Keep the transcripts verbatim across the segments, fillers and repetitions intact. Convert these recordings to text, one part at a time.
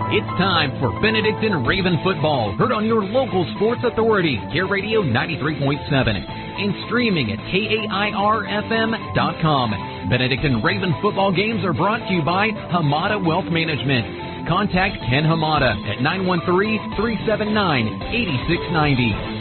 It's time for Benedictine Raven football, heard on your local sports authority, Care Radio ninety-three point seven, and streaming at K A I R F M dot com. Benedictine Raven football games are brought to you by Hamada Wealth Management. Contact Ken Hamada at nine one three, three seven nine, eight six nine zero.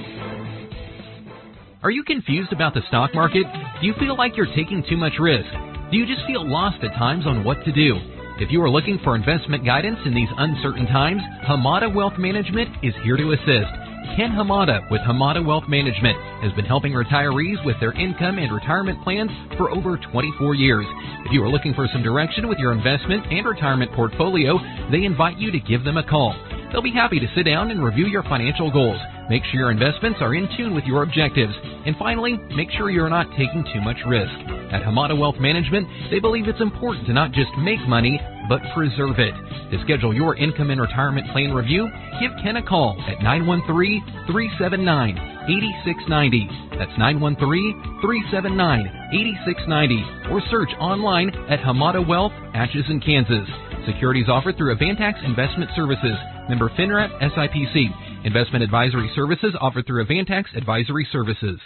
Are you confused about the stock market? Do you feel like you're taking too much risk? Do you just feel lost at times on what to do? If you are looking for investment guidance in these uncertain times, Hamada Wealth Management is here to assist. Ken Hamada with Hamada Wealth Management has been helping retirees with their income and retirement plans for over twenty-four years. If you are looking for some direction with your investment and retirement portfolio, they invite you to give them a call. They'll be happy to sit down and review your financial goals. Make sure your investments are in tune with your objectives. And finally, make sure you're not taking too much risk. At Hamada Wealth Management, they believe it's important to not just make money, but preserve it. To schedule your income and retirement plan review, give Ken a call at nine one three, three seven nine, eight six nine zero. That's nine one three, three seven nine, eight six nine zero. Or search online at Hamada Wealth, Atchison, Kansas. Securities offered through Avantax Investment Services. Member FINRA S I P C. Investment advisory services offered through Avantax Advisory Services.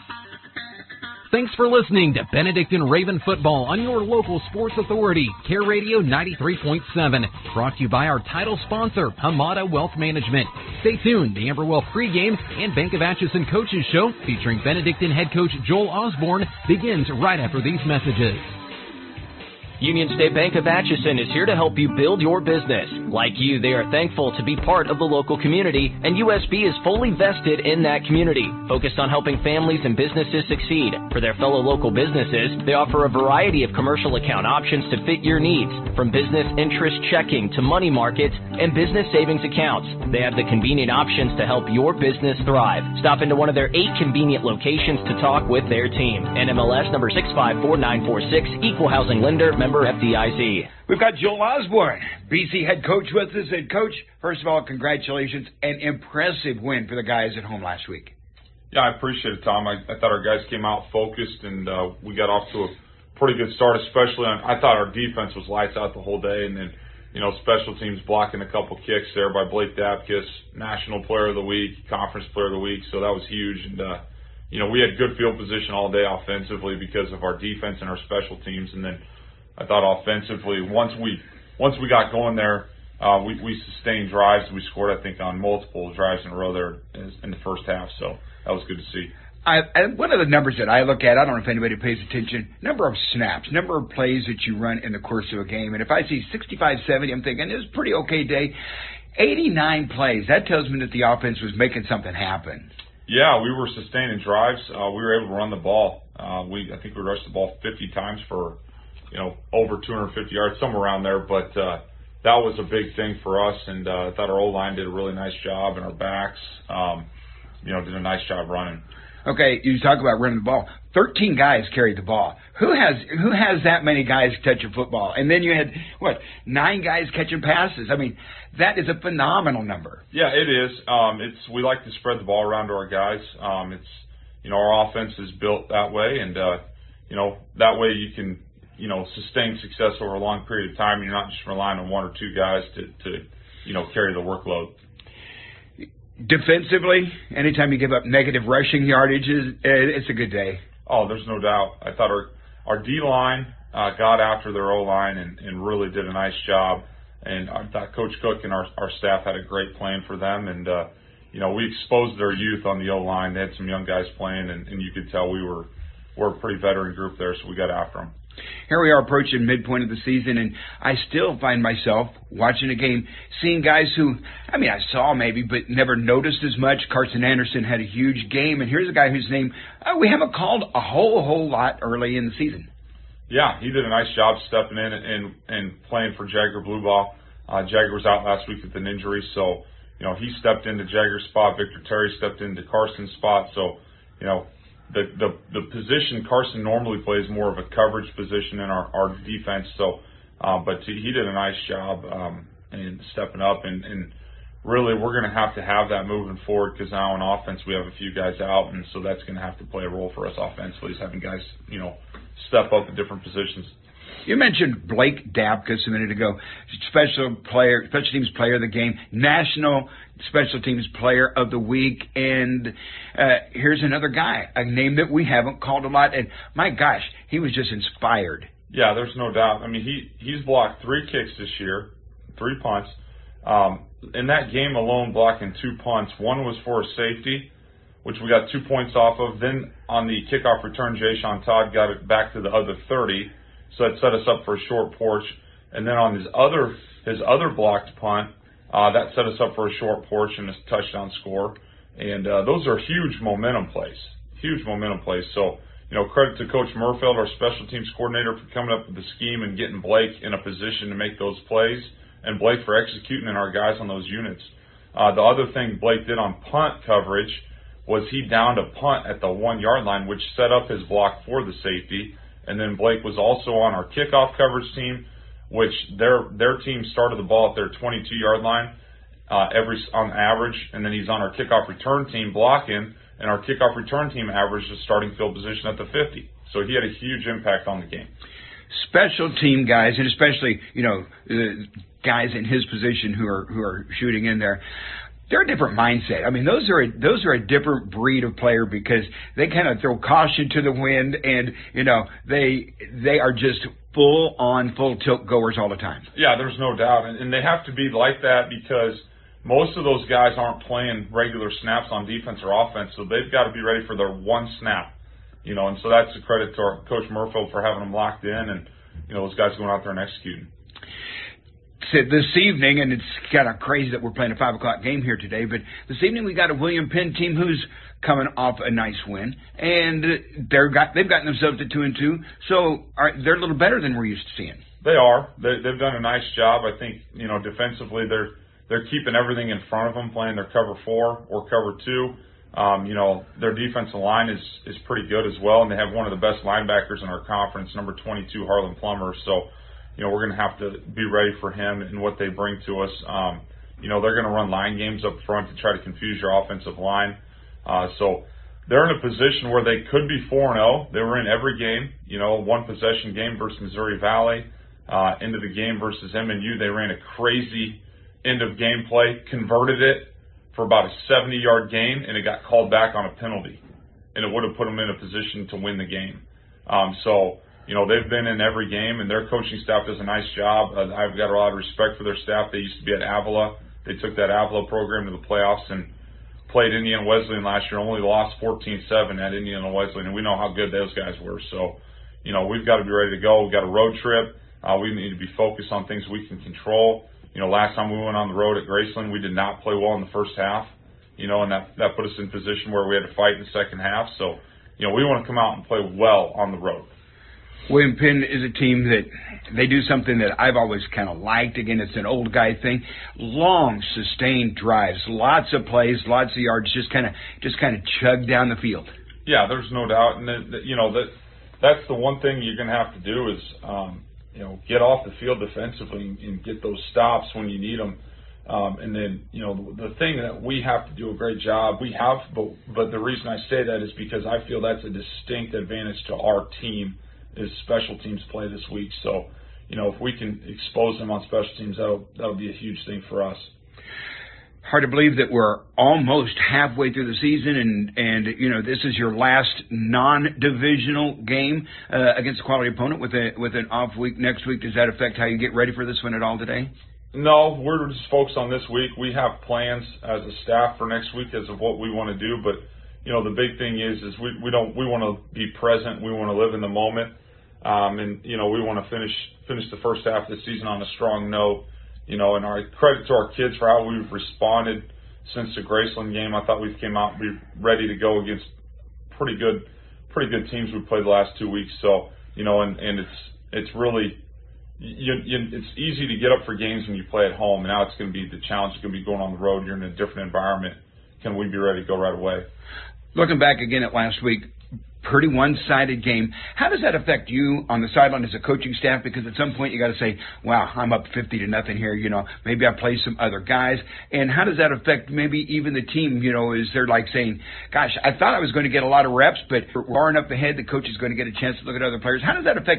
Thanks for listening to Benedictine Raven Football on your local sports authority, Care Radio ninety-three point seven. Brought to you by our title sponsor, Hamada Wealth Management. Stay tuned. The Amber Wealth pregame and Bank of Atchison Coaches Show featuring Benedictine head coach Joel Osborne begins right after these messages. Union State Bank of Atchison is here to help you build your business. Like you, they are thankful to be part of the local community, and U S B is fully vested in that community, focused on helping families and businesses succeed. For their fellow local businesses, they offer a variety of commercial account options to fit your needs, from business interest checking to money markets and business savings accounts. They have the convenient options to help your business thrive. Stop into one of their eight convenient locations to talk with their team. N M L S number six five four nine four six, Equal Housing Lender, member F D I C. We've got Joel Osborne, B C head coach, with us. And Coach, first of all, congratulations. An impressive win for the guys at home last week. Yeah, I appreciate it, Tom. I, I thought our guys came out focused, and uh, we got off to a pretty good start, especially on, I thought our defense was lights out the whole day, and then, you know, special teams blocking a couple kicks there by Blake Dapkus, National Player of the Week, Conference Player of the Week, so that was huge. And, uh, you know, we had good field position all day offensively because of our defense and our special teams, and then I thought offensively, once we once we got going there, uh, we, we sustained drives. We scored, I think, on multiple drives in a row there in the first half, so that was good to see. I, I, one of the numbers that I look at, I don't know if anybody pays attention, number of snaps, number of plays that you run in the course of a game. And if I see sixty-five, seventy, I'm thinking it was a pretty okay day. eighty-nine plays, that tells me that the offense was making something happen. Yeah, we were sustaining drives. Uh, we were able to run the ball. Uh, we I think we rushed the ball fifty times for, you know, over two hundred fifty yards, somewhere around there. But uh, that was a big thing for us, and uh, I thought our O-line did a really nice job, and our backs, um, you know, did a nice job running. Okay, you talk about running the ball. Thirteen guys carried the ball. Who has who has that many guys catch a football? And then you had, what, nine guys catching passes. I mean, that is a phenomenal number. Yeah, it is. Um, it's we like to spread the ball around to our guys. Um, it's, you know, our offense is built that way, and, uh, you know, that way you can, you know, sustain success over a long period of time. You're not just relying on one or two guys to, to you know, carry the workload. Defensively, anytime you give up negative rushing yardage, it's a good day. Oh, there's no doubt. I thought our our D-line uh, got after their O-line and, and really did a nice job. And I thought Coach Cook and our, our staff had a great plan for them. And, uh, you know, we exposed their youth on the O-line. They had some young guys playing, and, and you could tell we were, we're a pretty veteran group there, so we got after them. Here we are approaching midpoint of the season, and I still find myself watching a game, seeing guys who, I mean, I saw maybe, but never noticed as much. Carson Anderson had a huge game, and here's a guy whose name uh, we haven't called a whole, whole lot early in the season. Yeah, he did a nice job stepping in and, and, and playing for Jagger Blueball. Uh, Jagger was out last week with an injury, so, you know, he stepped into Jagger's spot. Victor Terry stepped into Carson's spot, so, you know, The, the the position Carson normally plays more of a coverage position in our, our defense. So, uh, but he did a nice job um, in stepping up, and, and really we're going to have to have that moving forward because now on offense we have a few guys out, and so that's going to have to play a role for us offensively, is having guys, you know, step up in different positions. You mentioned Blake Dabkus a minute ago, special player, special teams player of the game, national special teams player of the week, and uh, here's another guy, a name that we haven't called a lot, and my gosh, he was just inspired. Yeah, there's no doubt. I mean, he he's blocked three kicks this year, three punts. Um, in that game alone, blocking two punts. One was for a safety, which we got two points off of. Then on the kickoff return, Jayshon Todd got it back to the other thirty. So that set us up for a short porch. And then on his other his other blocked punt, uh, that set us up for a short porch and a touchdown score. And uh, those are huge momentum plays, huge momentum plays. So, you know, credit to Coach Murfield, our special teams coordinator, for coming up with the scheme and getting Blake in a position to make those plays, and Blake for executing and our guys on those units. Uh, the other thing Blake did on punt coverage was he downed a punt at the one-yard line, which set up his block for the safety. And then Blake was also on our kickoff coverage team, which their their team started the ball at their twenty-two-yard line uh, every on average, and then he's on our kickoff return team blocking, and our kickoff return team averaged a starting field position at the fifty. So he had a huge impact on the game. Special team guys, and especially, you know, the guys in his position who are who are shooting in there, they're a different mindset. I mean, those are a, those are a different breed of player because they kind of throw caution to the wind, and you know they they are just full on full tilt goers all the time. Yeah, there's no doubt, and, and they have to be like that because most of those guys aren't playing regular snaps on defense or offense, so they've got to be ready for their one snap. You know, and so that's a credit to our Coach Murfield for having them locked in, and you know those guys going out there and executing. This evening, and it's kind of crazy that we're playing a five o'clock game here today, but this evening we got a William Penn team who's coming off a nice win, and they're got they've gotten themselves to two and two, so are, they're a little better than we're used to seeing. They are. They, they've done a nice job. I think you know defensively they're they're keeping everything in front of them, playing their cover four or cover two. Um, you know their defensive line is is pretty good as well, and they have one of the best linebackers in our conference, number twenty-two, Harlan Plummer. So. You know, we're going to have to be ready for him and what they bring to us. Um, you know, they're going to run line games up front to try to confuse your offensive line. Uh, so they're in a position where they could be four and oh. They were in every game, you know, one possession game versus Missouri Valley. Uh, into the game versus M N U, they ran a crazy end of game play, converted it for about a seventy-yard gain, and it got called back on a penalty. And it would have put them in a position to win the game. Um, so, You know, they've been in every game, and their coaching staff does a nice job. Uh, I've got a lot of respect for their staff. They used to be at Avila. They took that Avila program to the playoffs and played Indiana Wesleyan last year, only lost fourteen seven at Indiana Wesleyan, and we know how good those guys were. So, you know, we've got to be ready to go. We've got a road trip. Uh, we need to be focused on things we can control. You know, last time we went on the road at Graceland, we did not play well in the first half, you know, and that, that put us in a position where we had to fight in the second half. So, you know, we want to come out and play well on the road. William Penn is a team that they do something that I've always kind of liked. Again, it's an old guy thing. Long, sustained drives, lots of plays, lots of yards, just kind of just kind of chug down the field. Yeah, there's no doubt, and that, that, you know that that's the one thing you're going to have to do is um, you know get off the field defensively and, and get those stops when you need them. Um, and then you know the, the thing that we have to do a great job. We have, but but the reason I say that is because I feel that's a distinct advantage to our team. Is special teams play this week. So, you know, if we can expose them on special teams, that'll, that'll be a huge thing for us. Hard to believe that we're almost halfway through the season, and, and you know, this is your last non-divisional game uh, against a quality opponent with a with an off week next week. Does that affect how you get ready for this one at all today? No, we're just focused on this week. We have plans as a staff for next week as of what we want to do, but, you know, the big thing is, is we, we don't, we want to be present. We want to live in the moment. Um, and, you know, we want to finish finish the first half of the season on a strong note, you know, and our credit to our kids for how we've responded since the Graceland game. I thought we came out and be ready to go against pretty good pretty good teams we played the last two weeks. So, you know, and, and it's it's really, you, you, it's easy to get up for games when you play at home. And now it's going to be the challenge is going to be going on the road. You're in a different environment. Can we be ready to go right away? Looking back again at last week, pretty one-sided game. How does that affect you on the sideline as a coaching staff? Because at some point you got to say, wow, I'm up fifty to nothing here. You know, maybe I play some other guys. And how does that affect maybe even the team? You know, is there like saying, gosh, I thought I was going to get a lot of reps, but we're far enough ahead, the coach is going to get a chance to look at other players. How does that affect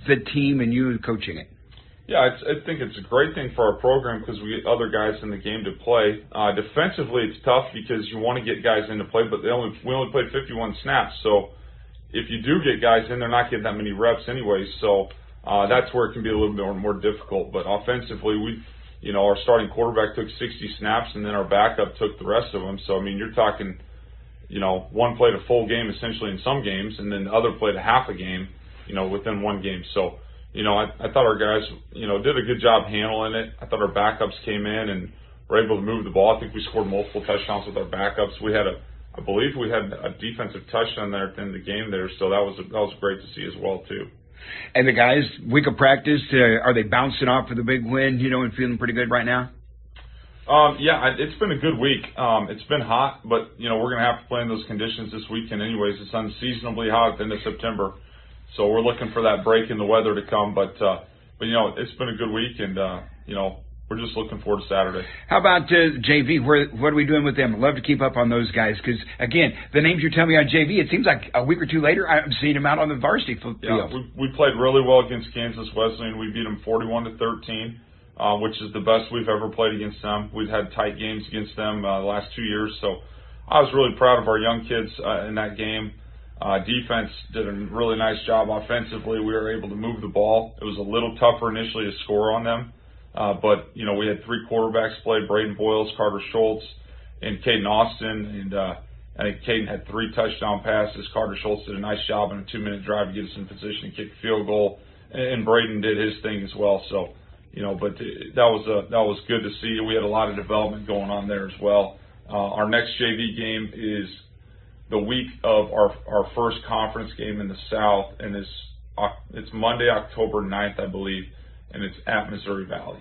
the team and you coaching it? Yeah, it's, I think it's a great thing for our program because we get other guys in the game to play. Uh, defensively, it's tough because you want to get guys in to play, but they only we only played fifty-one snaps. So if you do get guys in, they're not getting that many reps anyway. So uh, that's where it can be a little bit more, more difficult. But offensively, we, you know, our starting quarterback took sixty snaps, and then our backup took the rest of them. So I mean, you're talking, you know, one played a full game essentially in some games, and then the other played a half a game, you know, within one game. So. You know, I, I thought our guys, you know, did a good job handling it. I thought our backups came in and were able to move the ball. I think we scored multiple touchdowns with our backups. We had a, I believe we had a defensive touchdown there at the end of the game there, so that was a, that was great to see as well too. And the guys, week of practice, uh, are they bouncing off for the big win? You know, and feeling pretty good right now. Um, yeah, it's been a good week. Um, it's been hot, but you know we're going to have to play in those conditions this weekend anyways. It's unseasonably hot at the end of September. So we're looking for that break in the weather to come, but uh, but you know it's been a good week, and uh, you know we're just looking forward to Saturday. How about uh, J V? Where, what are we doing with them? I'd love to keep up on those guys because again, the names you're telling me on J V, it seems like a week or two later I'm seeing them out on the varsity field. Yeah, we, we played really well against Kansas Wesleyan. We beat them forty-one to thirteen, uh, which is the best we've ever played against them. We've had tight games against them uh, the last two years, so I was really proud of our young kids uh, in that game. Uh, defense did a really nice job offensively. We were able to move the ball. It was a little tougher initially to score on them. Uh, but, you know, we had three quarterbacks play, Braden Boyles, Carter Schultz, and Caden Austin. And uh, I think Caden had three touchdown passes. Carter Schultz did a nice job in a two-minute drive to get us in position to kick a field goal. And Braden did his thing as well. So, you know, but that was a, that was good to see. We had a lot of development going on there as well. Uh, our next J V game is the week of our our first conference game in the South, and it's it's Monday, October ninth, I believe, and it's at Missouri Valley.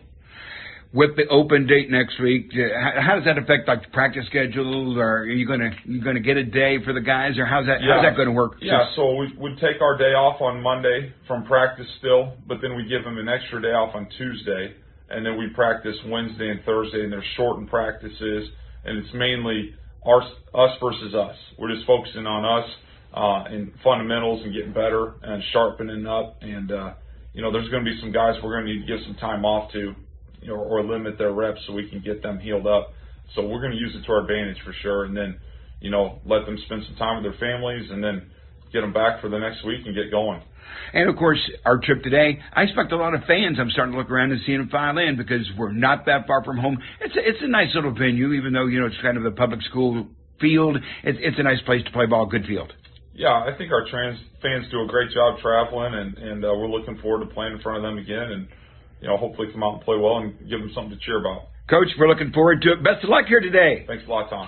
With the open date next week, how does that affect like the practice schedule? Or are you gonna you gonna get a day for the guys, or how's that yeah. how's that going to work? Yeah, so we would take our day off on Monday from practice still, but then we give them an extra day off on Tuesday, and then we practice Wednesday and Thursday, and they're shortened practices, and it's mainly Our, us versus us. We're just focusing on us uh, and fundamentals and getting better and sharpening up. And, uh, you know, there's going to be some guys we're going to need to give some time off to, you know, or limit their reps so we can get them healed up. So we're going to use it to our advantage for sure. And then, you know, let them spend some time with their families and then get them back for the next week and get going. And, of course, our trip today, I expect a lot of fans. I'm starting to look around and see them file in because we're not that far from home. It's a, it's a nice little venue, even though, you know, it's kind of a public school field. It's, it's a nice place to play ball, good field. Yeah, I think our trans fans do a great job traveling, and, and uh, we're looking forward to playing in front of them again and, you know, hopefully come out and play well and give them something to cheer about. Coach, we're looking forward to it. Best of luck here today. Thanks a lot, Tom.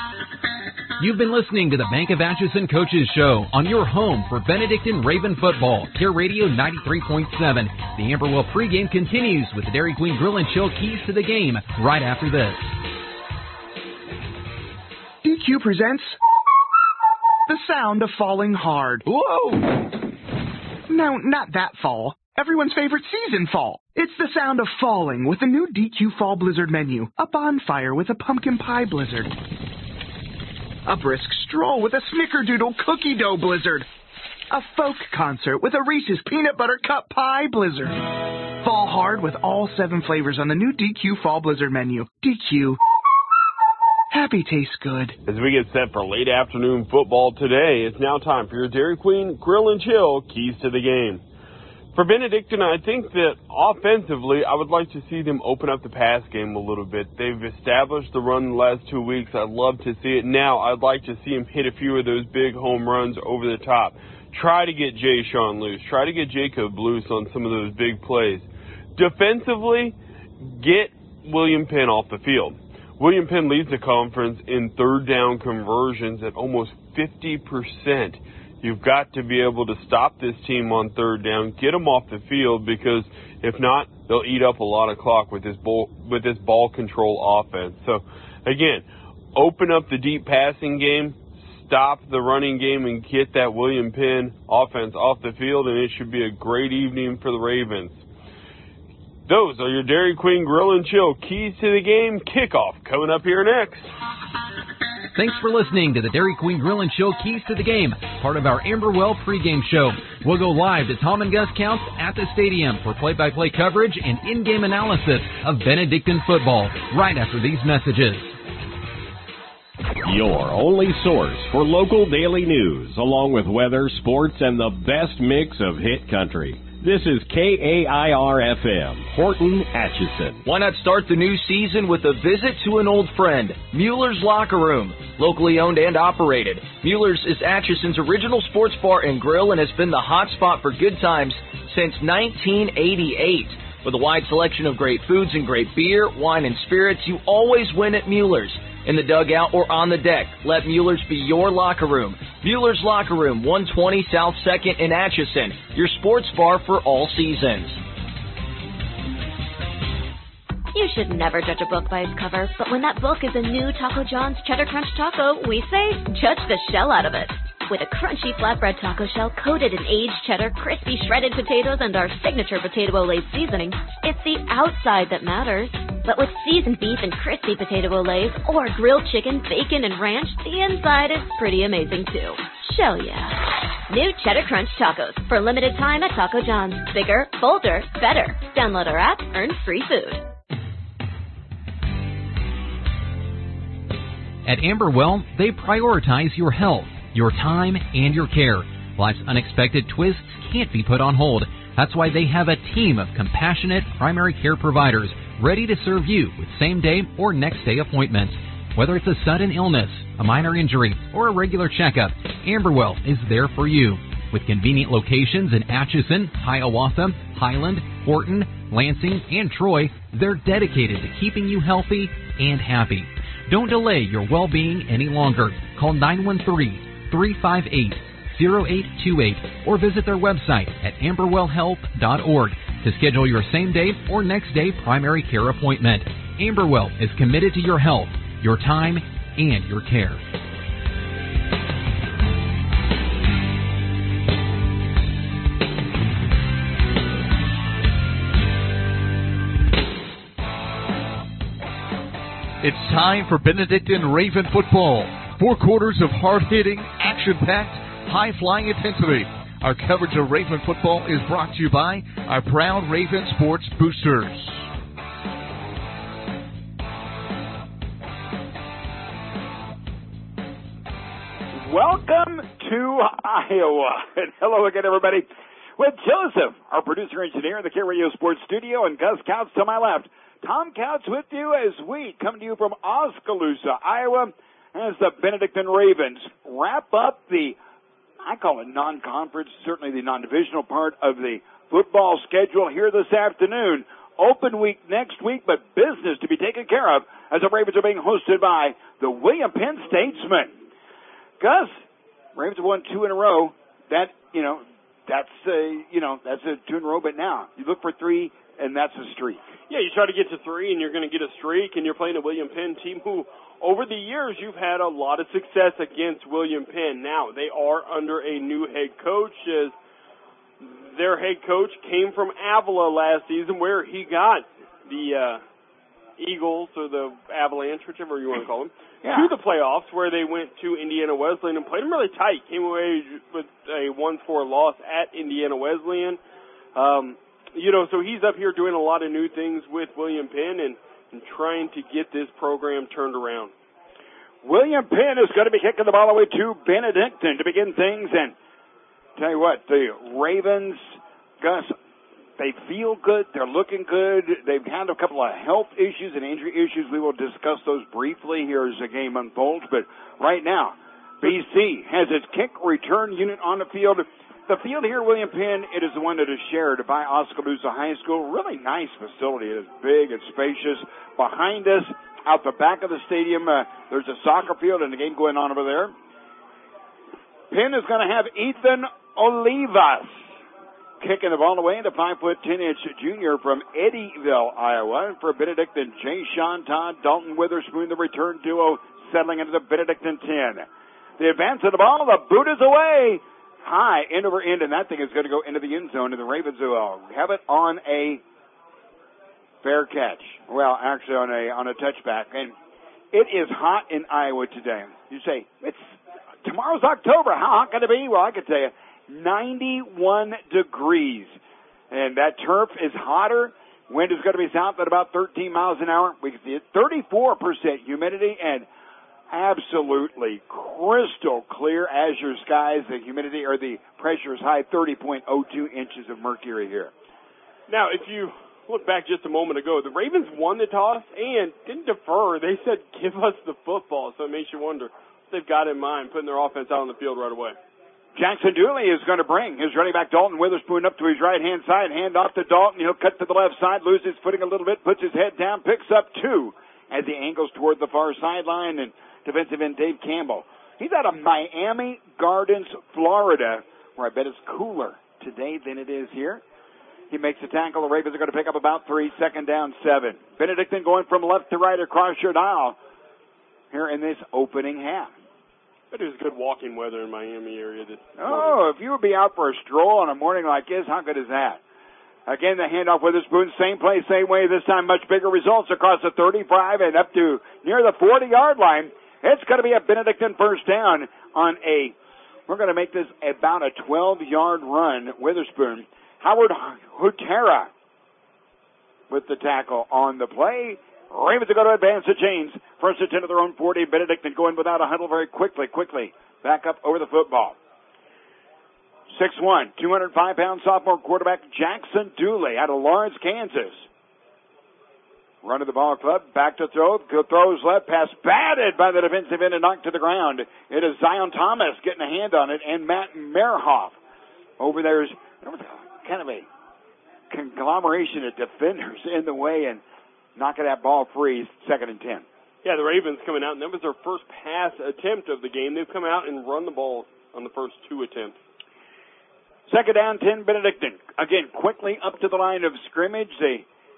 You've been listening to the Bank of Atchison Coaches Show on your home for Benedictine Raven football, Care Radio ninety-three point seven. The Amberwell pregame continues with the Dairy Queen Grill and Chill keys to the game right after this. D Q presents The Sound of Falling Hard. Whoa! No, not that fall. Everyone's favorite season, fall. It's the sound of falling with the new D Q Fall Blizzard menu. A bonfire with a pumpkin pie blizzard. A brisk stroll with a snickerdoodle cookie dough blizzard. A folk concert with a Reese's peanut butter cup pie blizzard. Fall hard with all seven flavors on the new D Q Fall Blizzard menu. D Q. Happy tastes good. As we get set for late afternoon football today, it's now time for your Dairy Queen Grill and Chill keys to the game. For Benedictine, I think that offensively, I would like to see them open up the pass game a little bit. They've established the run the last two weeks. I'd love to see it now. I'd like to see them hit a few of those big home runs over the top. Try to get Jay Sean loose. Try to get Jacob loose on some of those big plays. Defensively, get William Penn off the field. William Penn leads the conference in third down conversions at almost fifty percent. You've got to be able to stop this team on third down, get them off the field, because if not, they'll eat up a lot of clock with this ball, with this ball control offense. So, again, open up the deep passing game, stop the running game, and get that William Penn offense off the field, and it should be a great evening for the Ravens. Those are your Dairy Queen Grill and Chill keys to the game. Kickoff coming up here next. Thanks for listening to the Dairy Queen Grill and Chill Keys to the Game, part of our Amberwell pregame show. We'll go live to Tom and Gus Counts at the stadium for play-by-play coverage and in-game analysis of Benedictine football right after these messages. Your only source for local daily news, along with weather, sports, and the best mix of hit country. This is K A I R F M, Horton, Atchison. Why not start the new season with a visit to an old friend, Mueller's Locker Room. Locally owned and operated, Mueller's is Atchison's original sports bar and grill and has been the hot spot for good times since nineteen eighty-eight. With a wide selection of great foods and great beer, wine, and spirits, you always win at Mueller's. In the dugout or on the deck, let Mueller's be your locker room. Mueller's Locker Room, one twenty South second in Atchison, your sports bar for all seasons. You should never judge a book by its cover, but when that book is a new Taco John's Cheddar Crunch Taco, we say, judge the shell out of it. With a crunchy flatbread taco shell coated in aged cheddar, crispy shredded potatoes, and our signature potato Olay seasoning, it's the outside that matters. But with seasoned beef and crispy potato Olays, or grilled chicken, bacon, and ranch, the inside is pretty amazing too. Shell yeah. New Cheddar Crunch Tacos for limited time at Taco John's. Bigger, bolder, better. Download our app, earn free food. At Amberwell, they prioritize your health, your time, and your care. Life's unexpected twists can't be put on hold. That's why they have a team of compassionate primary care providers ready to serve you with same-day or next-day appointments. Whether it's a sudden illness, a minor injury, or a regular checkup, Amberwell is there for you. With convenient locations in Atchison, Hiawatha, Highland, Horton, Lansing, and Troy, they're dedicated to keeping you healthy and happy. Don't delay your well-being any longer. Call nine one three, three five eight, zero eight two eight or visit their website at amberwell health dot org to schedule your same-day or next-day primary care appointment. Amberwell is committed to your health, your time, and your care. It's time for Benedictine Raven football. Four quarters of hard-hitting, action-packed, high-flying intensity. Our coverage of Raven football is brought to you by our proud Raven Sports Boosters. Welcome to Iowa. And hello again, everybody. With Joseph, our producer-engineer in the K-Radio Sports Studio, and Gus Counts to my left. Tom Counts with you as we come to you from Oskaloosa, Iowa, as the Benedictine Ravens wrap up the, I call it non-conference, certainly the non-divisional part of the football schedule here this afternoon. Open week next week, but business to be taken care of as the Ravens are being hosted by the William Penn Statesmen. Gus, Ravens have won two in a row. That, you know, that's a, you know, that's a two in a row, but now you look for three, and that's a streak. Yeah, you try to get to three, and you're going to get a streak, and you're playing a William Penn team who, over the years, you've had a lot of success against William Penn. Now, they are under a new head coach, as their head coach came from Avila last season, where he got the uh, Eagles, or the Avalanche, whichever you want to call them, yeah. to the playoffs, where they went to Indiana Wesleyan and played them really tight. Came away with a one four loss at Indiana Wesleyan. Um, You know, so he's up here doing a lot of new things with William Penn and, and trying to get this program turned around. William Penn is going to be kicking the ball away to Benedictine to begin things. And tell you what, the Ravens, Gus, they feel good. They're looking good. They've had a couple of health issues and injury issues. We will discuss those briefly here as the game unfolds. But right now, B C has its kick return unit on the field. The field here, William Penn, it is the one that is shared by Oskaloosa High School. Really nice facility. It is big and spacious. Behind us, out the back of the stadium, uh, there's a soccer field and a game going on over there. Penn is going to have Ethan Olivas kicking the ball away, the five foot ten inch junior from Eddyville, Iowa. For Benedictine, Jay Sean Todd, Dalton Witherspoon, the return duo, settling into the Benedictine ten. The advance of the ball, the boot is away. High, end over end, and that thing is going to go into the end zone, and the Ravens will have it on a fair catch. Well, actually on a on a touchback. And It is hot in Iowa today. You say, it's tomorrow's October. How hot can it be? Well, I can tell you, ninety-one degrees. And that turf is hotter. Wind is going to be south at about thirteen miles an hour. We can see it, thirty-four percent humidity, and absolutely crystal clear azure skies. The humidity or the pressure is high, thirty point oh two inches of mercury here. Now, if you look back just a moment ago, the Ravens won the toss and didn't defer. They said, give us the football. So it makes you wonder what they've got in mind, putting their offense out on the field right away. Jackson Dooley is going to bring his running back Dalton Witherspoon up to his right-hand side, hand off to Dalton. He'll cut to the left side, loses footing a little bit, puts his head down, picks up two as he angles toward the far sideline, and defensive end Dave Campbell. He's out of Miami Gardens, Florida, where I bet it's cooler today than it is here. He makes the tackle. The Ravens are going to pick up about three, second down, seven. Benedictine going from left to right across your dial here in this opening half. It is good walking weather in Miami area this Oh, if you would be out for a stroll on a morning like this, how good is that? Again, the handoff with Witherspoon, same play, same way. This time much bigger results across the thirty-five and up to near the forty-yard line. It's going to be a Benedictine first down on a, we're going to make this about a twelve-yard run. Witherspoon. Howard Hutera with the tackle on the play. Ravens are going to advance the chains. First and ten of their own forty. Benedictine going without a huddle very quickly, quickly. Back up over the football. six one, two hundred five pound sophomore quarterback Jackson Dooley out of Lawrence, Kansas. Run of the ball club, back to throw, throws left, pass batted by the defensive end and knocked to the ground. It is Zion Thomas getting a hand on it, and Matt Merhoff. Over there is kind of a conglomeration of defenders in the way and knocking that ball free, second and ten. Yeah, the Ravens coming out, and that was their first pass attempt of the game. They've come out and run the ball on the first two attempts. Second down, ten, Benedictine. Again, quickly up to the line of scrimmage. The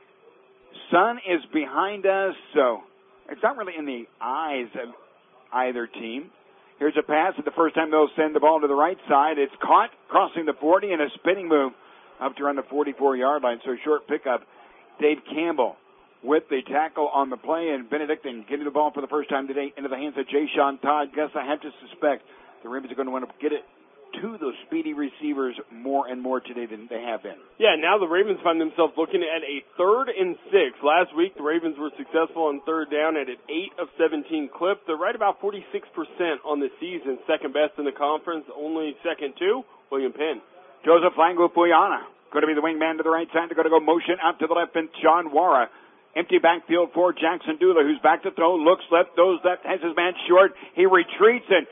sun is behind us, so it's not really in the eyes of either team. Here's a pass, and the first time they'll send the ball to the right side. It's caught, crossing the forty, and a spinning move up to around the forty-four-yard line. So short pickup. Dave Campbell with the tackle on the play, and Benedictine getting the ball for the first time today into the hands of Jay Sean Todd. Guess I have to suspect the Ravens are going to want to get it to those speedy receivers more and more today than they have been. Yeah, now the Ravens find themselves looking at a third and six. Last week, the Ravens were successful on third down at an eight of seventeen clip. They're right about forty-six percent on the season, second best in the conference, only second to William Penn. Joseph Langu-Puyana going to be the wingman to the right side. They're going to go motion out to the left, and John Wara. Empty backfield for Jackson Dooley, who's back to throw, looks left, goes left, has his man short. He retreats and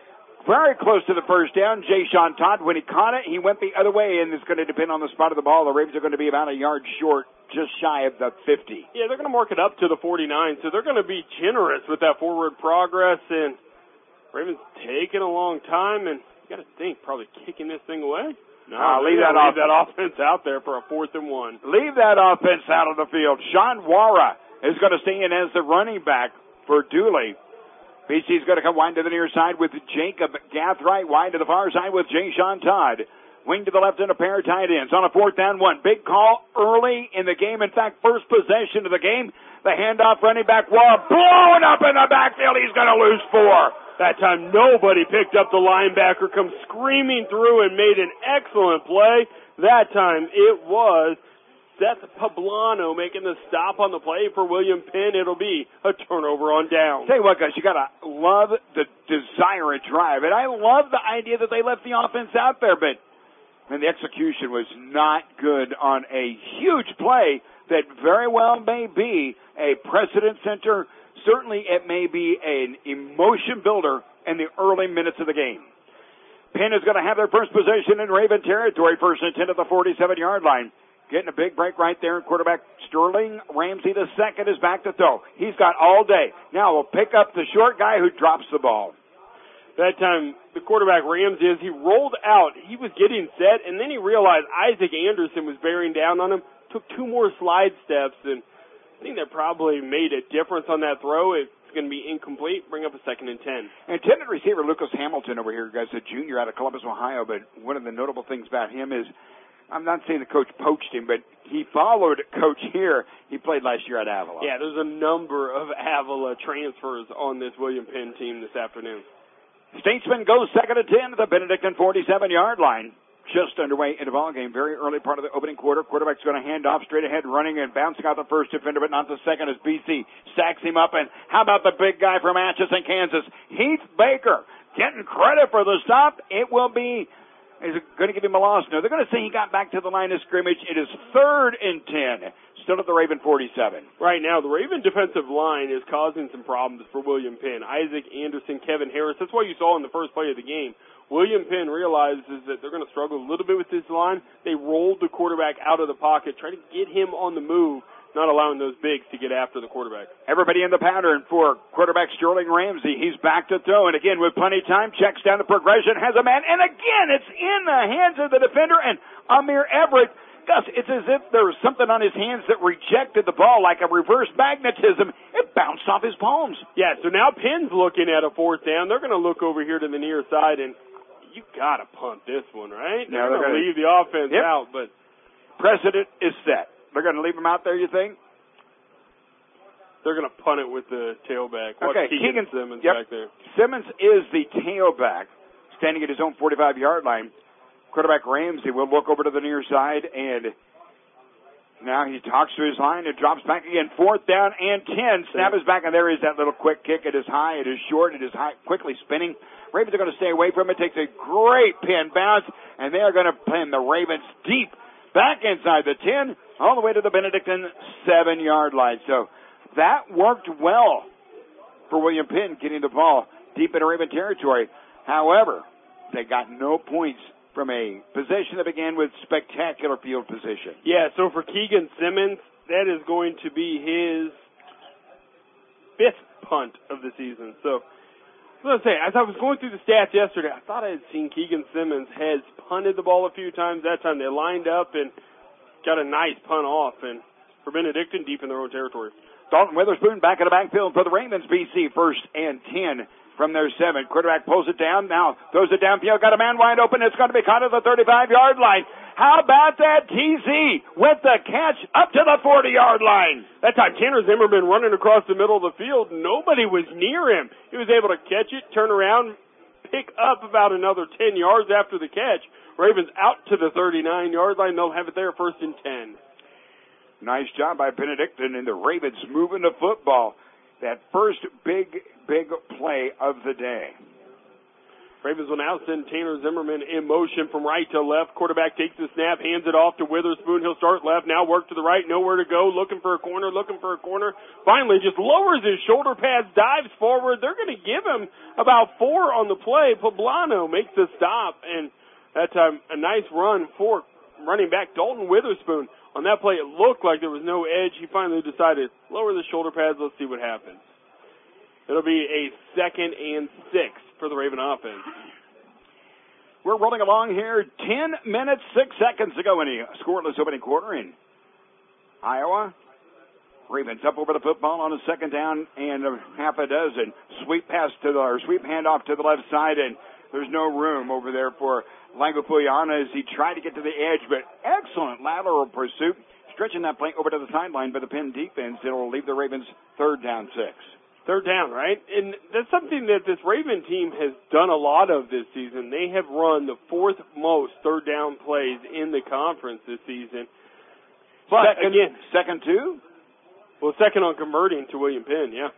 very close to the first down. Jay Sean Todd, when he caught it, he went the other way, and it's going to depend on the spot of the ball. The Ravens are going to be about a yard short, just shy of the fifty. Yeah, they're going to mark it up to the forty-nine, so they're going to be generous with that forward progress, and Ravens taking a long time, and you got to think, probably kicking this thing away. No, uh, leave, that, leave offense. that offense out there for a fourth and one. Leave that offense out of the field. Sean Wara is going to stay in as the running back for Dooley. B C's going to come wide to the near side with Jacob Gathright, wide to the far side with Jay Sean Todd. Wing to the left and a pair of tight ends on a fourth down one. Big call early in the game. In fact, first possession of the game. The handoff running back Wara blown up in the backfield. He's going to lose four. That time, nobody picked up the linebacker, come screaming through and made an excellent play. That time, it was Seth Poblano making the stop on the play for William Penn. It'll be a turnover on down. Tell you what, guys, you got to love the desire to drive. And I love the idea that they left the offense out there, but and the execution was not good on a huge play that very well may be a precedent center. Certainly it may be an emotion builder in the early minutes of the game. Penn is going to have their first possession in Raven territory, first and ten at the forty-seven-yard line. Getting a big break right there. Quarterback Sterling Ramsey the second is back to throw. He's got all day. Now we'll pick up the short guy who drops the ball. That time, the quarterback Ramsey, as he rolled out, he was getting set, and then he realized Isaac Anderson was bearing down on him, took two more slide steps, and I think that probably made a difference on that throw. It's going to be incomplete. Bring up a second and ten. Intended receiver Lucas Hamilton over here, guys, a junior out of Columbus, Ohio. But one of the notable things about him is, I'm not saying the coach poached him, but he followed Coach here. He played last year at Avila. Yeah, there's a number of Avila transfers on this William Penn team this afternoon. Statesman goes second and ten to the Benedictine forty-seven-yard line. Just underway in the ball game. Very early part of the opening quarter. Quarterback's going to hand off straight ahead, running and bouncing out the first defender, but not the second as B C stacks him up. And how about the big guy from Atchison, Kansas, Heath Baker, getting credit for the stop. It will be, is it going to give him a loss? No, they're going to say he got back to the line of scrimmage. It is third and ten. Still at the Raven forty-seven. Right now, the Raven defensive line is causing some problems for William Penn. Isaac Anderson, Kevin Harris. That's what you saw in the first play of the game. William Penn realizes that they're going to struggle a little bit with this line. They rolled the quarterback out of the pocket, trying to get him on the move, not allowing those bigs to get after the quarterback. Everybody in the pattern for quarterback Sterling Ramsey. He's back to throw, and again, with plenty of time, checks down the progression, has a man, and again, it's in the hands of the defender, and Amir Everett. Gus, it's as if there was something on his hands that rejected the ball like a reverse magnetism. It bounced off his palms. Yeah, so now Penn's looking at a fourth down. They're going to look over here to the near side, and you got to punt this one, right? Yeah, they're going to leave the offense yep. out, but precedent is set. They're going to leave him out there, you think? They're going to punt it with the tailback. Watch Okay, Keegan, Keegan Simmons yep. back there. Simmons is the tailback, standing at his own forty-five-yard line. Quarterback Ramsey will look over to the near side, and now he talks to his line and drops back again. Fourth down and ten. Snap is back, and there is that little quick kick. It is high. It is short. It is high, quickly spinning. Ravens are going to stay away from it. Takes a great pin bounce, and they are going to pin the Ravens deep back inside the ten, all the way to the Benedictine seven-yard line. So that worked well for William Penn, getting the ball deep into Raven territory. However, they got no points from a possession that began with spectacular field position. Yeah, so for Keegan Simmons, that is going to be his fifth punt of the season. So, let's say, as I was going through the stats yesterday, I thought I had seen Keegan Simmons has punted the ball a few times. That time they lined up and got a nice punt off, and for Benedictine, deep in their own territory. Dalton Witherspoon back in the backfield for the Ravens. B C first and ten from their seven. Quarterback pulls it down. Now throws it downfield. Got a man wide open. It's going to be caught at the thirty-five-yard line. How about that? T Z with the catch up to the forty-yard line. That time Tanner Zimmerman running across the middle of the field. Nobody was near him. He was able to catch it, turn around, pick up about another ten yards after the catch. Ravens out to the thirty-nine-yard line. They'll have it there first and ten. Nice job by Benedictine, and the Ravens moving the football. That first big, big play of the day. Ravens will now send Tanner Zimmerman in motion from right to left. Quarterback takes the snap, hands it off to Witherspoon. He'll start left, now work to the right, nowhere to go, looking for a corner, looking for a corner. Finally, just lowers his shoulder pads, dives forward. They're going to give him about four on the play. Poblano makes the stop, and that time a nice run for running back Dalton Witherspoon. On that play, it looked like there was no edge. He finally decided, lower the shoulder pads, let's see what happens. It'll be a second and six for the Raven offense. We're rolling along here. Ten minutes, six seconds to go in a scoreless opening quarter in Iowa. Ravens up over the football on a second down and a half a dozen. Sweep pass to the, or sweep handoff to the left side, and there's no room over there for Langopuyana as he tried to get to the edge, but excellent lateral pursuit, stretching that play over to the sideline by the Penn defense. It'll leave the Ravens third down six. Third down, right? And that's something that this Raven team has done a lot of this season. They have run the fourth most third down plays in the conference this season. But second, again, second two? Well, second on converting to William Penn, yeah.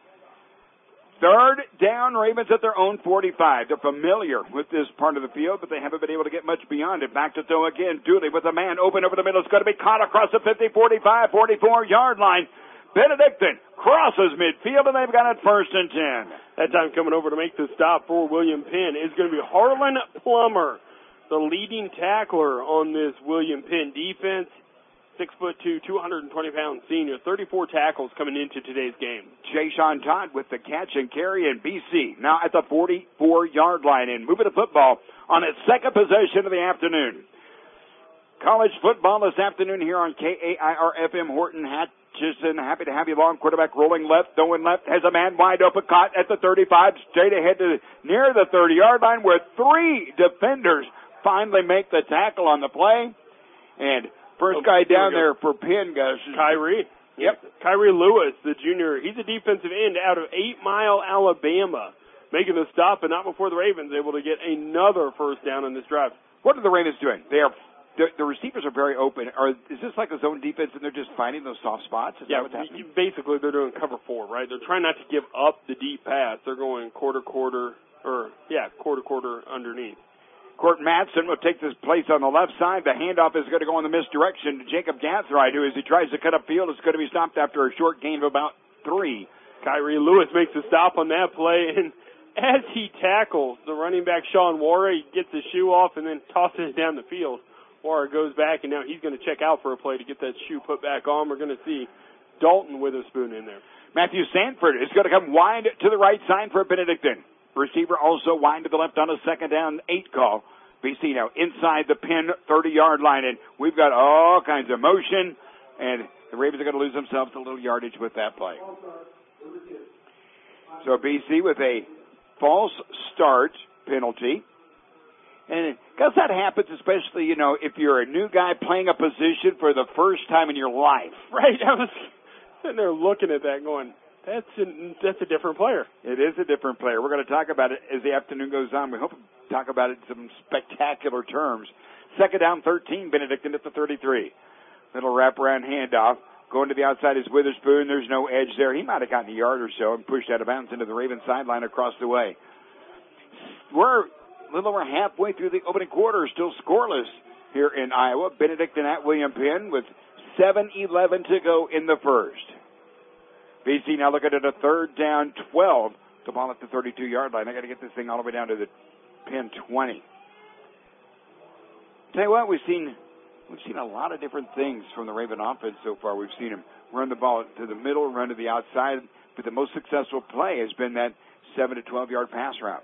Third down, Ravens at their own forty-five. They're familiar with this part of the field, but they haven't been able to get much beyond it. Back to throw again. Dooley with a man open over the middle. It's going to be caught across the fifty, forty-five, forty-four-yard line. Benedictine crosses midfield, and they've got it first and ten. That time coming over to make the stop for William Penn is going to be Harlan Plummer, the leading tackler on this William Penn defense. Six foot two, two hundred twenty pound senior, thirty-four tackles coming into today's game. Jay-Sean Todd with the catch and carry, and B C now at the forty-four-yard line and moving the football on its second possession of the afternoon. College football this afternoon here on K A I R F M Horton Atchison. Happy to have you along. Quarterback rolling left, throwing left, has a man wide open, caught at the thirty-five, straight ahead to near the thirty-yard line, where three defenders finally make the tackle on the play. And First guy down there for Penn, Gus. Kyrie. Yep. Kyrie Lewis, the junior. He's a defensive end out of Eight Mile, Alabama, making the stop, but not before the Ravens able to get another first down in this drive. What are the Ravens doing? They are the, the receivers are very open. Are is this like a zone defense and they're just finding those soft spots? Is yeah, that what's happening? Basically they're doing cover four, right? They're trying not to give up the deep pass. They're going quarter quarter or yeah, quarter quarter underneath. Court Matson will take this place on the left side. The handoff is going to go in the misdirection to Jacob Gathright, who, as he tries to cut upfield, is going to be stopped after a short gain of about three. Kyrie Lewis makes a stop on that play, and as he tackles the running back Sean Warra, he gets his shoe off and then tosses it down the field. Warra goes back, and now he's going to check out for a play to get that shoe put back on. We're going to see Dalton Witherspoon in there. Matthew Sanford is going to come wide to the right side for Benedictine. Receiver also wide to the left on a second down, eight call. B C now inside the Penn thirty-yard line, and we've got all kinds of motion, and the Ravens are going to lose themselves a little yardage with that play. So B C with a false start penalty. And because that happens, especially, you know, if you're a new guy playing a position for the first time in your life. Right, I was sitting there looking at that going, That's a, that's a different player. It is a different player. We're going to talk about it as the afternoon goes on. We hope to talk about it in some spectacular terms. Second down, thirteen, Benedictine at the thirty-three. Little wraparound handoff. Going to the outside is Witherspoon. There's no edge there. He might have gotten a yard or so and pushed out of bounds into the Ravens sideline across the way. We're a little over halfway through the opening quarter, still scoreless here in Iowa. Benedictine at William Penn with seven eleven to go in the first. B C now looking at a third down, twelve. The ball at the thirty-two-yard line. I got to get this thing all the way down to the Penn twenty. Tell you what, we've seen we've seen a lot of different things from the Raven offense so far. We've seen them run the ball to the middle, run to the outside, but the most successful play has been that seven to twelve-yard pass route.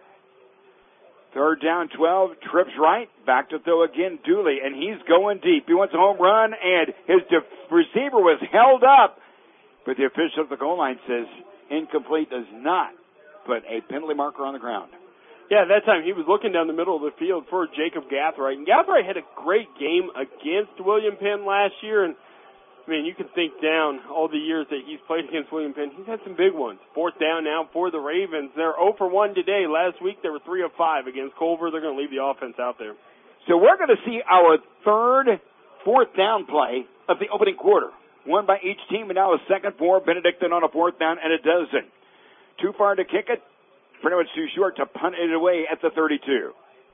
Third down, twelve, trips right, back to throw again, Dooley, and he's going deep. He wants a home run, and his def- receiver was held up. But the official at the goal line says incomplete, does not put a penalty marker on the ground. Yeah, that time he was looking down the middle of the field for Jacob Gathright. And Gathright had a great game against William Penn last year. And, I mean, you can think down all the years that he's played against William Penn. He's had some big ones. Fourth down now for the Ravens. They're zero for one today. Last week they were three of five against Culver. They're going to leave the offense out there. So we're going to see our third fourth down play of the opening quarter. One by each team, and now a second for Benedictine on a fourth down, and it doesn't. Too far to kick it, pretty much too short to punt it away at the thirty-two.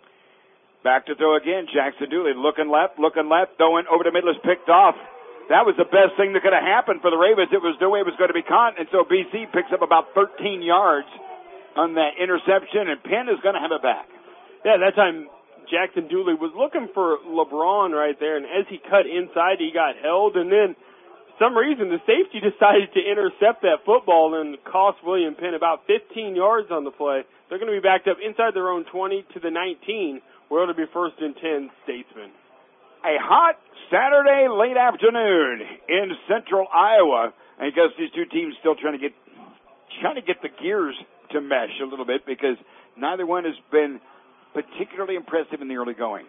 Back to throw again, Jackson Dooley looking left, looking left, throwing over the middle is picked off. That was the best thing that could have happened for the Ravens. It was no way it was going to be caught, and so B C picks up about thirteen yards on that interception, and Penn is going to have it back. Yeah, that time Jackson Dooley was looking for LeBron right there, and as he cut inside, he got held, and then for some reason, the safety decided to intercept that football and cost William Penn about fifteen yards on the play. They're going to be backed up inside their own twenty to the nineteen, where it'll be first and ten, Statesman. A hot Saturday late afternoon in central Iowa. I guess these two teams still trying to get trying to get the gears to mesh a little bit because neither one has been particularly impressive in the early going.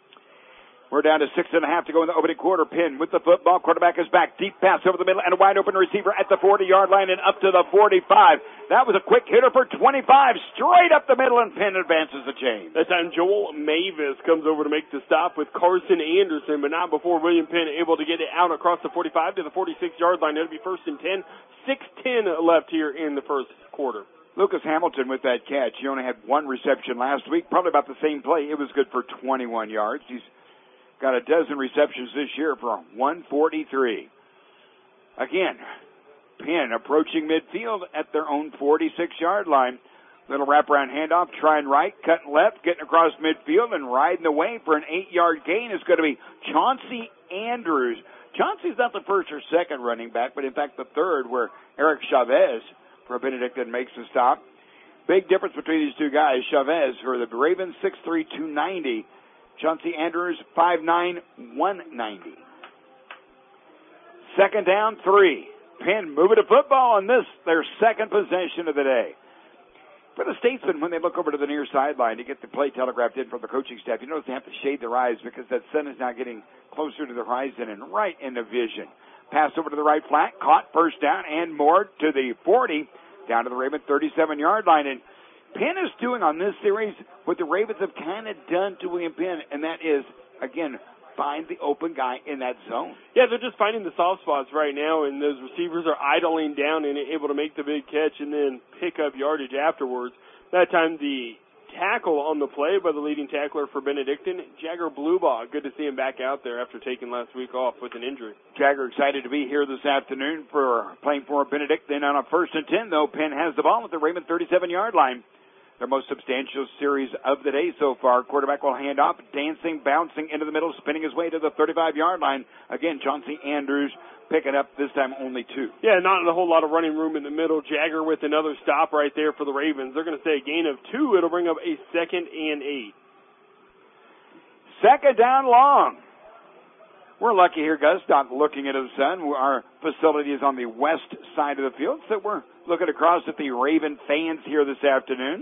We're down to six and a half to go in the opening quarter. Penn with the football. Quarterback is back. Deep pass over the middle and a wide open receiver at the forty-yard line and up to the forty-five. That was a quick hitter for twenty-five. Straight up the middle, and Penn advances the chain. That time Joel Mavis comes over to make the stop with Carson Anderson, but not before William Penn able to get it out across the forty-five to the forty-six-yard line. It'll be first and ten. six ten left here in the first quarter. Lucas Hamilton with that catch. He only had one reception last week. Probably about the same play. It was good for twenty-one yards. He's got a dozen receptions this year for one forty-three. Again, Penn approaching midfield at their own forty-six-yard line. Little wraparound handoff, trying right, cutting left, getting across midfield, and riding the way for an eight-yard gain is going to be Chauncey Andrews. Chauncey's not the first or second running back, but in fact the third, where Eric Chavez for Benedictine makes the stop. Big difference between these two guys. Chavez for the Ravens, six three, two ninety. Chauncey Andrews, five nine, one ninety. Second down, three. Penn moving the football on this, their second possession of the day. For the Statesmen, when they look over to the near sideline to get the play telegraphed in from the coaching staff, you notice they have to shade their eyes because that sun is now getting closer to the horizon and right in the vision. Pass over to the right flat, caught, first down, and more to the forty, down to the Raven thirty-seven-yard line. And Penn is doing on this series what the Ravens have kind of done to William Penn, and that is, again, find the open guy in that zone. Yeah, they're just finding the soft spots right now, and those receivers are idling down and able to make the big catch and then pick up yardage afterwards. That time, the tackle on the play by the leading tackler for Benedictine, Jagger Bluebaugh. Good to see him back out there after taking last week off with an injury. Jagger excited to be here this afternoon for playing for Benedictine. On a first and ten, though, Penn has the ball at the Raven thirty-seven-yard line. Their most substantial series of the day so far. Quarterback will hand off, dancing, bouncing into the middle, spinning his way to the thirty-five-yard line. Again, Chauncey Andrews picking up this time only two. Yeah, not a whole lot of running room in the middle. Jagger with another stop right there for the Ravens. They're going to say a gain of two. It'll bring up a second and eight. Second down long. We're lucky here, Gus, not looking into the sun. Our facility is on the west side of the field, so we're looking across at the Raven fans here this afternoon.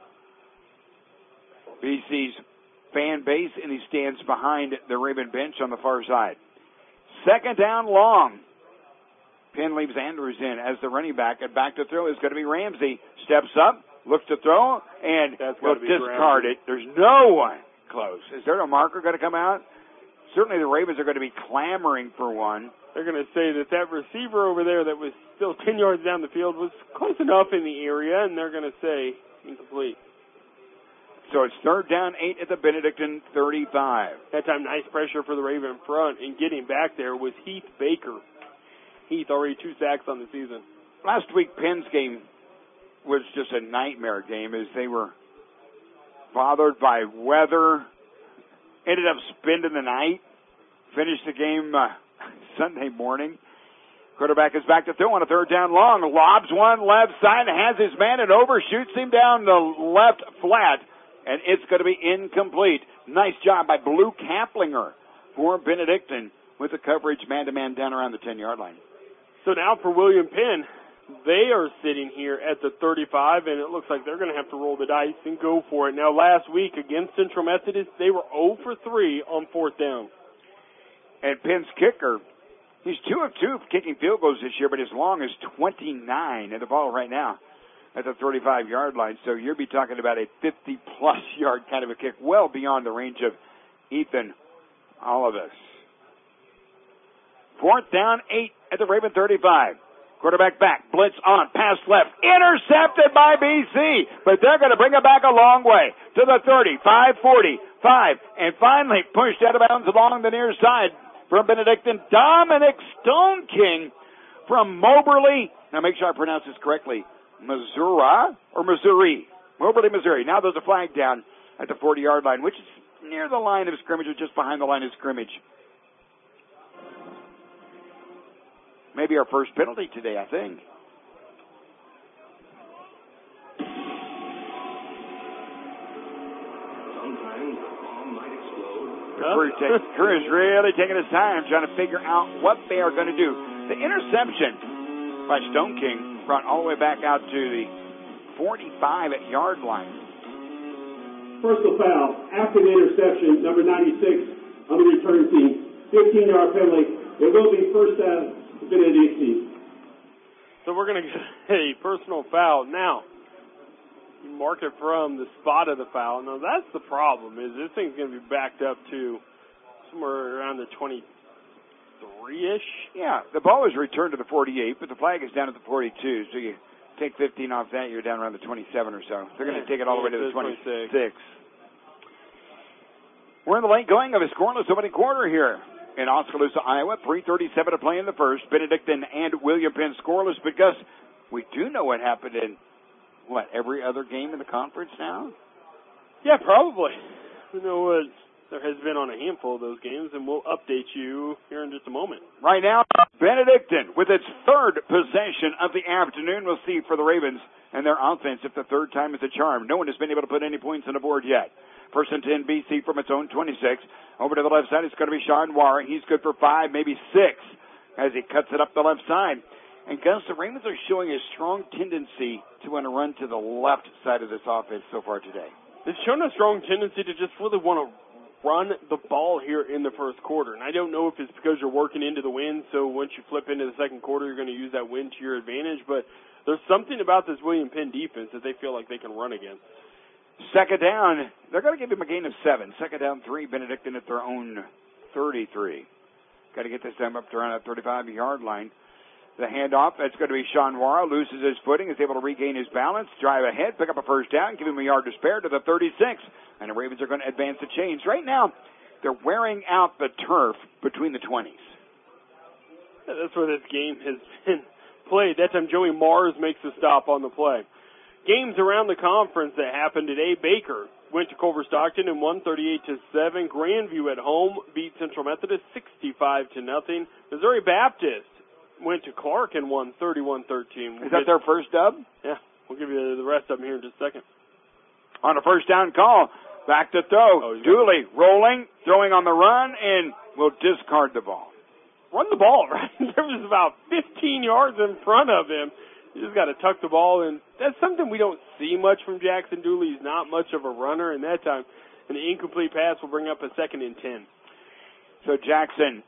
B C's fan base, and he stands behind the Raven bench on the far side. Second down long. Penn leaves Andrews in as the running back, and back to throw is going to be Ramsey. Steps up, looks to throw, and will discard it. There's no one close. Is there a marker going to come out? Certainly the Ravens are going to be clamoring for one. They're going to say that that receiver over there that was still ten yards down the field was close enough in the area, and they're going to say incomplete. So it's third down, eight at the Benedictine thirty-five. That time, nice pressure for the Raven in front, and getting back there was Heath Baker. Heath already two sacks on the season. Last week, Penn's game was just a nightmare game as they were bothered by weather, ended up spending the night, finished the game uh, Sunday morning. Quarterback is back to throw on a third down long, lobs one left side, has his man and overshoots him down the left flat. And it's going to be incomplete. Nice job by Blue Kaplinger for Benedictine with the coverage man-to-man down around the ten-yard line. So now for William Penn, they are sitting here at the thirty-five, and it looks like they're going to have to roll the dice and go for it. Now, last week against Central Methodist, they were zero for three on fourth down. And Penn's kicker, he's two of two kicking field goals this year, but as long as twenty-nine at the ball right now at the thirty-five-yard line. So you'll be talking about a fifty-plus yard kind of a kick, well beyond the range of Ethan Olivis. Fourth down, eight at the Raven thirty-five. Quarterback back, blitz on, pass left, intercepted by B C, but they're going to bring it back a long way to the thirty, five, forty, five, and finally pushed out of bounds along the near side from Benedictine. Dominic Stone King from Moberly. Now make sure I pronounce this correctly. Missouri or Missouri? Moberly, Missouri. Now there's a flag down at the forty-yard line, which is near the line of scrimmage or just behind the line of scrimmage. Maybe our first penalty today, I think. Sometimes a bomb might explode. Kerr is really taking his time trying to figure out what they are going to do. The interception by Stone King brought all the way back out to the forty-five at yard line. Personal foul after the interception, number ninety-six on the return team. fifteen-yard penalty. It will be first down to Benedictine. So we're going to get a personal foul. Now, you mark it from the spot of the foul. Now, that's the problem, is this thing's going to be backed up to somewhere around the twenty-three-ish. Yeah, the ball is returned to the forty-eight, but the flag is down at the forty-two, so you take fifteen off that, you're down around the twenty-seven or so. They're going to take it all the way to the twenty-six. We're in the late going of a scoreless opening quarter here in Oskaloosa, Iowa. three thirty-seven to play in the first. Benedictine and William Penn scoreless. But Gus, we do know what happened in, what, every other game in the conference now? Yeah, probably. We know what there has been on a handful of those games, and we'll update you here in just a moment. Right now, Benedictine, with its third possession of the afternoon, we'll see for the Ravens and their offense if the third time is a charm. No one has been able to put any points on the board yet. First and ten, B C from its own twenty-six. Over to the left side, it's going to be Sean Warren. He's good for five, maybe six, as he cuts it up the left side. And Gus, the Ravens are showing a strong tendency to want to run to the left side of this offense so far today. They've shown a strong tendency to just really want to run the ball here in the first quarter. And I don't know if it's because you're working into the wind, so once you flip into the second quarter, you're going to use that wind to your advantage. But there's something about this William Penn defense that they feel like they can run against. Second down, they're going to give him a gain of seven. Second down, three, Benedictine at their own thirty-three. Got to get this time up to around that thirty-five-yard line. The handoff, that's going to be Sean Wara, loses his footing, is able to regain his balance, drive ahead, pick up a first down, give him a yard to spare to the thirty-six. And the Ravens are going to advance the chains. Right now, they're wearing out the turf between the twenties. That's where this game has been played. That time Joey Mars makes a stop on the play. Games around the conference that happened today. Baker went to Culver Stockton and won thirty-eight to seven. Grandview at home beat Central Methodist sixty-five to nothing. Missouri Baptist went to Clark and won thirty-one thirteen. We'll Is that their first dub? Yeah, we'll give you the rest of them here in just a second. On a first down call, back to throw. Oh, Dooley rolling, throwing on the run, and will discard the ball. Run the ball, right? There was about fifteen yards in front of him. You just got to tuck the ball, and that's something we don't see much from Jackson Dooley. He's not much of a runner, and that time an incomplete pass will bring up a second and ten. So Jackson,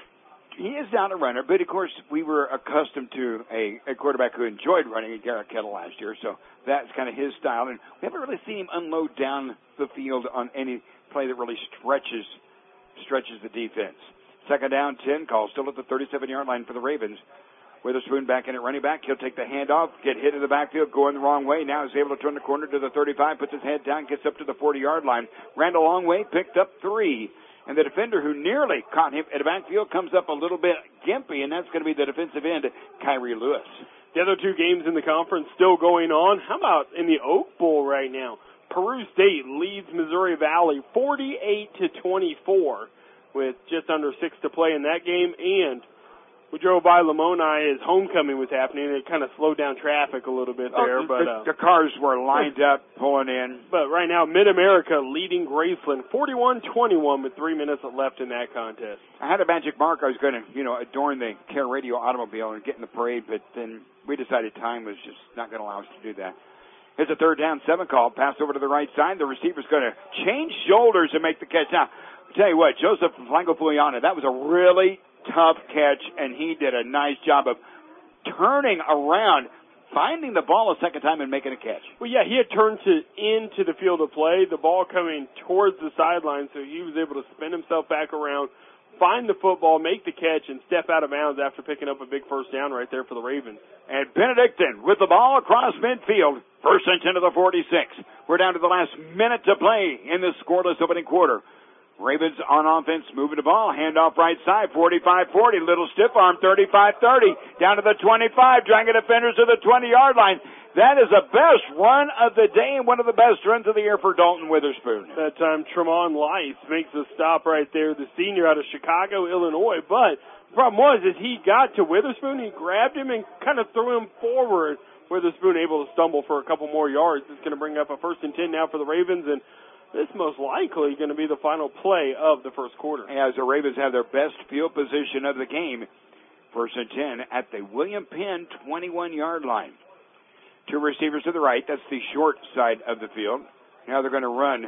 he is not a runner, but of course we were accustomed to a, a quarterback who enjoyed running at Garrett Kettle last year, so that's kind of his style. And we haven't really seen him unload down the field on any play that really stretches stretches the defense. Second down, ten call, still at the thirty-seven-yard line for the Ravens. Witherspoon back in at running back. He'll take the handoff, get hit in the backfield, going the wrong way. Now he's able to turn the corner to the thirty-five, puts his head down, gets up to the forty-yard line. Ran a long way, picked up three. And the defender who nearly caught him at the backfield comes up a little bit gimpy, and that's going to be the defensive end, Kyrie Lewis. The other two games in the conference still going on. How about in the Oak Bowl right now? Peru State leads Missouri Valley forty-eight to twenty-four with just under six to play in that game. And we drove by Lamoni as homecoming was happening, and it kind of slowed down traffic a little bit there. Oh, but the, uh, the cars were lined up, pulling in. But right now, Mid-America leading Graceland forty-one twenty-one with three minutes left in that contest. I had a magic mark. I was going to, you know, adorn the Care Radio automobile and get in the parade, but then we decided time was just not going to allow us to do that. Here's a third down, seven call. Pass over to the right side. The receiver's going to change shoulders and make the catch. Now, I'll tell you what, Joseph Flango-Puliana, that was a really tough catch, and he did a nice job of turning around, finding the ball a second time and making a catch. Well, yeah, he had turned to into the field of play, the ball coming towards the sideline, so he was able to spin himself back around, find the football, make the catch, and step out of bounds after picking up a big first down right there for the Ravens. And Benedictine with the ball across midfield, first and ten to the forty-six. We're down to the last minute to play in this scoreless opening quarter. Ravens on offense, moving the ball, handoff right side, forty-five forty, little stiff arm, thirty-five thirty, down to the twenty-five, dragging defenders to the twenty-yard line. That is the best run of the day and one of the best runs of the year for Dalton Witherspoon. That time, Tremont Lice makes a stop right there, the senior out of Chicago, Illinois. But the problem was, is he got to Witherspoon, he grabbed him and kind of threw him forward. Witherspoon able to stumble for a couple more yards. It's going to bring up a first and ten now for the Ravens, and this most likely going to be the final play of the first quarter. As the Ravens have their best field position of the game, first and ten at the William Penn twenty-one-yard line. Two receivers to the right. That's the short side of the field. Now they're going to run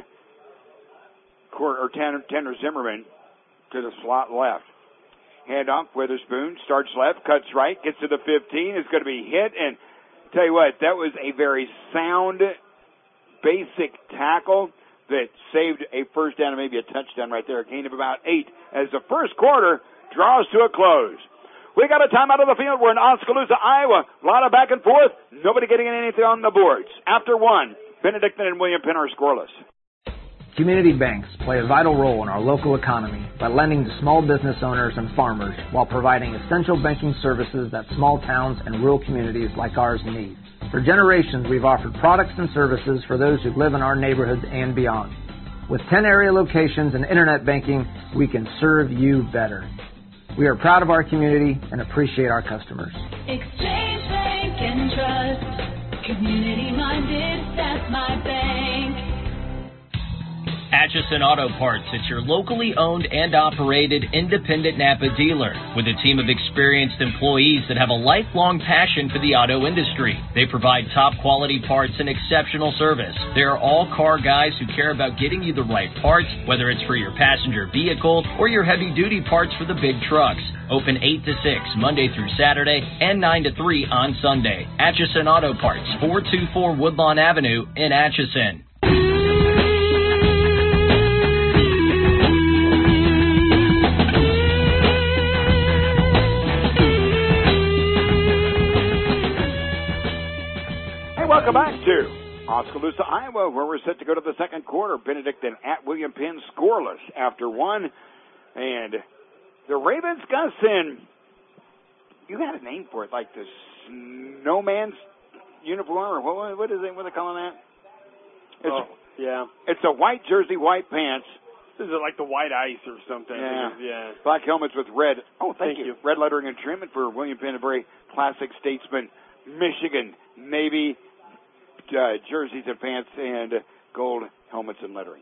or Tanner Zimmerman to the slot left. Handoff, Witherspoon starts left, cuts right, gets to the fifteen, is going to be hit, and tell you what, that was a very sound, basic tackle that saved a first down and maybe a touchdown right there. A gain of about eight as the first quarter draws to a close. We got a timeout of the field. We're in Oskaloosa, Iowa. A lot of back and forth. Nobody getting anything on the boards. After one, Benedictine and William Penn are scoreless. Community banks play a vital role in our local economy by lending to small business owners and farmers while providing essential banking services that small towns and rural communities like ours need. For generations, we've offered products and services for those who live in our neighborhoods and beyond. With ten area locations and internet banking, we can serve you better. We are proud of our community and appreciate our customers. Exchange Bank and Trust, community-minded, that's my bank. Atchison Auto Parts, it's your locally owned and operated independent Napa dealer with a team of experienced employees that have a lifelong passion for the auto industry. They provide top quality parts and exceptional service. They are all car guys who care about getting you the right parts, whether it's for your passenger vehicle or your heavy duty parts for the big trucks. Open eight to six Monday through Saturday and nine to three on Sunday. Atchison Auto Parts, four two four Woodlawn Avenue in Atchison. Welcome back to Oskaloosa, Iowa, where we're set to go to the second quarter. Benedictine at William Penn scoreless after one. And the Ravens, Gus, in, you had a name for it, like the snowman's uniform, or what, what is it, what are they calling that? It's, oh, yeah. It's a white jersey, white pants. Is it like the white ice or something? Yeah. yeah. Black helmets with red. Oh, thank, thank you. you. Red lettering and trim, and for William Penn, a very classic Statesman, Michigan, Navy, Uh, jerseys and pants and gold helmets and lettering.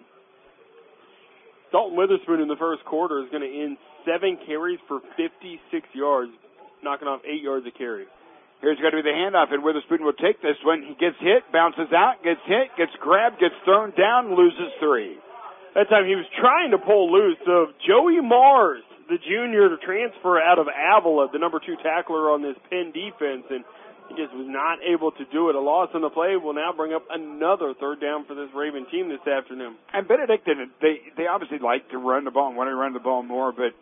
Dalton Witherspoon in the first quarter is going to end seven carries for fifty-six yards, knocking off eight yards a carry. Here's going to be the handoff, and Witherspoon will take this one. He gets hit, bounces out, gets hit, gets grabbed, gets thrown down, loses three. That time he was trying to pull loose of Joey Mars, the junior to transfer out of Avila, the number two tackler on this Penn defense, and he just was not able to do it. A loss on the play will now bring up another third down for this Raven team this afternoon. And Benedictine, they, they obviously like to run the ball and want to run the ball more, but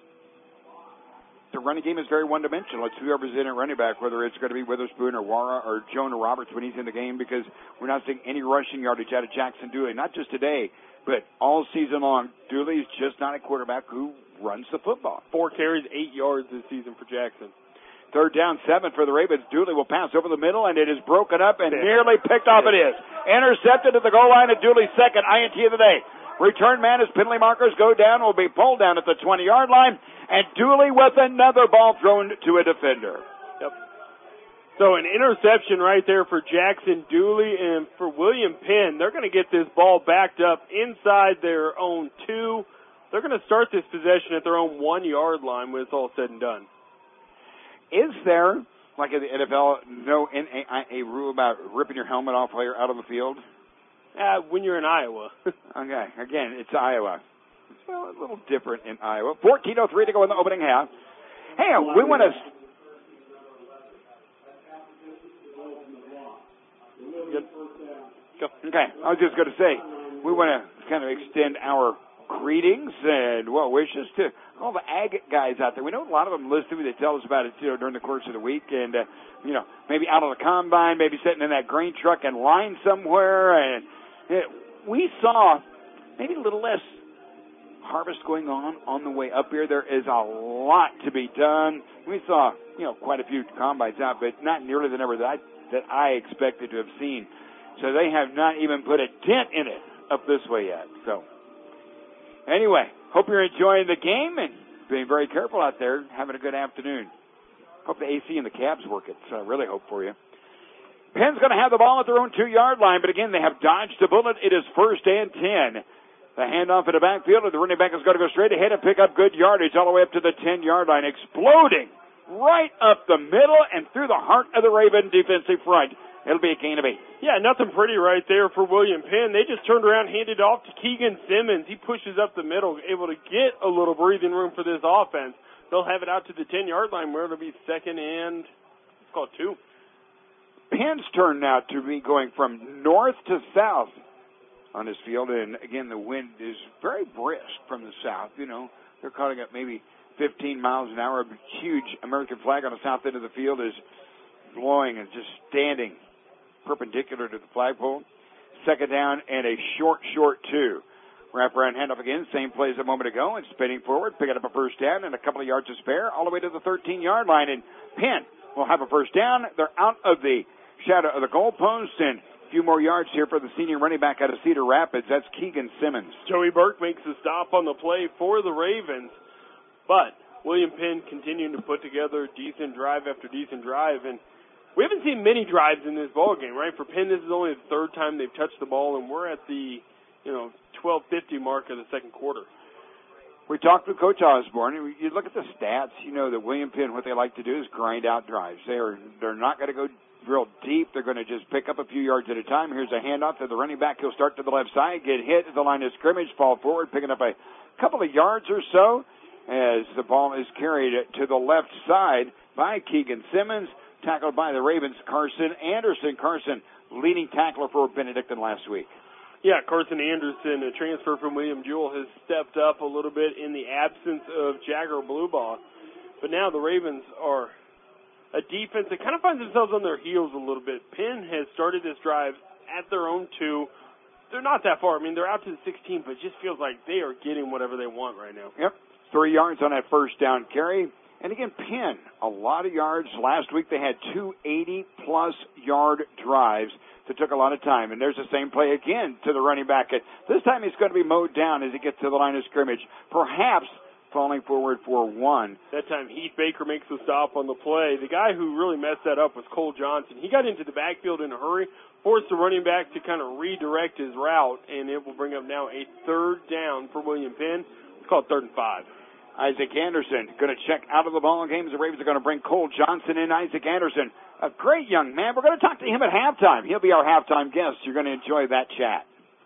the running game is very one-dimensional. It's whoever's in at running back, whether it's going to be Witherspoon or Wara or Jonah Roberts when he's in the game, because we're not seeing any rushing yardage out of Jackson Dooley, not just today, but all season long. Dooley's just not a quarterback who runs the football. Four carries, eight yards this season for Jackson. Third down, seven for the Ravens. Dooley will pass over the middle, and it is broken up and nearly picked off. It is. Intercepted at the goal line at Dooley's second I N T of the day. Return man as penalty markers go down, will be pulled down at the twenty-yard line, and Dooley with another ball thrown to a defender. Yep. So an interception right there for Jackson Dooley, and for William Penn, they're going to get this ball backed up inside their own two. They're going to start this possession at their own one-yard line when it's all said and done. Is there, like in the N F L, no N A I A rule about ripping your helmet off while you're out on the field? Uh, when you're in Iowa. Okay, again, it's Iowa. Well, a little different in Iowa. fourteen oh three to go in the opening half. Hey, we want to... Okay, I was just going to say, we want to kind of extend our greetings and well wishes to all the ag guys out there. We know a lot of them listen to me. They tell us about it, you know, during the course of the week, and uh, you know, maybe out on the combine, maybe sitting in that grain truck in line somewhere. And uh, we saw maybe a little less harvest going on on the way up here. There is a lot to be done. We saw, you know, quite a few combines out, but not nearly the number that I that I expected to have seen. So they have not even put a dent in it up this way yet. So. Anyway, hope you're enjoying the game and being very careful out there, having a good afternoon. Hope the A C and the cabs work it, so I really hope for you. Penn's going to have the ball at their own two-yard line, but again, they have dodged a bullet. It is first and ten. The handoff in the backfield, and the running back is going to go straight ahead and pick up good yardage all the way up to the ten-yard line, exploding right up the middle and through the heart of the Raven defensive front. It'll be a gain of eight. Yeah, nothing pretty right there for William Penn. They just turned around, handed off to Keegan Simmons. He pushes up the middle, able to get a little breathing room for this offense. They'll have it out to the ten-yard line where it'll be second and, let's call it two. Penn's turn now to be going from north to south on this field. And, again, the wind is very brisk from the south. You know, they're calling it maybe fifteen miles an hour. A huge American flag on the south end of the field is blowing and just standing perpendicular to the flagpole. Second down and a short, short two. Wrap around handoff again. Same play as a moment ago. And spinning forward, picking up a first down and a couple of yards to spare all the way to the thirteen-yard line. And Penn will have a first down. They're out of the shadow of the goalpost. And a few more yards here for the senior running back out of Cedar Rapids. That's Keegan Simmons. Joey Burke makes a stop on the play for the Ravens. But William Penn continuing to put together decent drive after decent drive. And we haven't seen many drives in this ball game, right? For Penn, this is only the third time they've touched the ball, and we're at the you know, twelve fifty mark of the second quarter. We talked with Coach Osborne, and you look at the stats, you know that William Penn, what they like to do is grind out drives. They are, they're not going to go real deep. They're going to just pick up a few yards at a time. Here's a handoff to the running back. He'll start to the left side, get hit at the line of scrimmage, fall forward, picking up a couple of yards or so as the ball is carried to the left side by Keegan Simmons, tackled by the Ravens' Carson Anderson. Carson, leading tackler for Benedictine last week. Yeah, Carson Anderson, a transfer from William Jewell, has stepped up a little bit in the absence of Jagger Bluebaugh. But now the Ravens are a defense that kind of finds themselves on their heels a little bit. Penn has started this drive at their own two. They're not that far. I mean, they're out to the sixteen, but it just feels like they are getting whatever they want right now. Yep, three yards on that first down carry. And again, Penn, a lot of yards. Last week they had two eighty-plus yard drives that took a lot of time. And there's the same play again to the running back. This time he's going to be mowed down as he gets to the line of scrimmage, perhaps falling forward for one. That time Heath Baker makes the stop on the play. The guy who really messed that up was Cole Johnson. He got into the backfield in a hurry, forced the running back to kind of redirect his route, and it will bring up now a third down for William Penn. It's called third and five. Isaac Anderson going to check out of the ball game. The Ravens are going to bring Cole Johnson in. Isaac Anderson, a great young man. We're going to talk to him at halftime. He'll be our halftime guest. You're going to enjoy that chat.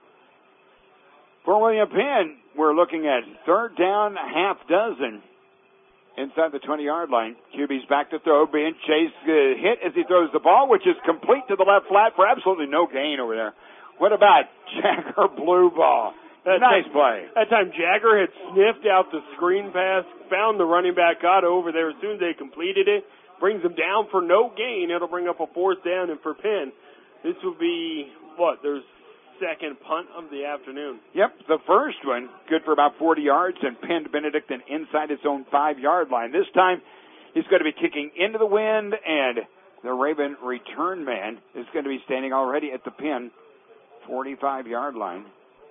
For William Penn, we're looking at third down, half dozen inside the twenty-yard line. Q B's back to throw, being chased, uh, hit as he throws the ball, which is complete to the left flat for absolutely no gain over there. What about Jagger Bluebaugh? That nice time, play. That time Jagger had sniffed out the screen pass, found the running back, got over there as soon as they completed it, brings them down for no gain. It'll bring up a fourth down, and for Penn, this will be, what, their second punt of the afternoon. Yep, the first one, good for about forty yards, and pinned Benedictine inside his own five-yard line. This time, he's going to be kicking into the wind, and the Raven return man is going to be standing already at the Penn forty-five-yard line.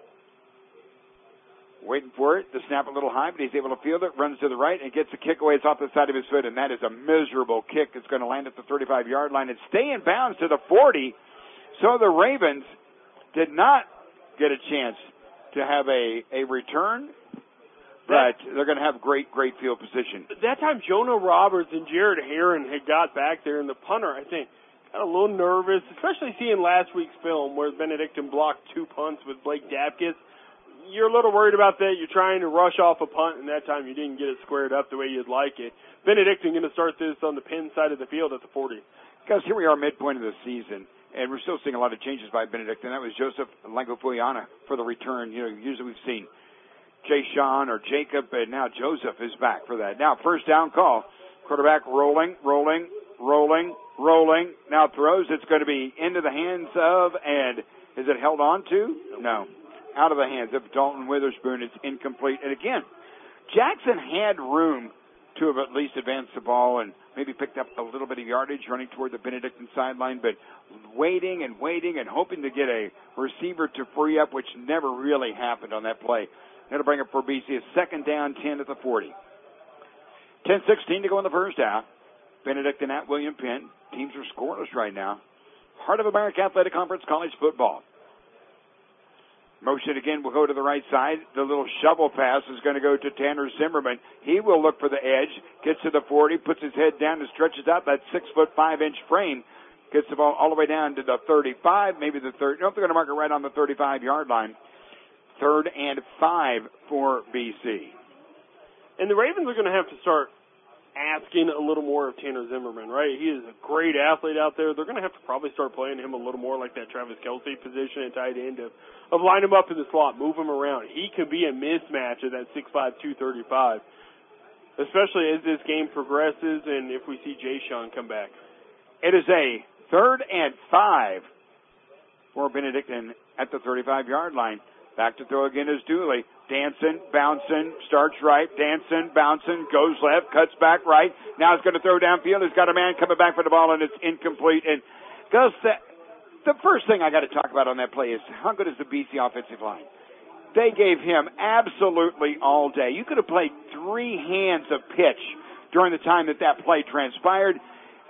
Waiting for it to snap a little high, but he's able to field it, runs to the right, and gets the kick away. It's off the side of his foot, and that is a miserable kick. It's going to land at the thirty-five-yard line and stay in bounds to the forty. So the Ravens did not get a chance to have a, a return, but they're going to have great, great field position. That time, Jonah Roberts and Jared Heron had got back there, and the punter, I think, got a little nervous, especially seeing last week's film where Benedictine blocked two punts with Blake Dapkus. You're a little worried about that. You're trying to rush off a punt, and that time you didn't get it squared up the way you'd like it. Benedictine going to start this on the Penn side of the field at the forty. Guys, here we are midpoint of the season, and we're still seeing a lot of changes by Benedictine. That was Joseph Langofuyana for the return. You know, usually we've seen Jay Sean or Jacob, and now Joseph is back for that. Now, first down call. Quarterback rolling, rolling, rolling, rolling. Now throws. It's going to be into the hands of, and is it held on to? No. Out of the hands of Dalton Witherspoon. It's incomplete. And again, Jackson had room to have at least advanced the ball and maybe picked up a little bit of yardage running toward the Benedictine sideline, but waiting and waiting and hoping to get a receiver to free up, which never really happened on that play. That'll bring up for B C a second down, ten at the forty. ten sixteen to go in the first half. Benedictine at William Penn. Teams are scoreless right now. Heart of America Athletic Conference College Football. Motion again will go to the right side. The little shovel pass is going to go to Tanner Zimmerman. He will look for the edge, gets to the forty, puts his head down and stretches out that six foot five inch frame. Gets the ball all the way down to the thirty-five, maybe the thirty. No, they're going to mark it right on the thirty-five-yard line. Third and five for B C. And the Ravens are going to have to start asking a little more of Tanner Zimmerman, right? He is a great athlete out there. They're going to have to probably start playing him a little more like that Travis Kelce position at tight end of, of line him up in the slot, move him around. He could be a mismatch at that six five, two thirty-five, especially as this game progresses and if we see Jay Sean come back. It is a third and five for Benedictine at the thirty-five-yard line. Back to throw again is Dooley. Dancing, bouncing, starts right, dancing, bouncing, goes left, cuts back right. Now he's going to throw downfield. He's got a man coming back for the ball, and it's incomplete. And Gus, the, the first thing I got to talk about on that play is how good is the B C offensive line? They gave him absolutely all day. You could have played three hands of pitch during the time that that play transpired.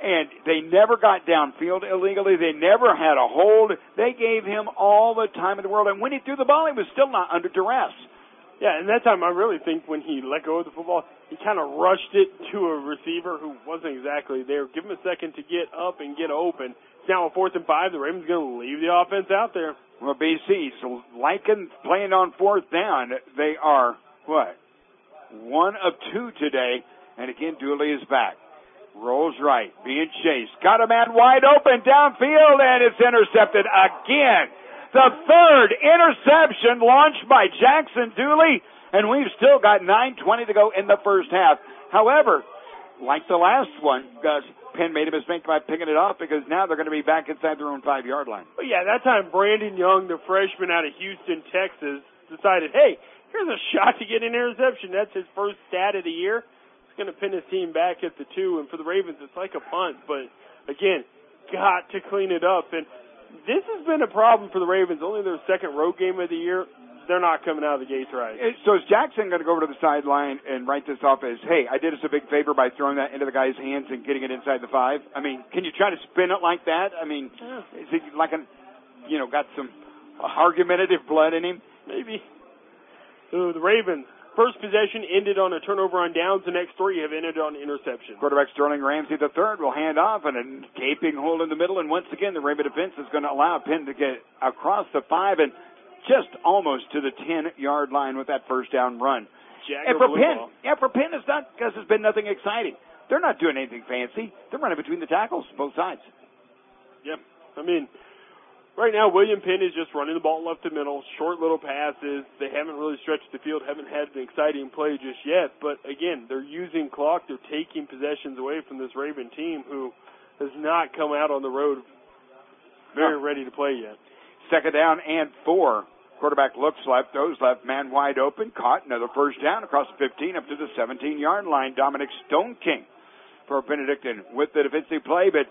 And they never got downfield illegally. They never had a hold. They gave him all the time in the world. And when he threw the ball, he was still not under duress. Yeah, and that time I really think when he let go of the football, he kind of rushed it to a receiver who wasn't exactly there. Give him a second to get up and get open. It's now a fourth and five. The Ravens going to leave the offense out there. Well, B C, so Lycan playing on fourth down. They are, what, one of two today. And again, Dooley is back. Rolls right, being chased. Got a man wide open downfield, and it's intercepted again. The third interception launched by Jackson Dooley, and we've still got nine twenty to go in the first half. However, like the last one, Gus, Penn made a mistake by picking it off because now they're going to be back inside their own five-yard line. But yeah, that time Brandon Young, the freshman out of Houston, Texas, decided, hey, here's a shot to get an interception. That's his first stat of the year. Going to pin his team back at the two, and for the Ravens, it's like a punt. But again, got to clean it up. And this has been a problem for the Ravens. Only their second road game of the year. They're not coming out of the gates right. So is Jackson going to go over to the sideline and write this off as, hey, I did us a big favor by throwing that into the guy's hands and getting it inside the five? I mean, can you try to spin it like that? I mean, yeah. Is he like a, you know, got some argumentative blood in him? Maybe. So the Ravens. First possession ended on a turnover on downs. The next three have ended on interception. Quarterback Sterling Ramsey the third will hand off, and a gaping hole in the middle. And once again, the Raven defense is going to allow Penn to get across the five and just almost to the ten-yard line with that first down run. Jagger and for Penn, ball. yeah, for Penn, it's not because it's been nothing exciting. They're not doing anything fancy. They're running between the tackles, both sides. Yep. I mean, right now, William Penn is just running the ball left to middle, short little passes. They haven't really stretched the field, haven't had an exciting play just yet. But, again, they're using clock. They're taking possessions away from this Raven team who has not come out on the road very no. ready to play yet. Second down and four. Quarterback looks left, goes left, man wide open, caught another first down across the fifteen up to the seventeen-yard line. Dominic Stoneking for Benedictine with the defensive play. But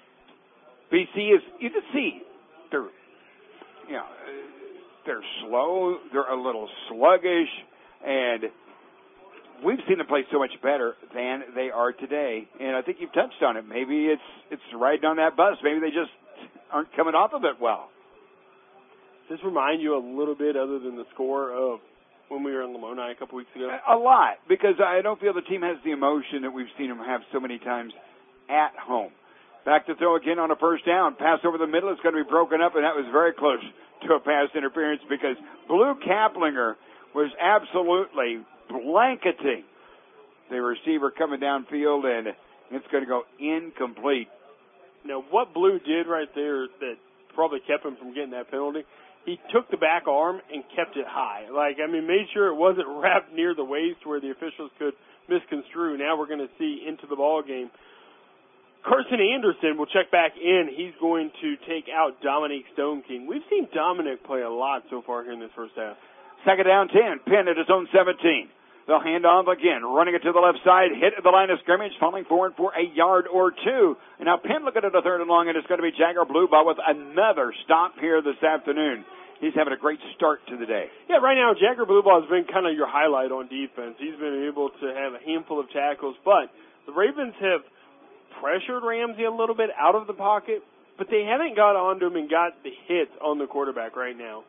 B C is, you can see, they're, you know, they're slow, they're a little sluggish, and we've seen them play so much better than they are today. And I think you've touched on it. Maybe it's it's riding on that bus. Maybe they just aren't coming off of it well. Does this remind you a little bit, other than the score, of when we were in Lamoni a couple weeks ago? A lot, because I don't feel the team has the emotion that we've seen them have so many times at home. Back to throw again on a first down. Pass over the middle. It's going to be broken up, and that was very close to a pass interference because Blue Kaplinger was absolutely blanketing the receiver coming downfield, and it's going to go incomplete. Now, what Blue did right there that probably kept him from getting that penalty, he took the back arm and kept it high. Like, I mean, made sure it wasn't wrapped near the waist where the officials could misconstrue. Now we're going to see into the ball game. Carson Anderson will check back in. He's going to take out Dominic Stoneking. We've seen Dominic play a lot so far here in this first half. Second down, ten. Penn at his own seventeen. They'll hand off again, running it to the left side, hit at the line of scrimmage, falling forward for a yard or two. And now Penn looking at a third and long, and it's going to be Jagger Blueball with another stop here this afternoon. He's having a great start to the day. Yeah, right now Jagger Blueball has been kind of your highlight on defense. He's been able to have a handful of tackles, but the Ravens have pressured Ramsey a little bit out of the pocket, but they haven't got onto him and got the hits on the quarterback right now.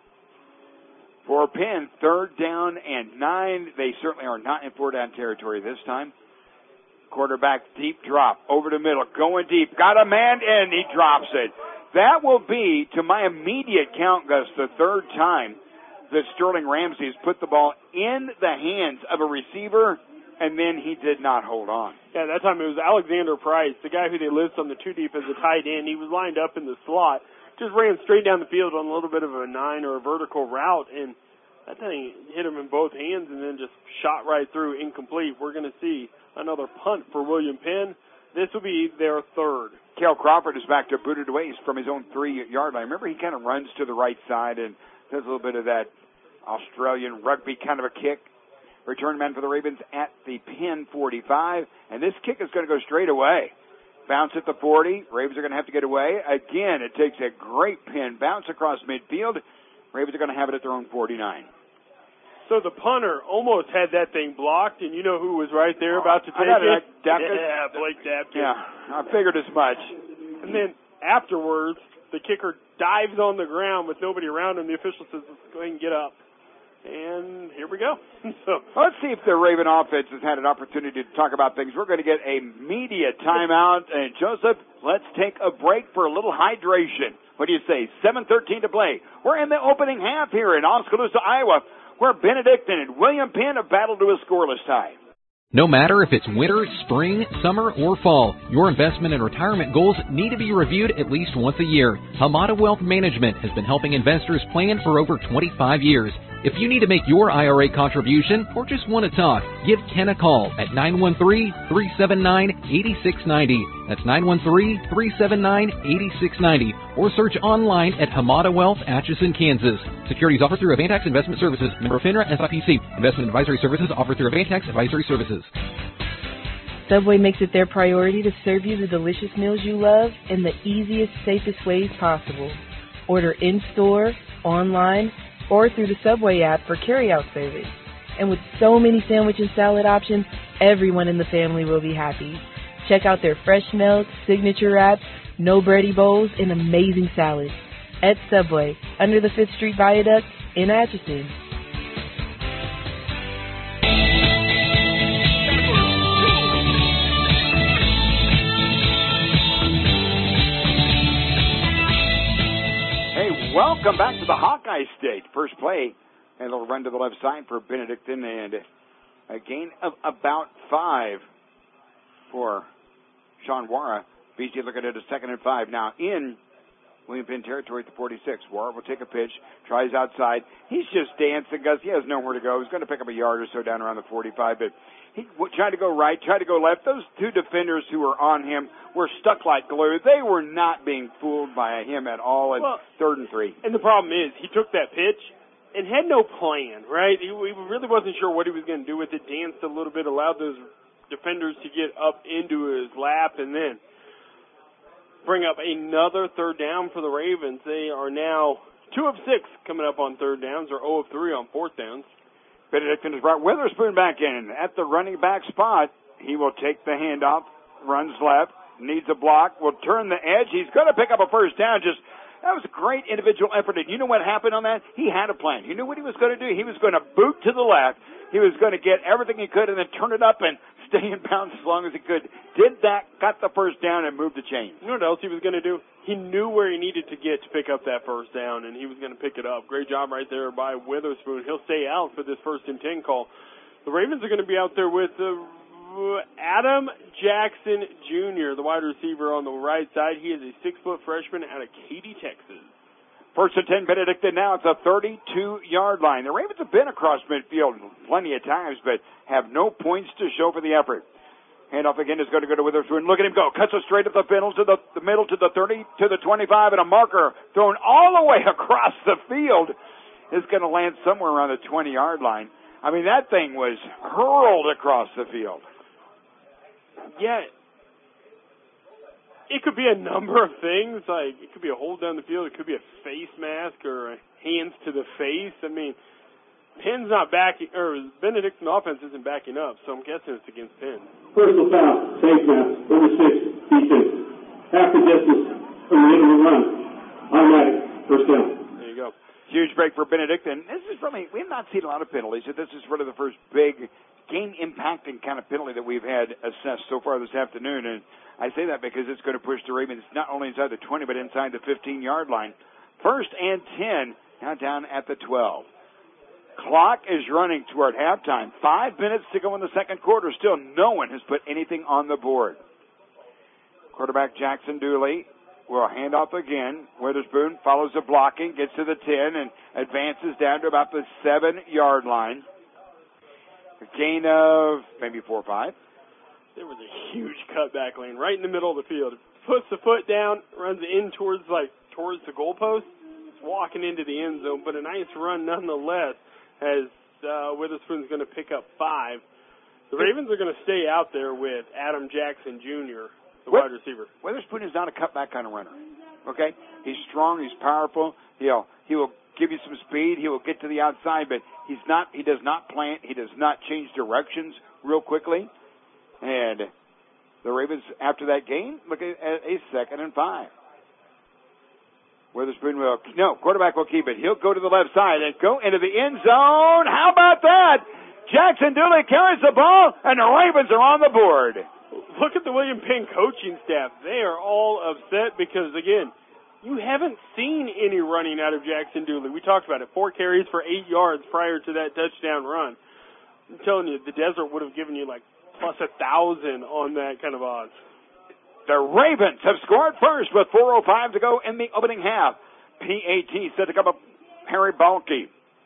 For Penn, third down and nine. They certainly are not in four-down territory this time. Quarterback deep drop over the middle, going deep. Got a man, and he drops it. That will be, to my immediate count, Gus, the third time that Sterling Ramsey has put the ball in the hands of a receiver, and then he did not hold on. Yeah, that time it was Alexander Price, the guy who they list on the two deep as a tight end. He was lined up in the slot, just ran straight down the field on a little bit of a nine or a vertical route, and that thing hit him in both hands and then just shot right through, incomplete. We're going to see another punt for William Penn. This will be their third. Cale Crawford is back to booted away from his own three-yard line. Remember, he kind of runs to the right side and does a little bit of that Australian rugby kind of a kick. Return man for the Ravens at the Penn forty-five, and this kick is going to go straight away. Bounce at the forty. Ravens are going to have to get away. Again, it takes a great Penn bounce across midfield. Ravens are going to have it at their own forty-nine. So the punter almost had that thing blocked, and you know who was right there about to take I got it? it. Dapkus. Yeah, Blake Dapkus. Yeah, I figured as much. And then afterwards, the kicker dives on the ground with nobody around him. The official says, let's go ahead and get up. And here we go. So let's see if the Raven offense has had an opportunity to talk about things. We're going to get a media timeout. And Joseph, let's take a break for a little hydration. What do you say? seven thirteen to play. We're in the opening half here in Oskaloosa, Iowa, where Benedictine and William Penn have battled to a scoreless tie. No matter if it's winter, spring, summer, or fall, your investment and retirement goals need to be reviewed at least once a year. Hamada Wealth Management has been helping investors plan for over twenty-five years. If you need to make your I R A contribution or just want to talk, give Ken a call at nine one three, three seven nine, eight six nine zero. That's nine one three, three seven nine, eight six nine zero. Or search online at Hamada Wealth, Atchison, Kansas. Securities offered through Avantax Investment Services. Member FINRA S I P C. Investment advisory services offered through Avantax Advisory Services. Subway makes it their priority to serve you the delicious meals you love in the easiest, safest ways possible. Order in-store, online, or through the Subway app for carry-out service. And with so many sandwich and salad options, everyone in the family will be happy. Check out their fresh melt, signature wraps, no bready bowls, and amazing salads. At Subway, under the fifth Street Viaduct in Atchison. Welcome back to the Hawkeye State. First play, and it'll run to the left side for Benedictine, and a gain of about five for Sean Wara. B C looking at a second and five now in William Penn territory at the forty-six. Wara will take a pitch, tries outside. He's just dancing, Gus. He has nowhere to go. He's going to pick up a yard or so down around the forty-five, but he tried to go right, tried to go left. Those two defenders who were on him were stuck like glue. They were not being fooled by him at all at well, third and three. And the problem is, he took that pitch and had no plan, right? He, he really wasn't sure what he was going to do with it. Danced a little bit, allowed those defenders to get up into his lap, and then bring up another third down for the Ravens. They are now two of six coming up on third downs, or zero of three on fourth downs. Benedictine has brought Witherspoon back in at the running back spot. He will take the handoff, runs left, needs a block, will turn the edge. He's going to pick up a first down. Just that was a great individual effort. And you know what happened on that? He had a plan. He knew what he was going to do. He was going to boot to the left. He was going to get everything he could and then turn it up and stay in bounds as long as he could. Did that, got the first down, and moved the chain. You know what else he was going to do? He knew where he needed to get to pick up that first down, and he was going to pick it up. Great job right there by Witherspoon. He'll stay out for this first and ten call. The Ravens are going to be out there with uh, Adam Jackson Junior, the wide receiver on the right side. He is a six-foot freshman out of Katy, Texas. First and ten, Benedictine now. It's a thirty-two-yard line. The Ravens have been across midfield plenty of times, but have no points to show for the effort. Handoff again is going to go to Witherspoon. Look at him go. Cuts it straight up the middle to the, the middle to the thirty, to the twenty-five, and a marker thrown all the way across the field is going to land somewhere around the twenty-yard line. I mean, that thing was hurled across the field. Yeah. It could be a number of things. Like, it could be a hold down the field. It could be a face mask or a hands to the face. I mean, Penn's not backing, or Benedictine offense isn't backing up, so I'm guessing it's against Penn. Personal foul, face mask, number six, defense. Half the distance from the end of the run. Automatic, first down. There you go. Huge break for Benedictine. This is really, we have not seen a lot of penalties, so this is really the first big game-impacting kind of penalty that we've had assessed so far this afternoon, and I say that because it's going to push the Ravens not only inside the twenty, but inside the fifteen-yard line. First and ten, now down at the twelve. Clock is running toward halftime. Five minutes to go in the second quarter. Still no one has put anything on the board. Quarterback Jackson Dooley will hand off again. Witherspoon follows the blocking, gets to the ten, and advances down to about the seven-yard line. A gain of maybe four or five. There was a huge cutback lane right in the middle of the field. Puts the foot down, runs in towards like towards the goalpost. It's walking into the end zone, but a nice run nonetheless. As uh, Witherspoon's going to pick up five. The Ravens are going to stay out there with Adam Jackson Junior, the With, wide receiver. Witherspoon is not a cutback kind of runner. Okay, he's strong, he's powerful. He'll he will give you some speed. He will get to the outside, but he's not. He does not plant. He does not change directions real quickly. And the Ravens, after that game, look at a second and five. Witherspoon will, no, quarterback will keep it. He'll go to the left side and go into the end zone. How about that? Jackson Dooley carries the ball, and the Ravens are on the board. Look at the William Penn coaching staff. They are all upset because, again, you haven't seen any running out of Jackson Dooley. We talked about it. Four carries for eight yards prior to that touchdown run. I'm telling you, the Desert would have given you like plus a thousand on that kind of odds. The Ravens have scored first with four oh five to go in the opening half. P A T set to come up Harry Balke.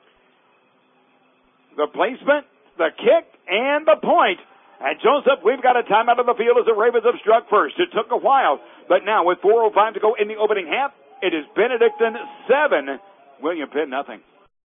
The placement, the kick, and the point. And Joseph, we've got a timeout on the field as the Ravens have struck first. It took a while, but now with four oh five to go in the opening half, it is Benedictine seven, William Penn nothing.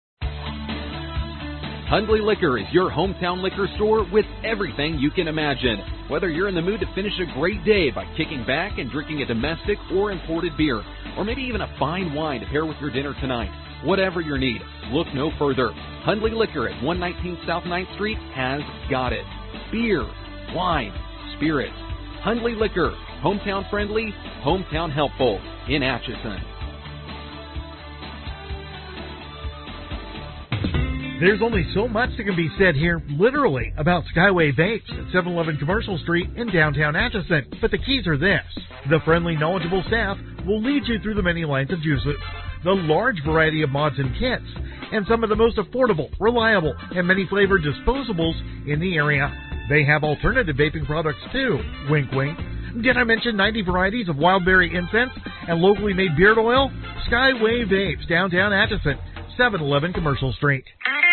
Hundley Liquor is your hometown liquor store with everything you can imagine. Whether you're in the mood to finish a great day by kicking back and drinking a domestic or imported beer, or maybe even a fine wine to pair with your dinner tonight, whatever your need, look no further. Hundley Liquor at one nineteen South ninth Street has got it. Beer, wine, spirits. Hundley Liquor, hometown friendly, hometown helpful in Atchison. There's only so much that can be said here, literally, about Skyway Vapes at seven eleven Commercial Street in downtown Atchison. But the keys are this. The friendly, knowledgeable staff will lead you through the many lines of juices, the large variety of mods and kits, and some of the most affordable, reliable, and many flavored disposables in the area. They have alternative vaping products too. Wink, wink. Did I mention ninety varieties of wildberry incense and locally made beard oil? Skyway Vapes, downtown Atchison, seven eleven Commercial Street.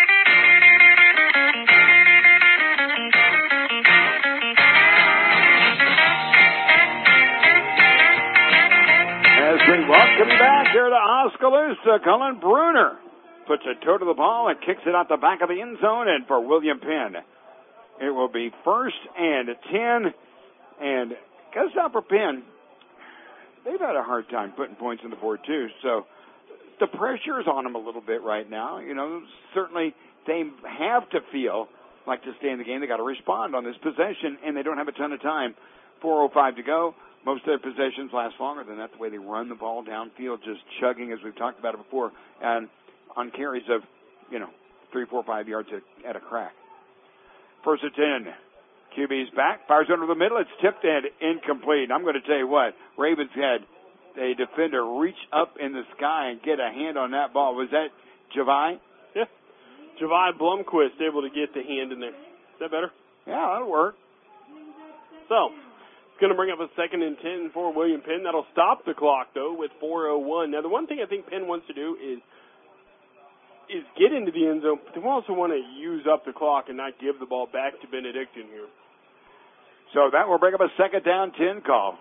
As we welcome back here to Oskaloosa, Cullen Bruner puts a toe to the ball and kicks it out the back of the end zone, and for William Penn, it will be first and ten. And Gus for Penn, they've had a hard time putting points on the board too, so the pressure is on them a little bit right now. You know, certainly they have to feel like to stay in the game. They got to respond on this possession, and they don't have a ton of time. four oh five to go. Most of their possessions last longer than that. The way they run the ball downfield, just chugging, as we've talked about it before, and on carries of, you know, three, four, five yards at, at a crack. First and ten. Q B's back, fires under the middle. It's tipped and incomplete. I'm going to tell you what, Ravens had a defender reach up in the sky and get a hand on that ball. Was that Javi? Yeah. Javi Blumquist able to get the hand in there. Is that better? Yeah, that'll work. So, it's going to bring up a second and ten for William Penn. That'll stop the clock, though, with four oh one. Now, the one thing I think Penn wants to do is is get into the end zone, but they also want to use up the clock and not give the ball back to Benedictine here. So that will bring up a second down, ten call.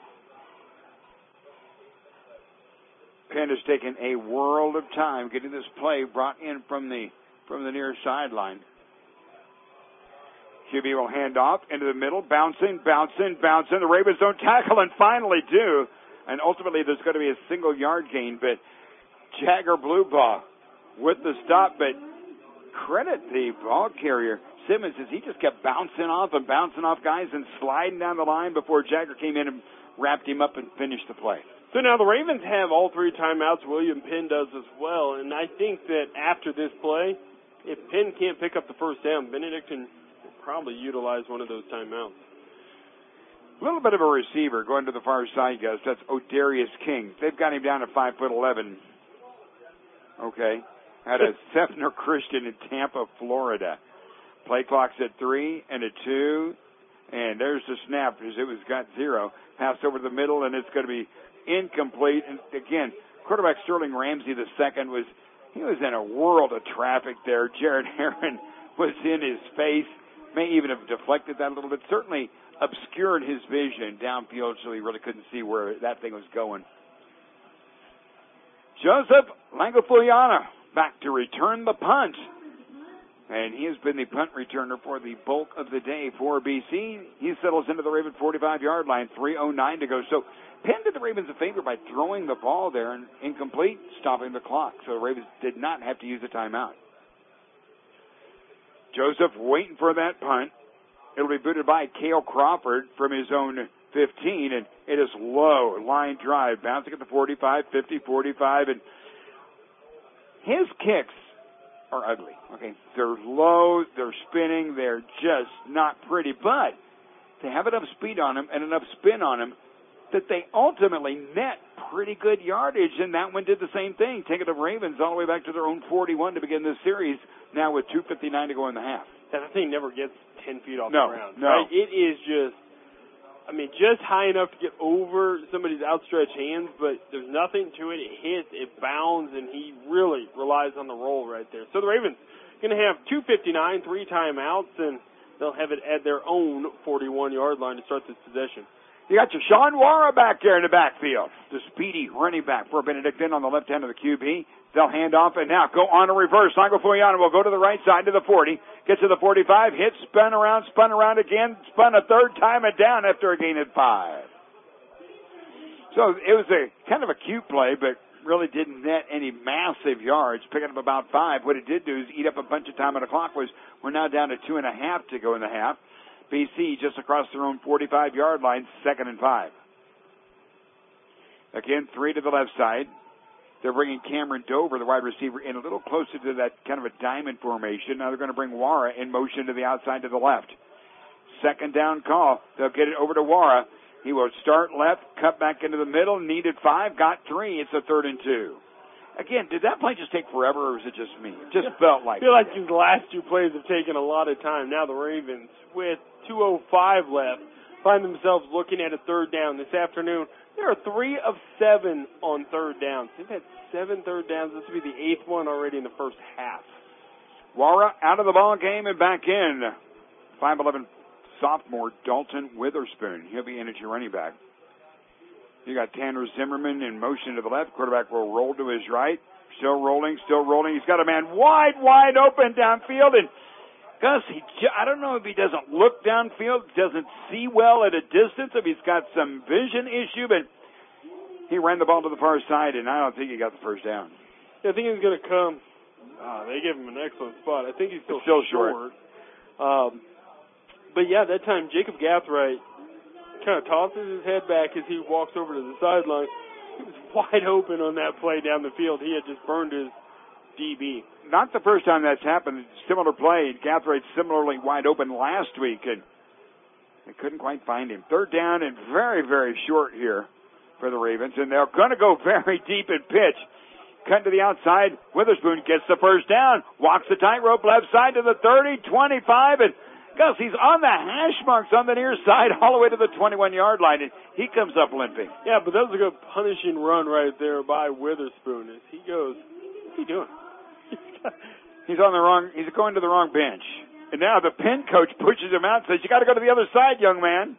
Penn has taken a world of time getting this play brought in from the from the near sideline. Q B will hand off into the middle, bouncing, bouncing, bouncing. The Ravens don't tackle and finally do. And ultimately there's going to be a single yard gain, but Jagger Bluebaugh with the stop, but credit the ball carrier, Simmons, as he just kept bouncing off and bouncing off guys and sliding down the line before Jagger came in and wrapped him up and finished the play. So now the Ravens have all three timeouts. William Penn does as well. And I think that after this play, if Penn can't pick up the first down, Benedictine will probably utilize one of those timeouts. A little bit of a receiver going to the far side, guys. That's O'Darius King. They've got him down at five foot eleven. Okay. Out of Sefner Christian in Tampa, Florida. Play clock's at three and a two. And there's the snap as it was got zero. Passed over the middle, and it's going to be incomplete. And again, quarterback Sterling Ramsey the second was, he was in a world of traffic there. Jared Herron was in his face. May even have deflected that a little bit. Certainly obscured his vision downfield so he really couldn't see where that thing was going. Joseph Langofuliana back to return the punt. And he has been the punt returner for the bulk of the day for B C. He settles into the Raven forty-five yard line, three oh nine to go. So Penn did the Ravens a favor by throwing the ball there and incomplete, stopping the clock. So the Ravens did not have to use a timeout. Joseph waiting for that punt. It'll be booted by Cale Crawford from his own fifteen, and it is low. Line drive, bouncing at the forty-five, fifty, forty-five, and his kicks are ugly. Okay, they're low, they're spinning, they're just not pretty, but they have enough speed on them and enough spin on them that they ultimately net pretty good yardage, and that one did the same thing, taking the Ravens all the way back to their own forty-one to begin this series, now with two fifty-nine to go in the half. That thing never gets ten feet off no, the ground. No, right? It is just, I mean, just high enough to get over somebody's outstretched hands, but there's nothing to it. It hits, it bounds, and he really relies on the roll right there. So the Ravens going to have two fifty-nine, three timeouts, and they'll have it at their own forty-one-yard line to start this possession. You got your Sean Wara back there in the backfield. The speedy running back for Benedictine on the left hand of the Q B. They'll hand off and now go on a reverse. Lago Foyana will go to the right side to the forty. Gets to the forty-five. Hit, spun around, spun around again. Spun a third time and down after a gain of five. So it was a kind of a cute play, but really didn't net any massive yards, picking up about five. What it did do is eat up a bunch of time on the clock. Was we're now down to two and a half to go in the half. B C just across their own forty-five-yard line, second and five. Again, three to the left side. They're bringing Cameron Dover, the wide receiver, in a little closer to that kind of a diamond formation. Now they're going to bring Wara in motion to the outside to the left. Second down call. They'll get it over to Wara. He will start left, cut back into the middle, needed five, got three. It's a third and two. Again, did that play just take forever, or was it just me? It just felt like I feel it. like these last two plays have taken a lot of time. Now the Ravens, with two oh five left, find themselves looking at a third down this afternoon. There are three of seven on third downs. They've had seven third downs. This will be the eighth one already in the first half. Wara out of the ball game and back in. five eleven sophomore Dalton Witherspoon. He'll be in at your running back. You got Tanner Zimmerman in motion to the left. Quarterback will roll to his right. Still rolling, still rolling. He's got a man wide, wide open downfield. And Gus, he, I don't know if he doesn't look downfield, doesn't see well at a distance, if he's got some vision issue, but he ran the ball to the far side, and I don't think he got the first down. Yeah, I think he's going to come. Uh, they gave him an excellent spot. I think he's still, still short. short. Um, but, yeah, that time Jacob Gathright kind of tosses his head back as he walks over to the sideline. He was wide open on that play down the field. He had just burned his D B. Not the first time that's happened. Similar play. Gathright similarly wide open last week, and they couldn't quite find him. Third down and very, very short here for the Ravens, and they're going to go very deep in pitch. Cut to the outside. Witherspoon gets the first down, walks the tightrope left side to the thirty, twenty-five, and Gus, he's on the hash marks on the near side all the way to the twenty-one-yard line, and he comes up limping. Yeah, but that was a good punishing run right there by Witherspoon as he goes, what's he doing? He's on the wrong, he's going to the wrong bench. And now the Penn coach pushes him out and says, you got to go to the other side, young man.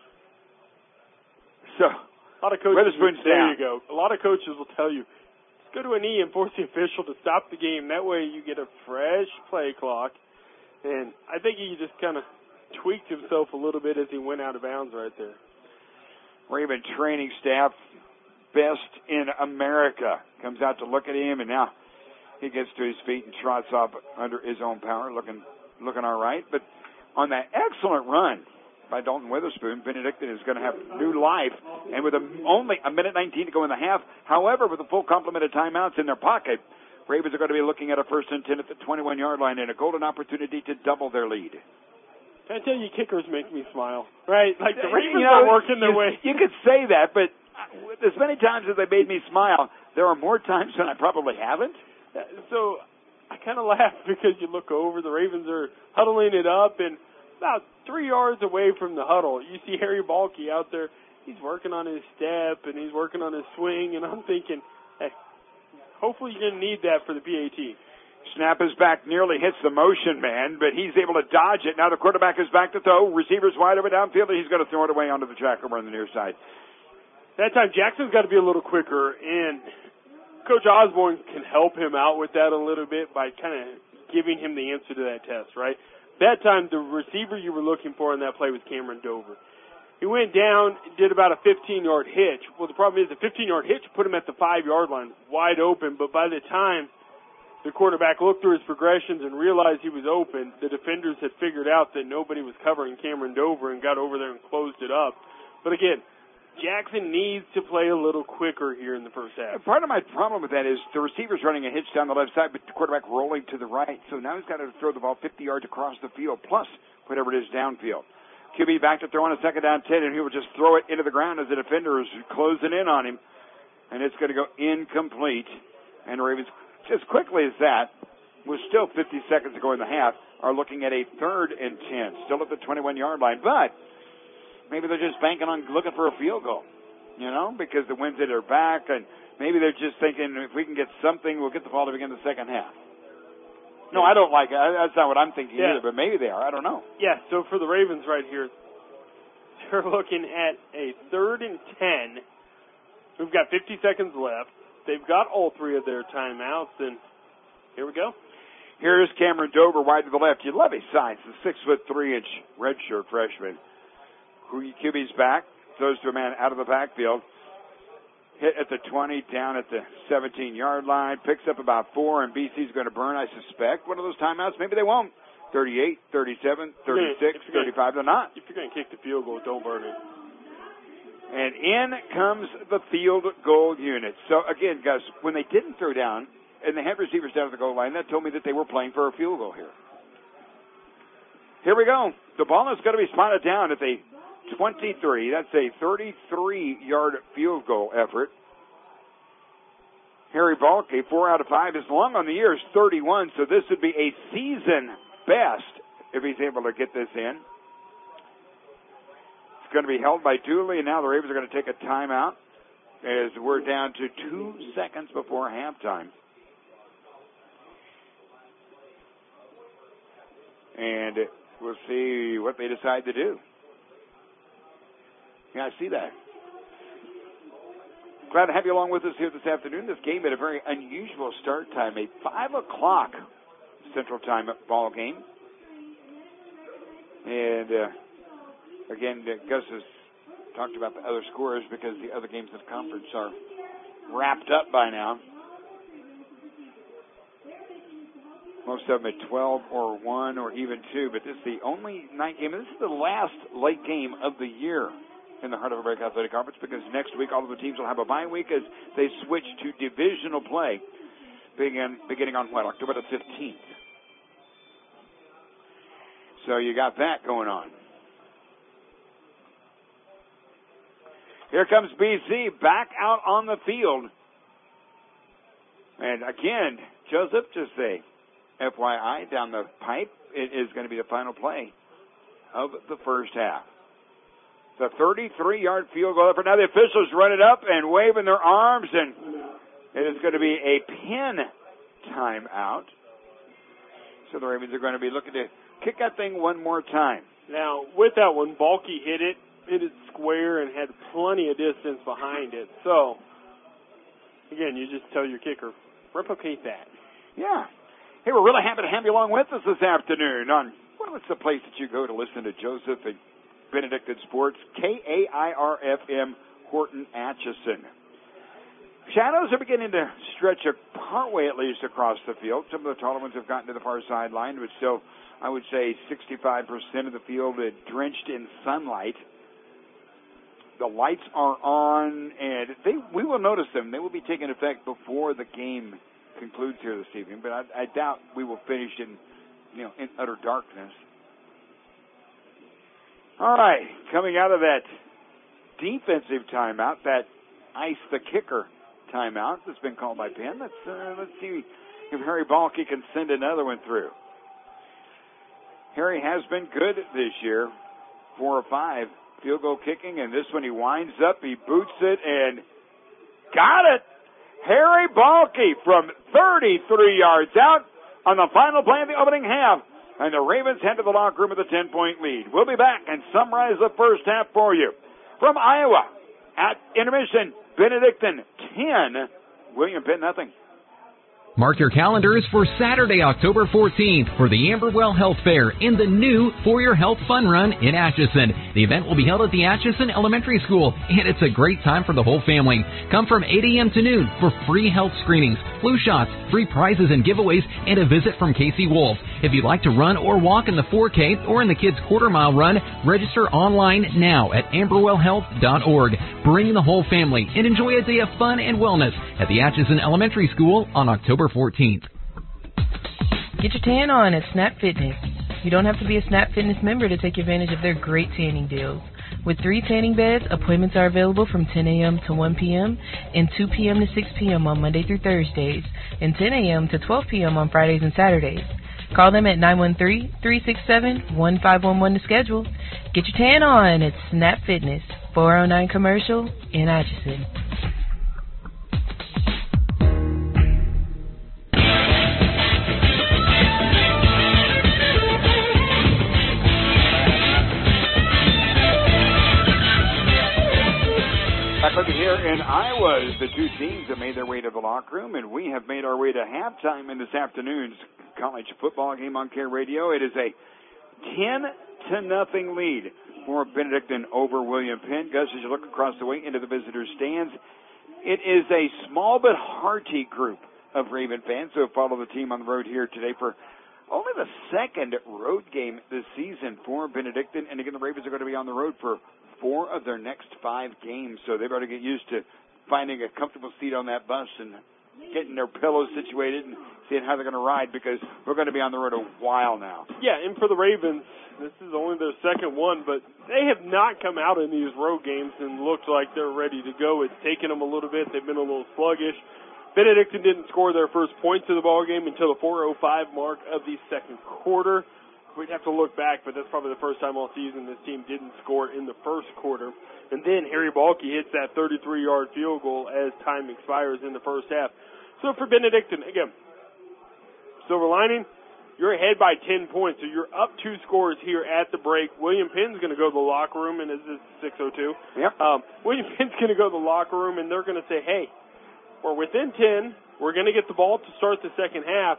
So, a lot of coaches, Witherspoon's there down. you go. A lot of coaches will tell you, go to a knee and force the official to stop the game. That way you get a fresh play clock. And I think he just kind of tweaked himself a little bit as he went out of bounds right there. Raven training staff, best in America, comes out to look at him, and now he gets to his feet and trots off under his own power, looking looking all right. But on that excellent run by Dalton Witherspoon, Benedictine is going to have new life, and with a, only a minute nineteen to go in the half. However, with a full complement of timeouts in their pocket, Ravens are going to be looking at a first and ten at the twenty-one-yard line and a golden opportunity to double their lead. Can I tell you, kickers make me smile, right? Like the Ravens you know, are working their you, way. You could say that, but as many times as they made me smile, there are more times than I probably haven't. So I kind of laugh because you look over, the Ravens are huddling it up, and about three yards away from the huddle, you see Harry Balke out there. He's working on his step, and he's working on his swing, and I'm thinking, hey, hopefully you're going to need that for the P A T. Snap is back, nearly hits the motion man, but he's able to dodge it. Now the quarterback is back to throw. Receiver's wide over downfield, and he's going to throw it away onto the track over on the near side. That time Jackson's got to be a little quicker, and Coach Osborne can help him out with that a little bit by kind of giving him the answer to that test, right? That time the receiver you were looking for in that play was Cameron Dover. He went down, did about a fifteen-yard hitch. Well, the problem is the fifteen-yard hitch put him at the five-yard line, wide open. But by the time the quarterback looked through his progressions and realized he was open, the defenders had figured out that nobody was covering Cameron Dover and got over there and closed it up. But again, Jackson needs to play a little quicker here in the first half. Part of my problem with that is the receiver's running a hitch down the left side, but the quarterback rolling to the right. So now he's got to throw the ball fifty yards across the field, plus whatever it is downfield. Q B back to throw on a second down ten, and he will just throw it into the ground as the defender is closing in on him. And it's going to go incomplete. And the Ravens, as quickly as that, with still fifty seconds to go in the half, are looking at a third and ten, still at the twenty-one-yard line. But maybe they're just banking on looking for a field goal, you know, because the wind's at their back, and maybe they're just thinking if we can get something, we'll get the ball to begin the second half. No, I don't like it. That's not what I'm thinking yeah. either, but maybe they are. I don't know. Yeah, so for the Ravens right here, they're looking at a third and ten. We've got fifty seconds left. They've got all three of their timeouts, and here we go. Here's Cameron Dover wide to the left. You love his size, the six foot three inch redshirt freshman. Q B's back, throws to a man out of the backfield. Hit at the twenty, down at the seventeen-yard line. Picks up about four, and B C's going to burn, I suspect, one of those timeouts. Maybe they won't. thirty-eight, thirty-seven, thirty-six, thirty-five. They're not. If you're going to kick the field goal, don't burn it. And in comes the field goal unit. So, again, guys, when they didn't throw down, and they had receivers down at the goal line, that told me that they were playing for a field goal here. Here we go. The ball is going to be spotted down at the twenty-three. That's a thirty-three-yard field goal effort. Harry Balke, four out of five. His long on the year is thirty-one, so this would be a season best if he's able to get this in. It's going to be held by Dooley, and now the Ravens are going to take a timeout as we're down to two seconds before halftime. And we'll see what they decide to do. Yeah, I see that. Glad to have you along with us here this afternoon. This game had a very unusual start time, a five o'clock Central Time ball game. And, uh, again, Gus has talked about the other scores because the other games in the conference are wrapped up by now. Most of them at twelve or one or even two, but this is the only night game. This is the last late game of the year in the Heart of America Athletic Conference, because next week all of the teams will have a bye week as they switch to divisional play begin, beginning on what, October the fifteenth. So you got that going on. Here comes B C back out on the field. And again, Joseph, just a F Y I down the pipe, it is going to be the final play of the first half. The thirty-three-yard field goal effort. Now the officials run it up and waving their arms, and it is going to be a pin timeout. So the Ravens are going to be looking to kick that thing one more time. Now, with that one, Balke hit it, hit it square, and had plenty of distance behind it. So, again, you just tell your kicker, replicate that. Yeah. Hey, we're really happy to have you along with us this afternoon on, well, it's the place that you go to listen to Joseph and Benedictine Sports, K A I R F M, Horton Atchison. Shadows are beginning to stretch a partway at least across the field. Some of the taller ones have gotten to the far sideline, but still, I would say sixty-five percent of the field is drenched in sunlight. The lights are on, and they we will notice them. They will be taking effect before the game concludes here this evening, but I, I doubt we will finish in, you know, in utter darkness. All right, coming out of that defensive timeout, that ice the kicker timeout that's been called by Penn. Let's uh, let's see if Harry Balke can send another one through. Harry has been good this year, four or five field goal kicking, and this one he winds up, he boots it, and got it. Harry Balke from thirty-three yards out on the final play of the opening half. And the Ravens head to the locker room with a ten-point lead. We'll be back and summarize the first half for you. From Iowa, at intermission, Benedictine ten, William Penn nothing. Mark your calendars for Saturday, October fourteenth for the Amberwell Health Fair in the new For Your Health Fun Run in Atchison. The event will be held at the Atchison Elementary School, and it's a great time for the whole family. Come from eight a.m. to noon for free health screenings, flu shots, free prizes and giveaways, and a visit from Casey Wolf. If you'd like to run or walk in the four K or in the kids' quarter mile run, register online now at amberwell health dot org. Bring the whole family and enjoy a day of fun and wellness at the Atchison Elementary School on October fourteenth. Get your tan on at Snap Fitness. You don't have to be a Snap Fitness member to take advantage of their great tanning deals. With three tanning beds, appointments are available from ten a.m. to one p.m. and two p.m. to six p.m. on Monday through Thursdays, and ten a.m. to twelve p.m. on Fridays and Saturdays. Call them at nine one three, three six seven, one five one one to schedule. Get your tan on at Snap Fitness, four oh nine Commercial in Atchison. Back looking here in Iowa, the two teams have made their way to the locker room, and we have made our way to halftime in this afternoon's college football game on Care Radio. It is a ten to nothing lead for Benedictine over William Penn. Gus, as you look across the way into the visitors' stands, it is a small but hearty group of Raven fans who have followed the team on the road here today for only the second road game this season for Benedictine. And again, the Ravens are going to be on the road for four of their next five games, so they better get used to finding a comfortable seat on that bus and getting their pillows situated and seeing how they're going to ride, because we're going to be on the road a while now. Yeah, and for the Ravens, this is only their second one, but they have not come out in these road games and looked like they're ready to go. It's taken them a little bit. They've been a little sluggish. Benedictine didn't score their first points of the ball game until the four oh five mark of the second quarter. We'd have to look back, but that's probably the first time all season this team didn't score in the first quarter. And then Harry Balke hits that thirty-three-yard field goal as time expires in the first half. So for Benedictine, again, silver lining, you're ahead by ten points, so you're up two scores here at the break. William Penn's going to go to the locker room, and this is six oh two. Yep. Um, William Penn's going to go to the locker room, and they're going to say, hey, we're within ten. We're going to get the ball to start the second half.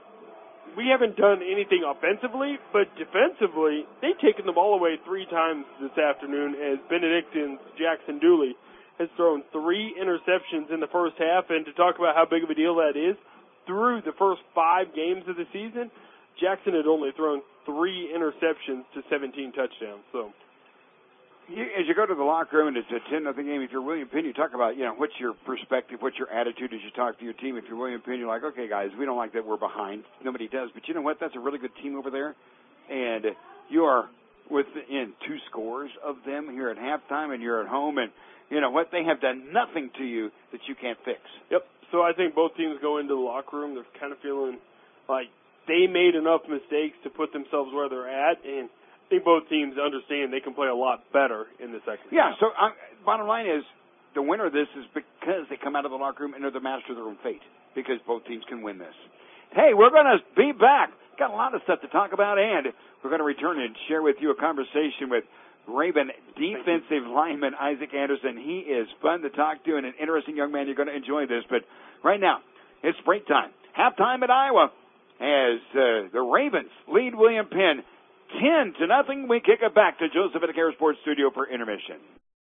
We haven't done anything offensively, but defensively, they've taken the ball away three times this afternoon, as Benedictine's Jackson Dooley has thrown three interceptions in the first half. And to talk about how big of a deal that is, through the first five games of the season, Jackson had only thrown three interceptions to seventeen touchdowns. So, you, as you go to the locker room and it's a ten nothing game, if you're William Penn, you talk about, you know, what's your perspective, what's your attitude as you talk to your team. If you're William Penn, you're like, okay, guys, we don't like that we're behind. Nobody does. But you know what? That's a really good team over there. And you are within two scores of them here at halftime, and you're at home. And you know what? They have done nothing to you that you can't fix. Yep. So I think both teams go into the locker room. They're kind of feeling like they made enough mistakes to put themselves where they're at, and I think both teams understand they can play a lot better in the second Yeah, half. so uh, bottom line is the winner of this is because they come out of the locker room and they're the master of their own fate, because both teams can win this. Hey, we're going to be back. Got a lot of stuff to talk about, and we're going to return and share with you a conversation with Raven defensive lineman Isaac Anderson. He is fun to talk to and an interesting young man. You're going to enjoy this. But right now, it's break time. Halftime at Iowa as uh, the Ravens lead William Penn ten to nothing. We kick it back to Joseph at the Care Sports Studio for intermission.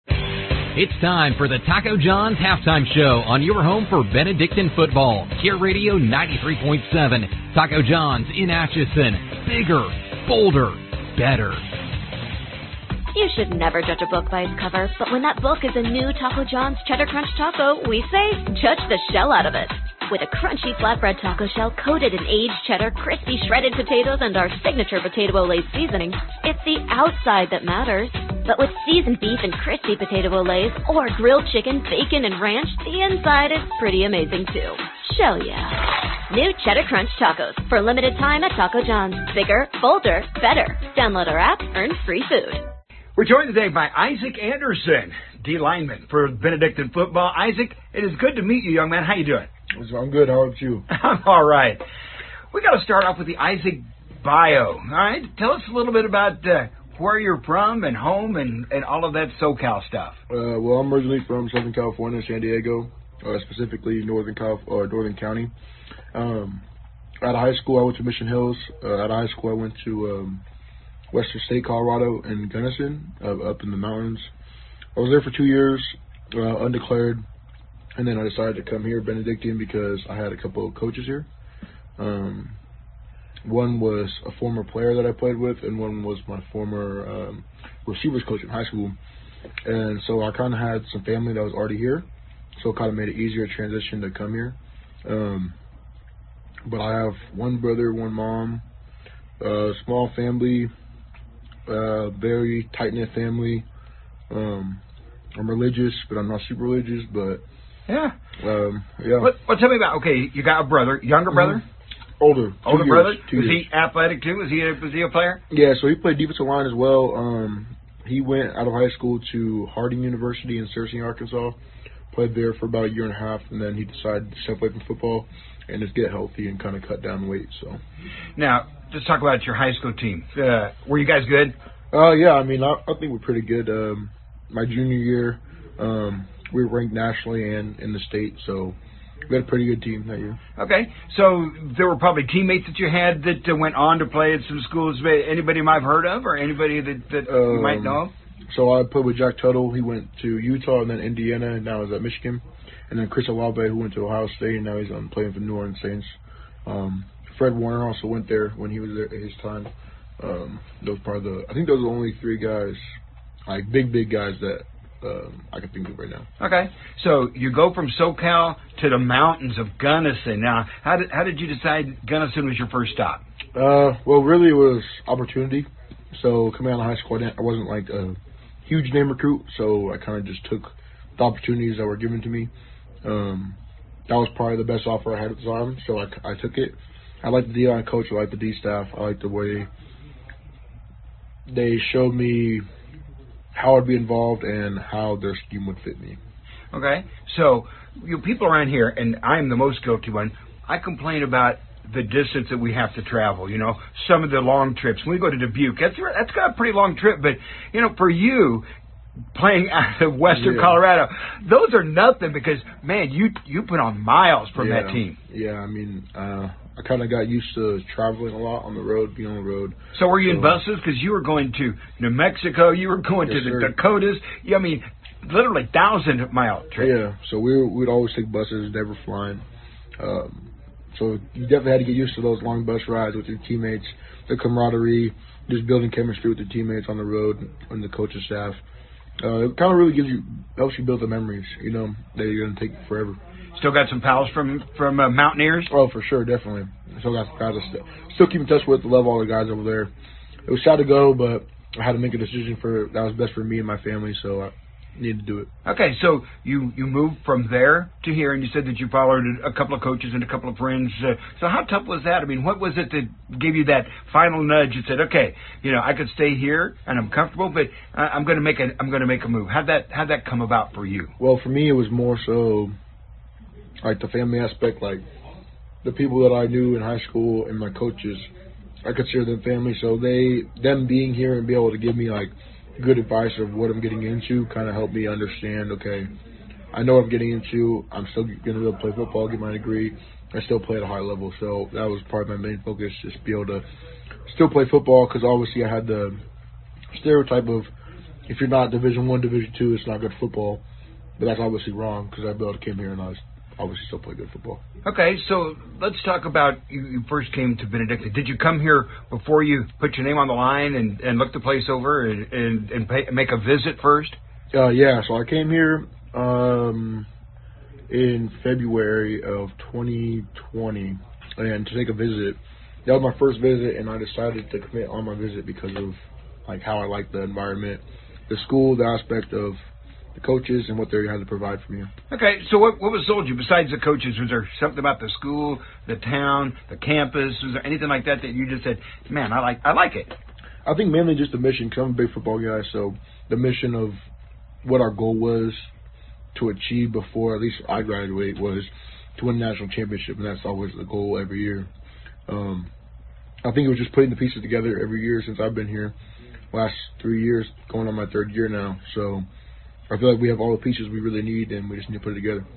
It's time for the Taco John's Halftime Show on your home for Benedictine football. Care Radio ninety-three point seven. Taco John's in Atchison. Bigger, bolder, better. You should never judge a book by its cover, but when that book is a new Taco John's Cheddar Crunch Taco, we say, judge the shell out of it. With a crunchy flatbread taco shell coated in aged cheddar, crispy shredded potatoes, and our signature potato ole seasoning, it's the outside that matters. But with seasoned beef and crispy potato olays, or grilled chicken, bacon, and ranch, the inside is pretty amazing too. Shell yeah. New Cheddar Crunch Tacos for a limited time at Taco John's. Bigger, bolder, better. Download our app, earn free food. We're joined today by Isaac Anderson, D lineman for Benedictine football. Isaac, it is good to meet you, young man. How you doing? I'm good. How about you? I'm all right. We got to start off with the Isaac bio. All right, tell us a little bit about uh, where you're from and home and, and all of that SoCal stuff. Uh, well, I'm originally from Southern California, San Diego. uh, specifically Northern Cal- or Northern County. Um, out of high school, I went to Mission Hills. Uh, out of high school, I went to um, Western State, Colorado, in Gunnison, uh, up in the mountains. I was there for two years, uh, undeclared, and then I decided to come here, Benedictine, because I had a couple of coaches here. Um, one was a former player that I played with, and one was my former um, receivers coach in high school. And so I kind of had some family that was already here, so it kind of made it easier to transition to come here. Um, but I have one brother, one mom, a small family, uh, very tight-knit family. Um, I'm religious, but I'm not super religious, but yeah. Um, yeah. What, what, tell me about, okay, you got a brother, younger brother? Mm-hmm. Older. Older years, brother? Two Was years. he athletic too? Was he a, was he a player? Yeah, so he played defensive line as well. Um, he went out of high school to Harding University in Searcy, Arkansas. Played there for about a year and a half, and then he decided to step away from football and just get healthy and kind of cut down weight. So, now let's talk about your high school team. Uh, were you guys good? Uh, yeah, I mean, I, I think we're pretty good. Um, my junior year, um, we were ranked nationally and in the state, so we had a pretty good team that year. Okay, so there were probably teammates that you had that uh, went on to play at some schools. Anybody I've heard of, or anybody that, that um, you might know of? So I played with Jack Tuttle. He went to Utah and then Indiana, and now he's at Michigan. And then Chris Olave, who went to Ohio State, and now he's um, playing for New Orleans Saints. Um, Fred Warner also went there when he was there at his time. Um, those probably the I think those are the only three guys, like big big guys that um, I can think of right now. Okay, so you go from SoCal to the mountains of Gunnison. Now, how did how did you decide Gunnison was your first stop? Uh, well, really it was opportunity. So coming out of high school, I, I wasn't like a huge name recruit, so I kind of just took the opportunities that were given to me. Um, that was probably the best offer I had at the time, so I, I took it. I liked the D-line coach, I liked the D staff, I liked the way they showed me how I'd be involved and how their scheme would fit me. Okay, so you know, people around here, and I am the most guilty one, I complain about the distance that we have to travel, you know, some of the long trips. When we go to Dubuque, that's, that's got a pretty long trip, but, you know, for you, playing out of Western yeah. Colorado, those are nothing because, man, you you put on miles from yeah. that team. Yeah, I mean, uh, I kind of got used to traveling a lot on the road, being on the road. So were you so, in buses? Because you were going to New Mexico, you were going yes, to the sir. Dakotas. I mean, literally thousand-mile trips. Yeah, so we were, we'd always take buses, never flying. Um, so you definitely had to get used to those long bus rides with your teammates, the camaraderie, just building chemistry with the teammates on the road and the coaching staff. Uh, it kind of really gives you, helps you build the memories, you know, that you're going to take forever. Still got some pals from from uh, Mountaineers? Oh, for sure, definitely. Still got some guys I still, still keep in touch with, love all the guys over there. It was sad to go, but I had to make a decision for that was best for me and my family, so I needed to do it. Okay, so you, you moved from there to here, and you said that you followed a couple of coaches and a couple of friends. Uh, so how tough was that? I mean, what was it that gave you that final nudge and said, okay, you know, I could stay here and I'm comfortable, but I, I'm going to make a I'm going to make a move. How'd that how'd that come about for you? Well, for me, it was more so like the family aspect, like the people that I knew in high school and my coaches. I consider them family, so they them being here and be able to give me like good advice of what I'm getting into kind of helped me understand, okay, I know what I'm getting into. I'm still going to be able to play football, get my degree. I still play at a high level, so that was part of my main focus, just be able to still play football because obviously I had the stereotype of if you're not Division One, Division Two, it's not good football, but that's obviously wrong because I be able to came here and I was obviously still play good football. Okay, so let's talk about you, you first came to Benedictine. Did you come here before you put your name on the line and, and look the place over and, and, and pay, make a visit first? Uh, yeah, so I came here um, in February of twenty twenty and to take a visit. That was my first visit, and I decided to commit on my visit because of like how I like the environment, the school, the aspect of the coaches and what they had to provide for me. Okay, so what what was sold you besides the coaches? Was there something about the school, the town, the campus? Was there anything like that that you just said, man, I like I like it? I think mainly just the mission, because I'm a big football guy, so the mission of what our goal was to achieve before at least I graduate was to win a national championship, and that's always the goal every year. Um, I think it was just putting the pieces together every year since I've been here, last three years, going on my third year now, so I feel like we have all the pieces we really need, and we just need to put it together.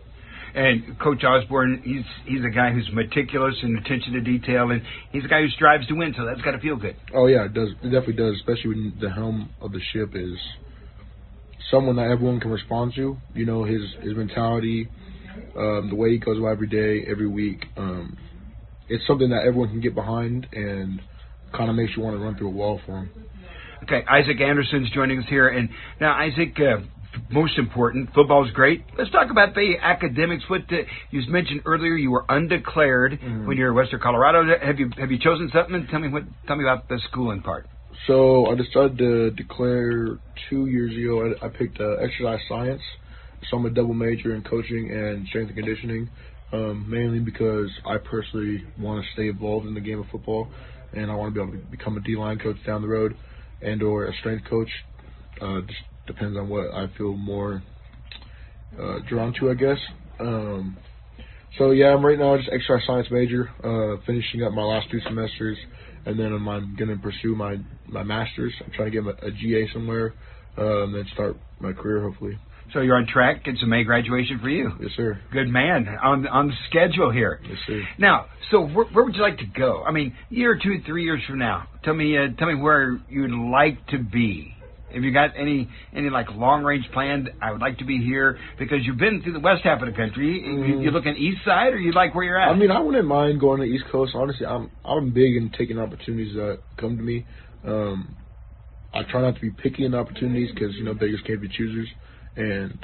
And Coach Osborne, he's he's a guy who's meticulous and attention to detail, and he's a guy who strives to win, so that's got to feel good. Oh, yeah, it does. It definitely does, especially when the helm of the ship is someone that everyone can respond to. You know, his, his mentality, um, the way he goes about every day, every week. Um, it's something that everyone can get behind and kind of makes you want to run through a wall for him. Okay, Isaac Anderson's joining us here. And now, Isaac, uh, most important, football's great. Let's talk about the academics. What uh, you mentioned earlier, you were undeclared mm-hmm. when you were in Western Colorado. Have you have you chosen something? Tell me what. Tell me about the schooling part. So I decided to declare two years ago. I, I picked uh, exercise science. So I'm a double major in coaching and strength and conditioning, um, mainly because I personally want to stay involved in the game of football, and I want to be able to become a D-line coach down the road and or a strength coach. Uh, just depends on what I feel more uh, drawn to, I guess. Um, so, yeah, I'm right now just exercise science major, uh, finishing up my last two semesters, and then I'm, I'm going to pursue my, my master's. I'm trying to get a, a G A somewhere, uh, and then start my career, hopefully. So you're on track. It's a May graduation for you. Yes, sir. Good man. On on the schedule here. Yes, sir. Now, so where, where would you like to go? I mean, year or two, three years from now. Tell me, uh, tell me where you would like to be. Have you got any any like long range plan? I would like to be here because you've been through the west half of the country. Mm. You, you looking east side, or you like where you're at? I mean, I wouldn't mind going to the East Coast. Honestly, I'm I'm big in taking opportunities that come to me. Um, I try not to be picky in opportunities because you know beggars can't be choosers. And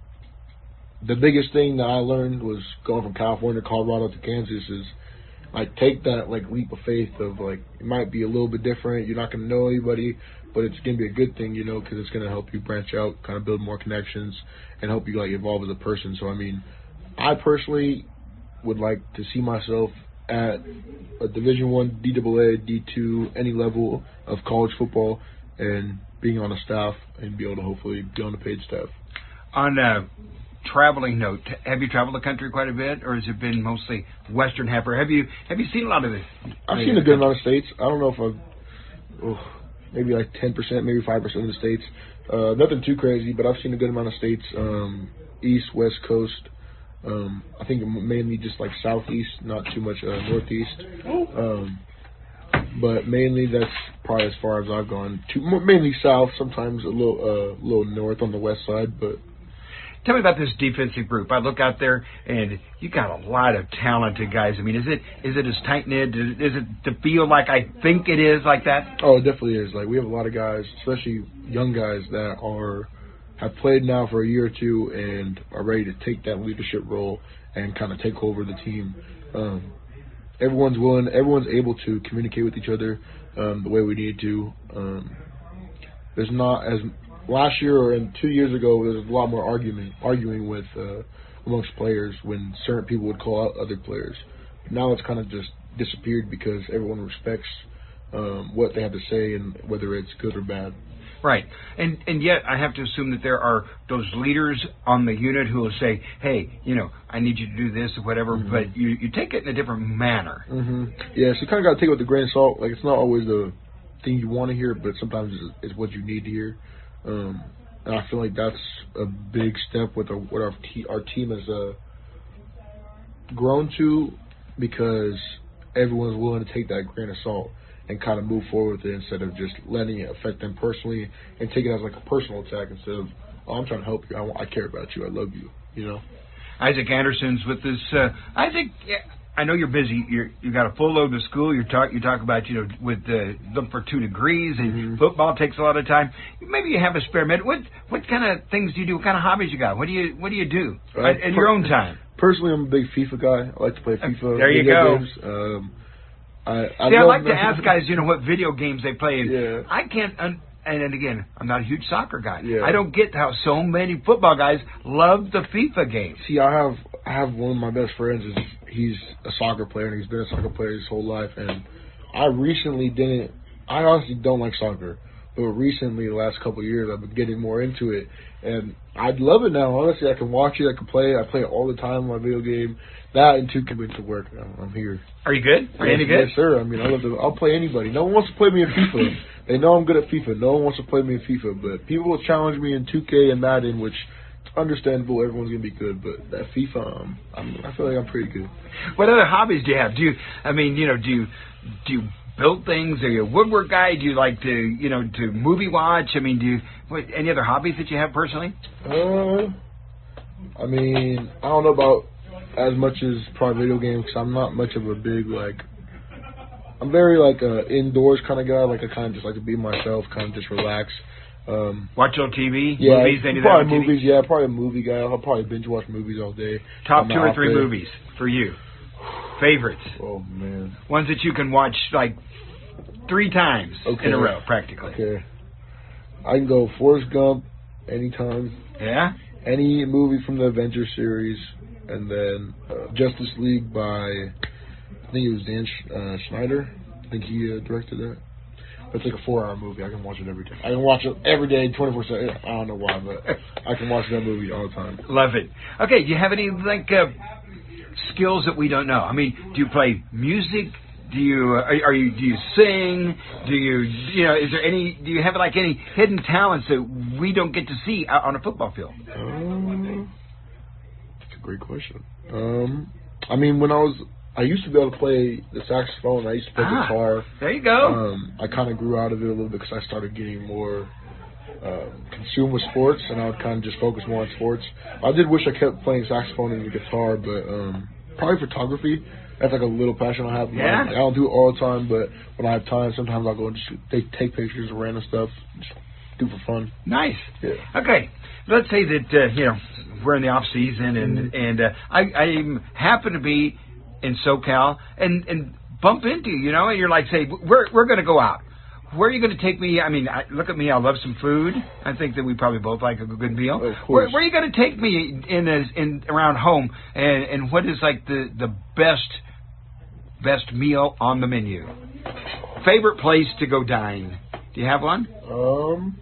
the biggest thing that I learned was going from California to Colorado to Kansas is like take that like leap of faith of like it might be a little bit different. You're not going to know anybody, but it's going to be a good thing, you know, because it's going to help you branch out, kind of build more connections, and help you like evolve as a person. So I mean, I personally would like to see myself at a Division One, D double A, D two, any level of college football, and being on a staff and be able to hopefully be on the paid staff. On a traveling note, have you traveled the country quite a bit, or has it been mostly western half? Or have you have you seen a lot of this? I've seen a good amount of states. I don't know if I've oh, maybe like ten percent, maybe five percent of the states. Uh, nothing too crazy, but I've seen a good amount of states. Um, east, west coast. Um, I think mainly just like southeast, not too much uh, northeast. Um, But mainly that's probably as far as I've gone. To mainly south, sometimes a little, uh, little north on the west side. But tell me about this defensive group. I look out there, and you got a lot of talented guys. I mean, is it is it as tight knit? Is it to feel like I think it is like that? Oh, it definitely is. Like we have a lot of guys, especially young guys that are have played now for a year or two and are ready to take that leadership role and kind of take over the team. Um, Everyone's willing. Everyone's able to communicate with each other um, the way we need to. Um, there's not as last year or in two years ago. There was a lot more argument, arguing with uh, amongst players when certain people would call out other players. Now it's kind of just disappeared because everyone respects um, what they have to say and whether it's good or bad. Right. And and yet I have to assume that there are those leaders on the unit who will say, hey, you know, I need you to do this or whatever, mm-hmm. but you, you take it in a different manner. Mm-hmm. Yeah, so you kind of got to take it with a grain of salt. Like, it's not always the thing you want to hear, but sometimes it's, it's what you need to hear. Um, and I feel like that's a big step with, our, what our, te- our team has uh, grown to because everyone's willing to take that grain of salt and kind of move forward with it instead of just letting it affect them personally and take it as like a personal attack instead of, oh, I'm trying to help you. I, want, I care about you. I love you, you know. Isaac Anderson's with us. Uh, Isaac, yeah, I know you're busy. You're, you got a full load of school. You talk you talk about, you know, with uh, look for two degrees and mm-hmm. football takes a lot of time. Maybe you have a spare minute. What what kind of things do you do? What kind of hobbies you got? What do you what do you do uh, in per- your own time? Personally, I'm a big FIFA guy. I like to play FIFA. There you go. Games. Um, I, I, See, I like to ask guys, you know, what video games they play. And yeah. I can't, un- and then again, I'm not a huge soccer guy. Yeah. I don't get how so many football guys love the FIFA game. See, I have I have one of my best friends. Is he's a soccer player, and he's been a soccer player his whole life. And I recently didn't, I honestly don't like soccer. But recently, the last couple of years, I've been getting more into it. And I love it now. Honestly, I can watch it. I can play it. I play it all the time on my video game. That and two can went to work. I'm, I'm here. Are you good? Are you any good? Yes, sir. I mean, I love to, I'll play anybody. No one wants to play me in FIFA. They know I'm good at FIFA. No one wants to play me in FIFA. But people will challenge me in two K and Madden, which understandable. Everyone's gonna be good, but that FIFA, um, I'm, I feel like I'm pretty good. What other hobbies do you have? Do you, I mean, you know, do you do you build things? Are you a woodwork guy? Do you like to, you know, to movie watch? I mean, do you what, any other hobbies that you have personally? Uh, I mean, I don't know about as much as probably video games because I'm not much of a big like. I'm very like a indoors kind of guy. Like I kind of just like to be myself, kind of just relax. Um, watch on T V, yeah, movies, any probably of that movies. Yeah, probably a movie guy. I'll probably binge watch movies all day. Top two or three day. movies for you. Favorites. Oh man. Ones that you can watch like three times okay. in a row, practically. Okay. I can go Forrest Gump anytime. Yeah. Any movie from the Avengers series, and then uh, Justice League by I think it was Dan Sh- uh, Schneider. I think he uh, directed that. It's like a four-hour movie. I can watch it every day. I can watch it every day, twenty-four seven. I don't know why, but I can watch that movie all the time. Love it. Okay, do you have any like uh, skills that we don't know? I mean, do you play music? Do you uh, are, are you do you sing? Do you you know? Is there any? Do you have like any hidden talents that we don't get to see out on a football field? Um, that's a great question. Um, I mean, when I was. I used to be able to play the saxophone. I used to play ah, guitar. There you go. Um, I kind of grew out of it a little bit because I started getting more uh, consumed with sports, and I would kind of just focus more on sports. I did wish I kept playing saxophone and the guitar, but um, probably photography. That's like a little passion I have. Yeah. I don't do it all the time, but when I have time, sometimes I'll go and just take, take pictures of random stuff, just do for fun. Nice. Yeah. Okay. Let's say that uh, you know we're in the off season, and mm-hmm. and uh, I I happen to be in SoCal and and bump into you, you know, and you're like, say, we're we're going to go out. Where are you going to take me? I mean, I, look at me. I love some food. I think that we probably both like a good meal. Of course. Where, where are you going to take me in as, in around home? And and what is like the the best best meal on the menu? Favorite place to go dine? Do you have one? Um,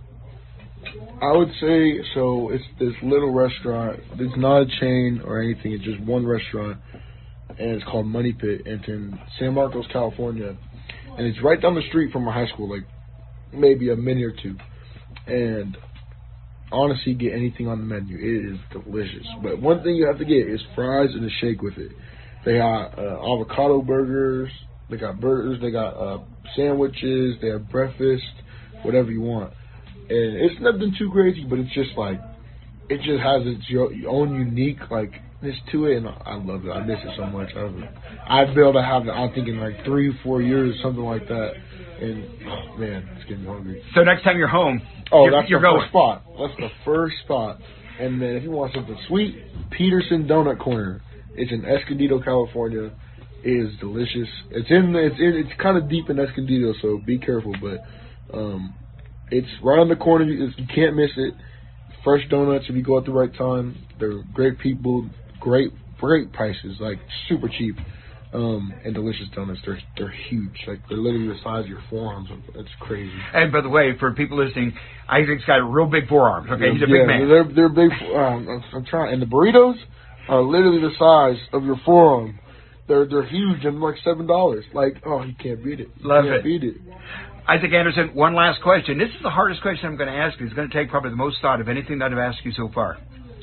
I would say so. It's this little restaurant. It's not a chain or anything. It's just one restaurant. And it's called Money Pit. It's in San Marcos, California. And it's right down the street from my high school, like maybe a minute or two. And honestly, get anything on the menu. It is delicious. But one thing you have to get is fries and a shake with it. They got uh, avocado burgers. They got burgers. They got uh, sandwiches. They have breakfast, whatever you want. And it's nothing too crazy, but it's just like, it just has its own unique, like, to it, and I love it. I miss it so much. I'd be able to have it, I'm thinking, like three, four years, something like that. And, oh, man, it's getting me hungry. So next time you're home, oh, you're, that's you're the going. first spot. That's the first spot. And then if you want something sweet, Peterson Donut Corner. It's in Escondido, California. It is delicious. It's in, it's in, it's kind of deep in Escondido, so be careful. But um, it's right on the corner. You, you can't miss it. Fresh donuts if you go at the right time. They're great people. Great, great prices, like super cheap, um, and delicious donuts. They're they're huge, like they're literally the size of your forearms. It's crazy. And by the way, for people listening, Isaac's got real big forearms. Okay, he's a yeah, big man. They're they're big. Um, I'm, I'm trying, and the burritos are literally the size of your forearm. They're they're huge and like seven dollars. Like, oh, you can't beat it. You Love can't it. Beat it. Isaac Anderson, one last question. This is the hardest question I'm going to ask you. It's going to take probably the most thought of anything that I've asked you so far.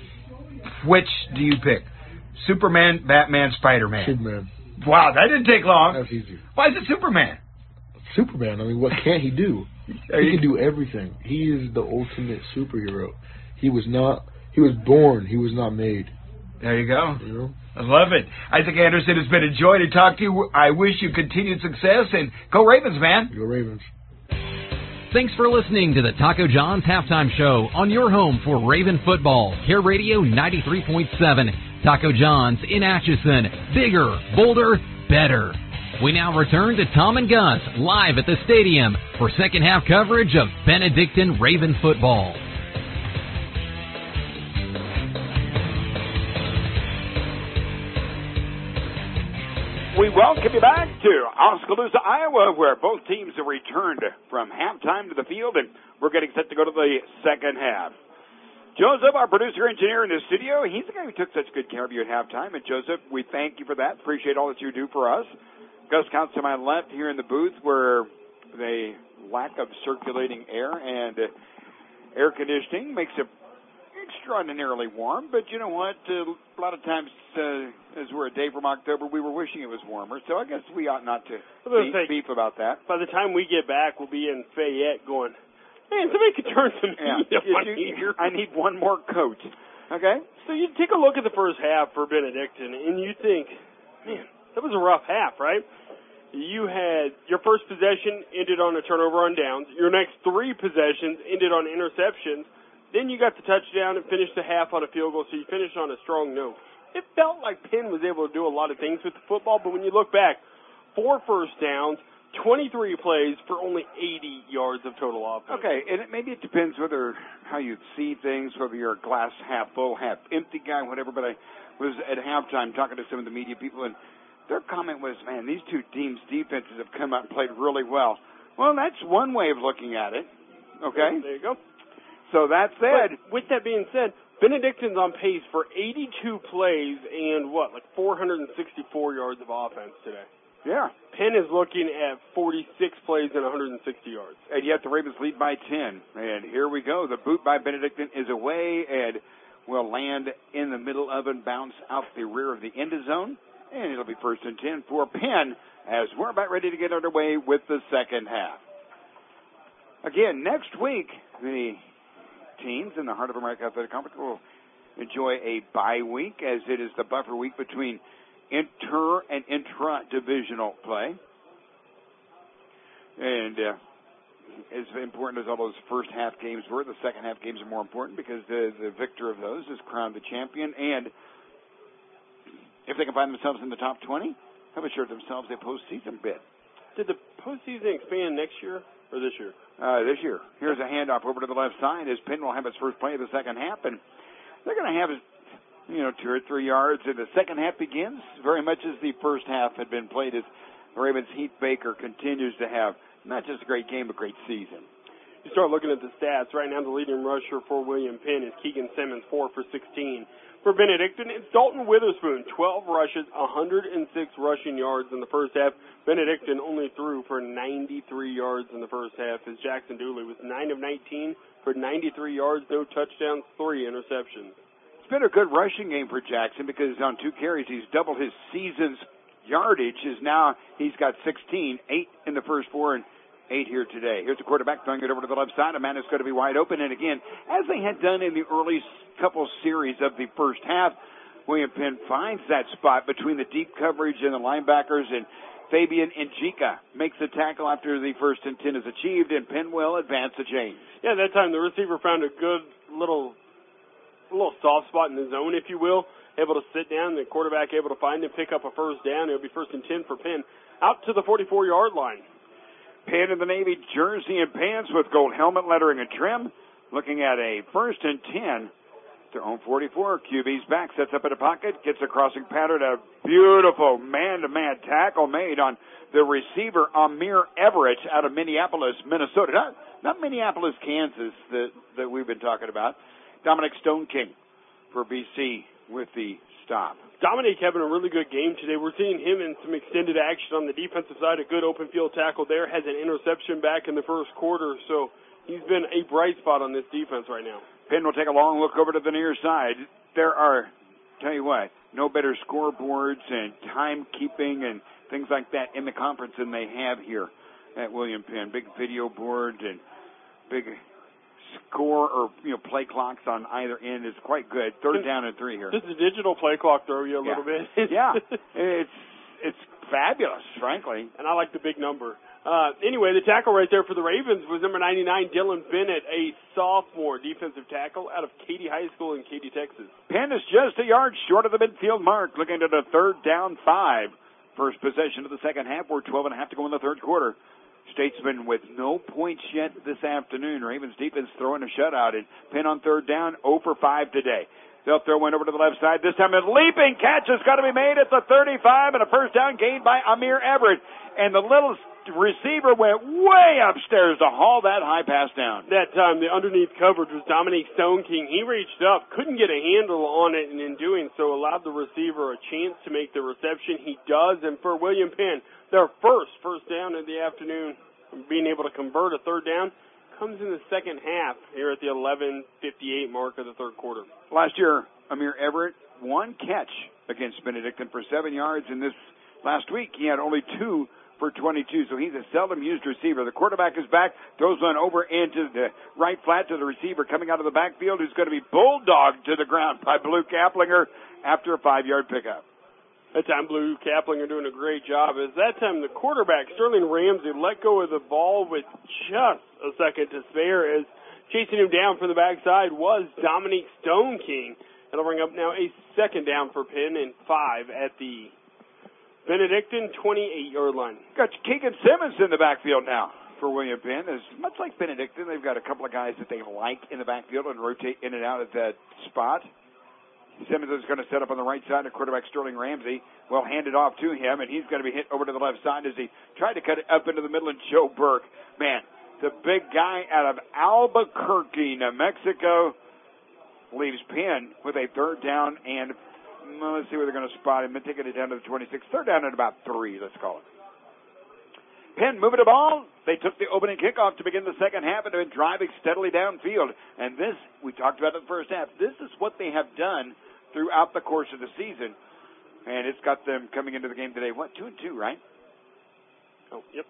Which do you pick? Superman, Batman, Spider-Man. Superman. Wow, that didn't take long. That's easy. Why is it Superman? Superman. I mean, what can't he do? He can do everything. He is the ultimate superhero. He was not. He was born. He was not made. There you go. You know? I love it. Isaac Anderson, it's been a joy to talk to you. I wish you continued success, and go Ravens, man. Go Ravens. Thanks for listening to the Taco John's Halftime Show on your home for Raven football. Here Radio ninety-three point seven. Taco John's in Atchison. Bigger, bolder, better. We now return to Tom and Gus live at the stadium for second half coverage of Benedictine Raven football. We welcome you back to Oskaloosa, Iowa, where both teams have returned from halftime to the field, and we're getting set to go to the second half. Joseph, our producer engineer in the studio, he's the guy who took such good care of you at halftime. And Joseph, we thank you for that. Appreciate all that you do for us. Gus Counts to my left here in the booth where the lack of circulating air and uh, air conditioning makes it extraordinarily warm, but you know what? Uh, a lot of times, uh, as we're a day from October, we were wishing it was warmer. So I guess we ought not to beef, say, beef about that. By the time we get back, we'll be in Fayette going, man, somebody could turn some yeah. heat on you, here. I need one more coat. Okay? So you take a look at the first half for Benedictine, and you think, man, that was a rough half, right? You had your first possession ended on a turnover on downs. Your next three possessions ended on interceptions. Then you got the touchdown and finished the half on a field goal, so you finished on a strong note. It felt like Penn was able to do a lot of things with the football, but when you look back, four first downs, twenty-three plays for only eighty yards of total offense. Okay, and it, maybe it depends whether how you see things, whether you're a glass half full, half empty guy, whatever, but I was at halftime talking to some of the media people, and their comment was, man, these two teams' defenses have come out and played really well. Well, that's one way of looking at it, okay? There you go. So that said, but with that being said, Benedictine's on pace for eighty-two plays and, what, like four hundred sixty-four yards of offense today. Yeah. Penn is looking at forty-six plays and one hundred sixty yards. And yet the Ravens lead by ten. And here we go. The boot by Benedictine is away and will land in the middle of and bounce out the rear of the end zone. And it'll be first and ten for Penn as we're about ready to get underway with the second half. Again, next week, the teams in the Heart of America Athletic Conference will enjoy a bye week as it is the buffer week between inter and intra-divisional play. And uh, as important as all those first half games were, the second half games are more important because the, the victor of those is crowned the champion. And if they can find themselves in the top twenty, have assured themselves a postseason bid. Did the postseason expand next year or this year? Uh, this year. Here's a handoff over to the left side as Penn will have its first play of the second half. And they're going to have, you know, two or three yards. And the second half begins very much as the first half had been played as the Ravens' Heath Baker continues to have not just a great game, but great season. You start looking at the stats. Right now, the leading rusher for William Penn is Keegan Simmons, four for sixteen. For Benedictine, it's Dalton Witherspoon, twelve rushes, one hundred six rushing yards in the first half. Benedictine only threw for ninety-three yards in the first half as Jackson Dooley was nine of nineteen for ninety-three yards, no touchdowns, three interceptions. It's been a good rushing game for Jackson because on two carries he's doubled his season's yardage. Is now he's got sixteen, eight in the first four and eight here today. Here's the quarterback throwing it over to the left side. A man is going to be wide open. And again, as they had done in the early couple series of the first half, William Penn finds that spot between the deep coverage and the linebackers, and Fabian Njika makes the tackle after the first and ten is achieved, and Penn will advance the chains. Yeah, that time the receiver found a good little little soft spot in the zone, if you will, able to sit down, the quarterback able to find and pick up a first down. It'll be first and ten for Penn out to the forty-four-yard line. Penn in the Navy jersey and pants with gold helmet lettering and trim. Looking at a first and ten. Their own forty-four. Q B's back, sets up in a pocket, gets a crossing pattern. A beautiful man-to-man tackle made on the receiver, Amir Everett, out of Minneapolis, Minnesota. Not, not Minneapolis, Kansas, that, that we've been talking about. Dominic Stone King for B C with the stop. Dominic having a really good game today. We're seeing him in some extended action on the defensive side. A good open field tackle there. Has an interception back in the first quarter. So he's been a bright spot on this defense right now. Penn will take a long look over to the near side. There are, tell you what, no better scoreboards and timekeeping and things like that in the conference than they have here at William Penn. Big video board and big score or, you know, play clocks on either end is quite good. Third down and three here. Does the digital play clock throw you a yeah. little bit? yeah. It's it's fabulous, frankly. And I like the big number. Uh, anyway, the tackle right there for the Ravens was number ninety-nine, Dylan Bennett, a sophomore defensive tackle out of Katy High School in Katy, Texas. Penn is just a yard short of the midfield mark, looking at a third down five. First possession of the second half. We're twelve and a half to go in the third quarter. Statesman with no points yet this afternoon. Ravens defense throwing a shutout. And Penn on third down, zero for five today. They'll throw one over to the left side. This time a leaping catch has got to be made at the thirty-five, and a first down gained by Amir Everett. And the little receiver went way upstairs to haul that high pass down. That time the underneath coverage was Dominique Stone King. He reached up, couldn't get a handle on it, and in doing so allowed the receiver a chance to make the reception. He does, and for William Penn, their first first down of the afternoon, being able to convert a third down, comes in the second half here at the eleven fifty-eight mark of the third quarter. Last year, Amir Everett, one catch against Benedictine for seven yards. In this last week, he had only two for twenty-two, so he's a seldom used receiver. The quarterback is back, throws one over into the right flat to the receiver coming out of the backfield, who's going to be bulldogged to the ground by Blue Kaplinger after a five-yard pickup. That time, Blue Kaplinger doing a great job. As that time, the quarterback, Sterling Ramsey, let go of the ball with just a second to spare, as chasing him down from the backside was Dominique Stone King. It'll bring up now a second down for Penn and five at the Benedictine twenty-eight-yard line. Got Keegan Simmons in the backfield now for William Penn. As much like Benedictine, they've got a couple of guys that they like in the backfield and rotate in and out at that spot. Simmons is going to set up on the right side of quarterback Sterling Ramsey. Will hand it off to him, and he's going to be hit over to the left side as he tried to cut it up into the middle. And Joe Burke, man, the big guy out of Albuquerque, New Mexico, leaves Penn with a third down and well, let's see where they're going to spot him. They're taking it down to the twenty-six. Third down at about three, let's call it. Penn moving the ball. They took the opening kickoff to begin the second half and have been driving steadily downfield. And this, we talked about in the first half, this is what they have done throughout the course of the season. And it's got them coming into the game today, what, two and two, right? Oh, yep.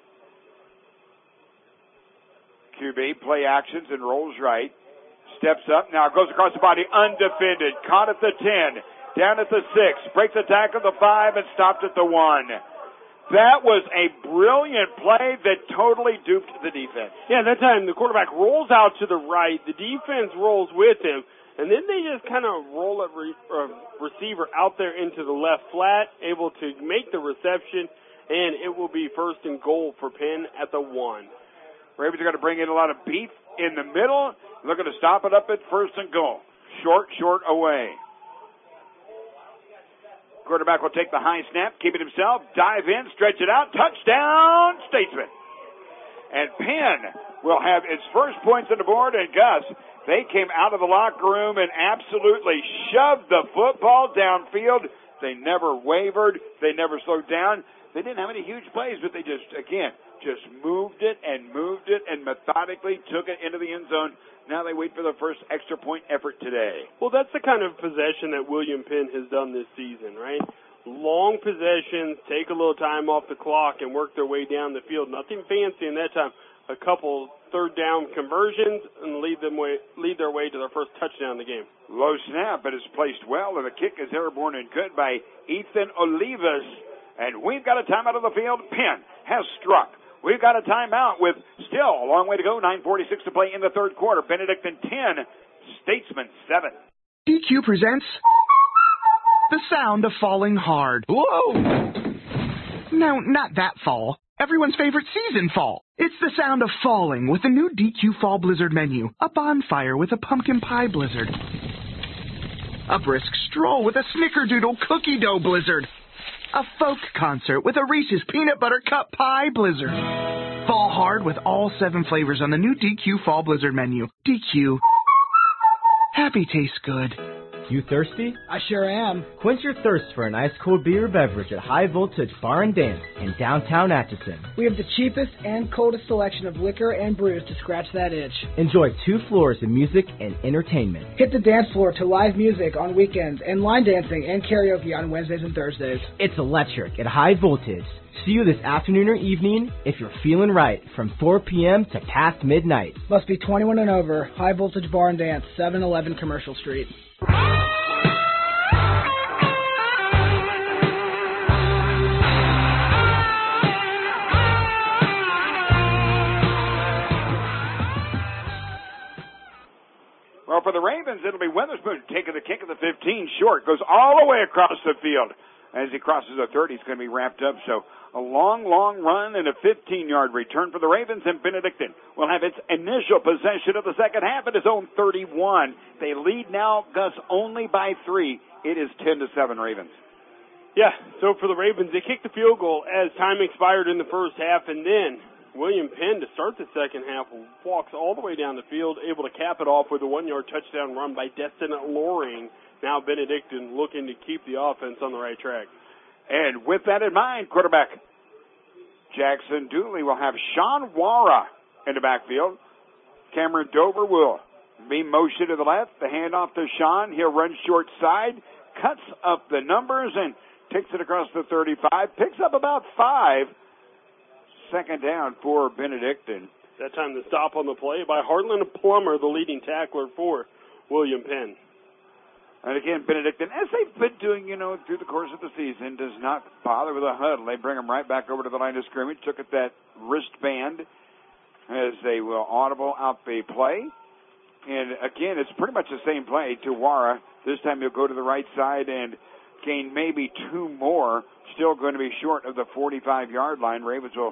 Q B, play actions and rolls right. Steps up, now goes across the body, undefended. Caught at the ten, down at the six, breaks the tackle at the five, and stopped at the one. That was a brilliant play that totally duped the defense. Yeah, that time the quarterback rolls out to the right, the defense rolls with him, and then they just kind of roll a re- uh, receiver out there into the left flat, able to make the reception, and it will be first and goal for Penn at the one. Ravens are going to bring in a lot of beef in the middle. Looking to stop it up at first and goal. Short, short away. Quarterback will take the high snap, keep it himself, dive in, stretch it out, touchdown, Statesman. And Penn will have its first points on the board, and Gus, they came out of the locker room and absolutely shoved the football downfield. They never wavered. They never slowed down. They didn't have any huge plays, but they just, again, just moved it and moved it and methodically took it into the end zone. Now they wait for the first extra point effort today. Well, that's the kind of possession that William Penn has done this season, right? Long possessions, take a little time off the clock and work their way down the field. Nothing fancy in that time. A couple third down conversions and lead them way, lead their way to their first touchdown in the game. Low snap, but it's placed well, and the kick is airborne and good by Ethan Olivas. And we've got a timeout on the field. Penn has struck. We've got a timeout with still a long way to go. nine forty-six to play in the third quarter. Benedictine ten, Statesman seven. D Q presents the sound of falling hard. Whoa! No, not that fall. Everyone's favorite season fall. It's the sound of falling with the new D Q Fall Blizzard menu. A bonfire with a pumpkin pie blizzard. A brisk stroll with a snickerdoodle cookie dough blizzard. A folk concert with a Reese's Peanut Butter Cup Pie Blizzard. Fall hard with all seven flavors on the new D Q Fall Blizzard menu. D Q. Happy tastes good. You thirsty? I sure am. Quench your thirst for an ice cold beer or beverage at High Voltage Bar and Dance in downtown Atchison. We have the cheapest and coldest selection of liquor and brews to scratch that itch. Enjoy two floors of music and entertainment. Hit the dance floor to live music on weekends and line dancing and karaoke on Wednesdays and Thursdays. It's electric at High Voltage. See you this afternoon or evening if you're feeling right from four p.m. to past midnight. Must be twenty-one and over. High Voltage Bar and Dance, seven eleven Commercial Street. Well, for the Ravens, it'll be Witherspoon taking the kick of the fifteen short. Goes all the way across the field. As he crosses the thirty, he's going to be wrapped up. So a long, long run and a fifteen-yard return for the Ravens, and Benedictine will have its initial possession of the second half at his own thirty-one. They lead now, Gus, only by three. It is ten to seven Ravens. Yeah, so for the Ravens, they kicked the field goal as time expired in the first half, and then William Penn, to start the second half, walks all the way down the field, able to cap it off with a one-yard touchdown run by Destin Loring. Now Benedictine looking to keep the offense on the right track. And with that in mind, quarterback Jackson Dooley will have Sean Wara in the backfield. Cameron Dover will be motion to the left. The handoff to Sean. He'll run short side, cuts up the numbers, and takes it across the thirty-five. Picks up about five. Second down for Benedictine. That time the stop on the play by Hartland Plummer, the leading tackler for William Penn. And again, Benedictine, as they've been doing, you know, through the course of the season, does not bother with a huddle. They bring them right back over to the line of scrimmage, took at that wristband as they will audible out the play. And again, it's pretty much the same play. Tuwara, this time he'll go to the right side and gain maybe two more. Still going to be short of the forty-five-yard line. Ravens will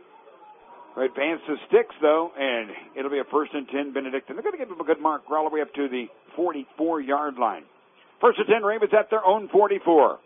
advance the sticks, though, and it'll be a first and ten Benedictine. They're going to give them a good mark. We're all the way up to the forty-four-yard line. First and ten Ravens at their own forty-four.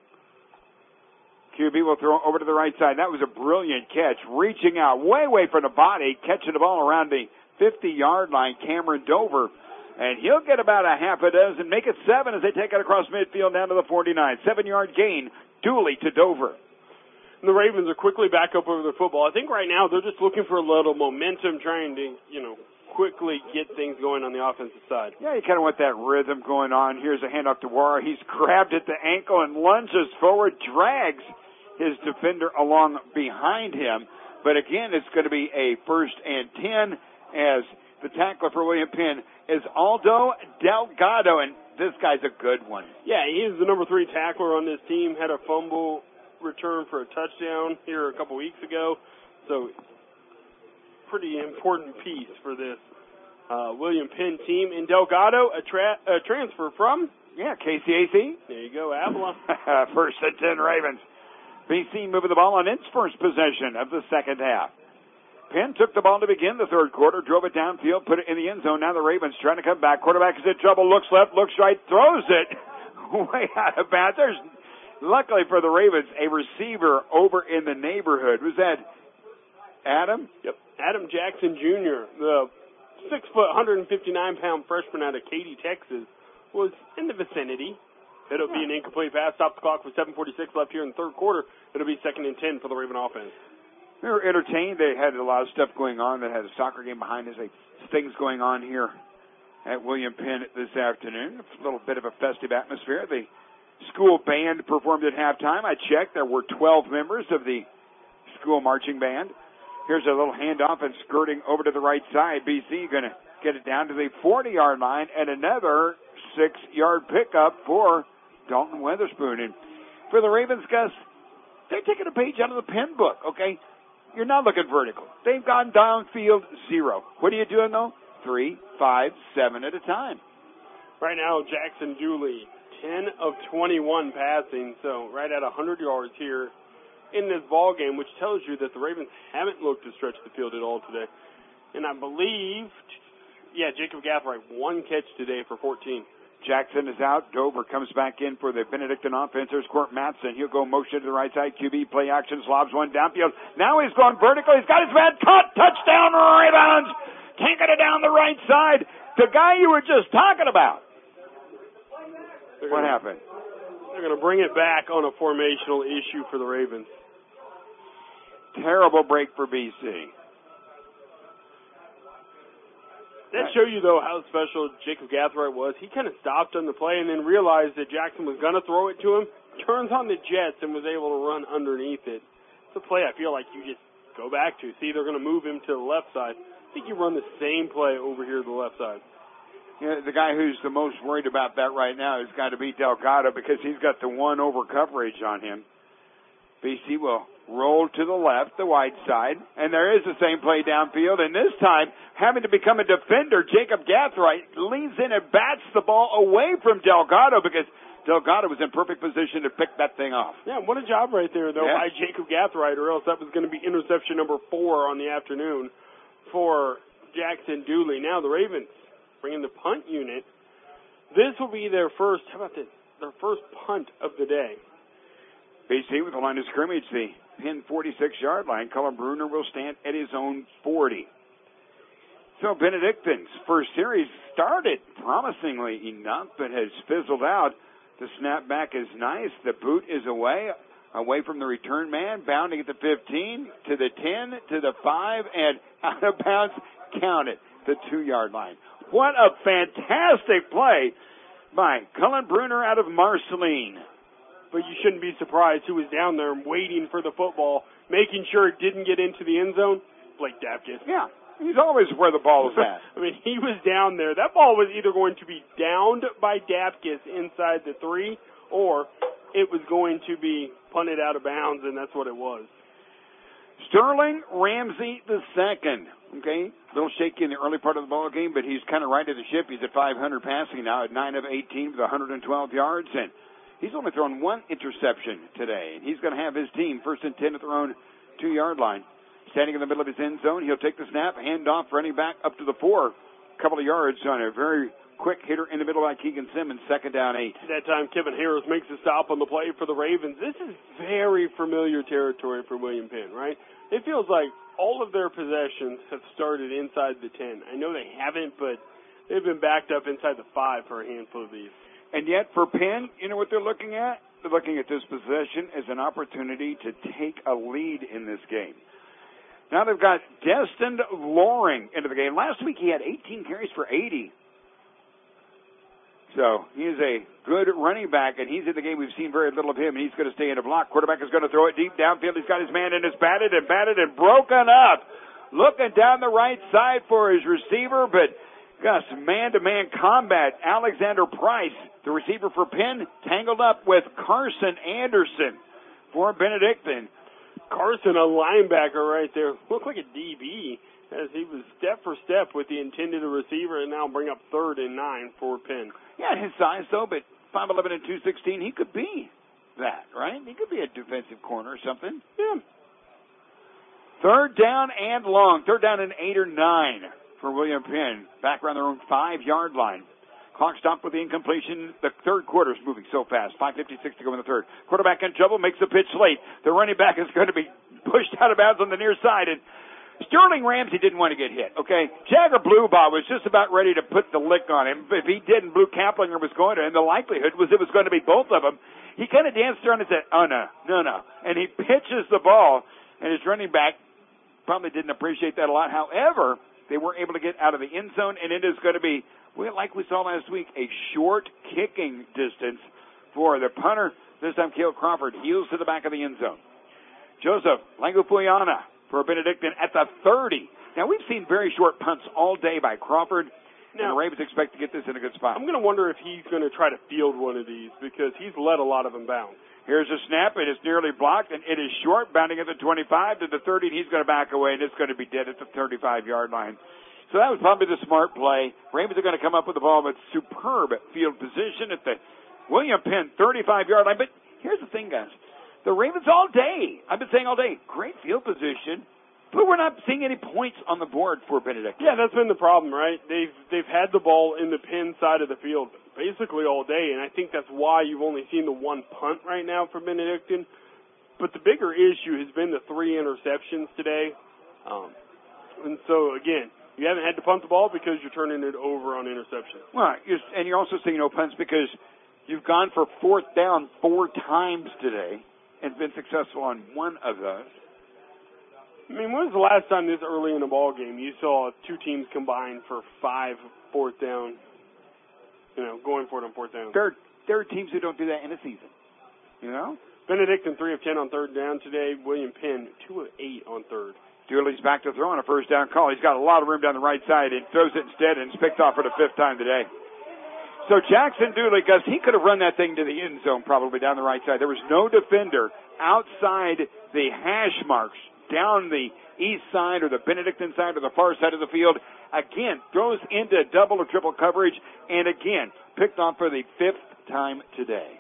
Q B will throw over to the right side. That was a brilliant catch, reaching out way, way from the body, catching the ball around the fifty-yard line, Cameron Dover. And he'll get about a half a dozen, make it seven as they take it across midfield down to the forty-nine. Seven-yard gain, Dooley to Dover. And the Ravens are quickly back up over the football. I think right now they're just looking for a little momentum, trying to, you know, quickly get things going on the offensive side. Yeah, you kind of want that rhythm going on. Here's a handoff to Wara. He's grabbed at the ankle and lunges forward, drags his defender along behind him. But again, it's going to be a first and ten as the tackler for William Penn is Aldo Delgado, and this guy's a good one. Yeah, he is the number three tackler on this team. Had a fumble return for a touchdown here a couple weeks ago. So pretty important piece for this uh, William Penn team. And Delgado, a, tra- a transfer from? Yeah, K C A C. There you go, Avila. First and ten Ravens. B C moving the ball on its first possession of the second half. Penn took the ball to begin the third quarter, drove it downfield, put it in the end zone. Now the Ravens trying to come back. Quarterback is in trouble, looks left, looks right, throws it way out of bounds. There's, luckily for the Ravens, a receiver over in the neighborhood. Was that Adam? Yep, Adam Jackson Junior, the six foot, one hundred fifty-nine pound freshman out of Katy, Texas, was in the vicinity. It'll be an incomplete pass. Stop the clock with seven forty-six left here in the third quarter. It'll be second and ten for the Raven offense. They were entertained. They had a lot of stuff going on. They had a soccer game behind us. They things going on here at William Penn this afternoon. A little bit of a festive atmosphere. The school band performed at halftime. I checked. There were twelve members of the school marching band. Here's a little handoff and skirting over to the right side. B C going to get it down to the forty-yard line and another six-yard pickup for Dalton Weatherspoon. And for the Ravens, Gus, they're taking a page out of the Penn book, okay? You're not looking vertical. They've gone downfield zero. What are you doing, though? Three, five, seven at a time. Right now, Jackson Dooley, ten of twenty-one passing, so right at one hundred yards here in this ball game, which tells you that the Ravens haven't looked to stretch the field at all today. And I believe, yeah, Jacob Gathright, one catch today for fourteen. Jackson is out. Dover comes back in for the Benedictine offense. There's Court Matson. He'll go motion to the right side. Q B play action. Slobs one downfield. Now he's going vertical. He's got his man caught. Touchdown Ravens. Taking it down the right side. The guy you were just talking about. They're what gonna, happened? They're going to bring it back on a formational issue for the Ravens. Terrible break for B C. That show you, though, how special Jacob Gathright was. He kind of stopped on the play and then realized that Jackson was going to throw it to him, turns on the jets, and was able to run underneath it. It's a play I feel like you just go back to. See, they're going to move him to the left side. I think you run the same play over here to the left side. Yeah, the guy who's the most worried about that right now has got to be Delgado because he's got the one over coverage on him. B C will roll to the left, the wide side, and there is the same play downfield, and this time, having to become a defender, Jacob Gathright leans in and bats the ball away from Delgado because Delgado was in perfect position to pick that thing off. Yeah, what a job right there, though, yeah. by Jacob Gathright, or else that was going to be interception number four on the afternoon for Jackson Dooley. Now the Ravens bringing the punt unit. This will be their first, how about this, their first punt of the day. B C with the line of scrimmage, the Penn forty-six-yard line. Cullen Bruner will stand at his own forty. So Benedictine's first series started promisingly enough, but has fizzled out. The snap back is nice. The boot is away, away from the return man, bounding at the fifteen, to the ten, to the five, and out of bounds. Count it. the two-yard line. What a fantastic play by Cullen Bruner out of Marceline. But you shouldn't be surprised who was down there waiting for the football, making sure it didn't get into the end zone. Blake Dapkus. Yeah, he's always where the ball is at. I mean, he was down there. That ball was either going to be downed by Dapkus inside the three, or it was going to be punted out of bounds, and that's what it was. Sterling Ramsey the second. Okay, a little shaky in the early part of the ball game, but he's kind of right at the ship. He's at five hundred passing now at nine of eighteen with one hundred twelve yards, and he's only thrown one interception today. And he's going to have his team first and ten at their own two-yard line. Standing in the middle of his end zone, he'll take the snap, hand off, running back up to the four, couple of yards on a very quick hitter in the middle by Keegan Simmons, second down eight. That time, Kevin Harris makes a stop on the play for the Ravens. This is very familiar territory for William Penn, right? It feels like all of their possessions have started inside the ten. I know they haven't, but they've been backed up inside the five for a handful of these. And yet for Penn, you know what they're looking at? They're looking at this possession as an opportunity to take a lead in this game. Now they've got Destin Loring into the game. Last week he had eighteen carries for eighty. So he is a good running back, and he's in the game. We've seen very little of him, and he's going to stay in a block. Quarterback is going to throw it deep downfield. He's got his man in. It's batted and batted and broken up. Looking down the right side for his receiver, but got some man-to-man combat. Alexander Price, the receiver for Penn, tangled up with Carson Anderson for Benedictine. Carson, a linebacker right there, looked like a D B as he was step for step with the intended receiver, and now bring up third and nine for Penn. Yeah, his size though, but five eleven and two sixteen, he could be that, right? He could be a defensive corner or something. Yeah. Third down and long. Third down and eight or nine for William Penn. Back around their own five-yard line. Clock stopped with the incompletion. The third quarter is moving so fast. five fifty-six to go in the third. Quarterback in trouble, makes the pitch late. The running back is going to be pushed out of bounds on the near side, and Sterling Ramsey didn't want to get hit, okay? Jagger Bluebaugh was just about ready to put the lick on him. If he didn't, Blue Kaplinger was going to, and the likelihood was it was going to be both of them. He kind of danced around and said, oh, no, no, no. And he pitches the ball, and his running back probably didn't appreciate that a lot. However, they were able to get out of the end zone, and it is going to be, well, like we saw last week, a short kicking distance for the punter. This time, Cale Crawford heels to the back of the end zone. Joseph Langufuyana for Benedictine at the thirty. Now, we've seen very short punts all day by Crawford, now, and the Ravens expect to get this in a good spot. I'm going to wonder if he's going to try to field one of these because he's let a lot of them bounce. Here's a snap. It is nearly blocked, and it is short, bounding at the twenty-five to the thirty, and he's going to back away, and it's going to be dead at the thirty-five-yard line. So that was probably the smart play. Ravens are going to come up with the ball with superb field position at the William Penn thirty-five-yard line. But here's the thing, guys. The Ravens all day, I've been saying all day, great field position, but we're not seeing any points on the board for Benedict. Yeah, that's been the problem, right? They've they've had the ball in the Penn side of the field basically all day, and I think that's why you've only seen the one punt right now for Benedictine. But the bigger issue has been the three interceptions today. Um, and so, again, you haven't had to punt the ball because you're turning it over on interceptions. Well, you're, and you're also seeing no punts because you've gone for fourth down four times today and been successful on one of those. I mean, when was the last time this early in a ball game you saw two teams combine for five fourth down, you know, going for it on fourth down? There, there are teams who don't do that in a season, you know? Benedictine three of ten on third down today. William Penn two of eight on third. Dooley's back to throw on a first down call. He's got a lot of room down the right side and throws it instead, and it's picked off for the fifth time today. So Jackson Dooley, Gus, he could have run that thing to the end zone probably down the right side. There was no defender outside the hash marks down the east side or the Benedictine side or the far side of the field. Again, throws into double or triple coverage, and again, picked off for the fifth time today.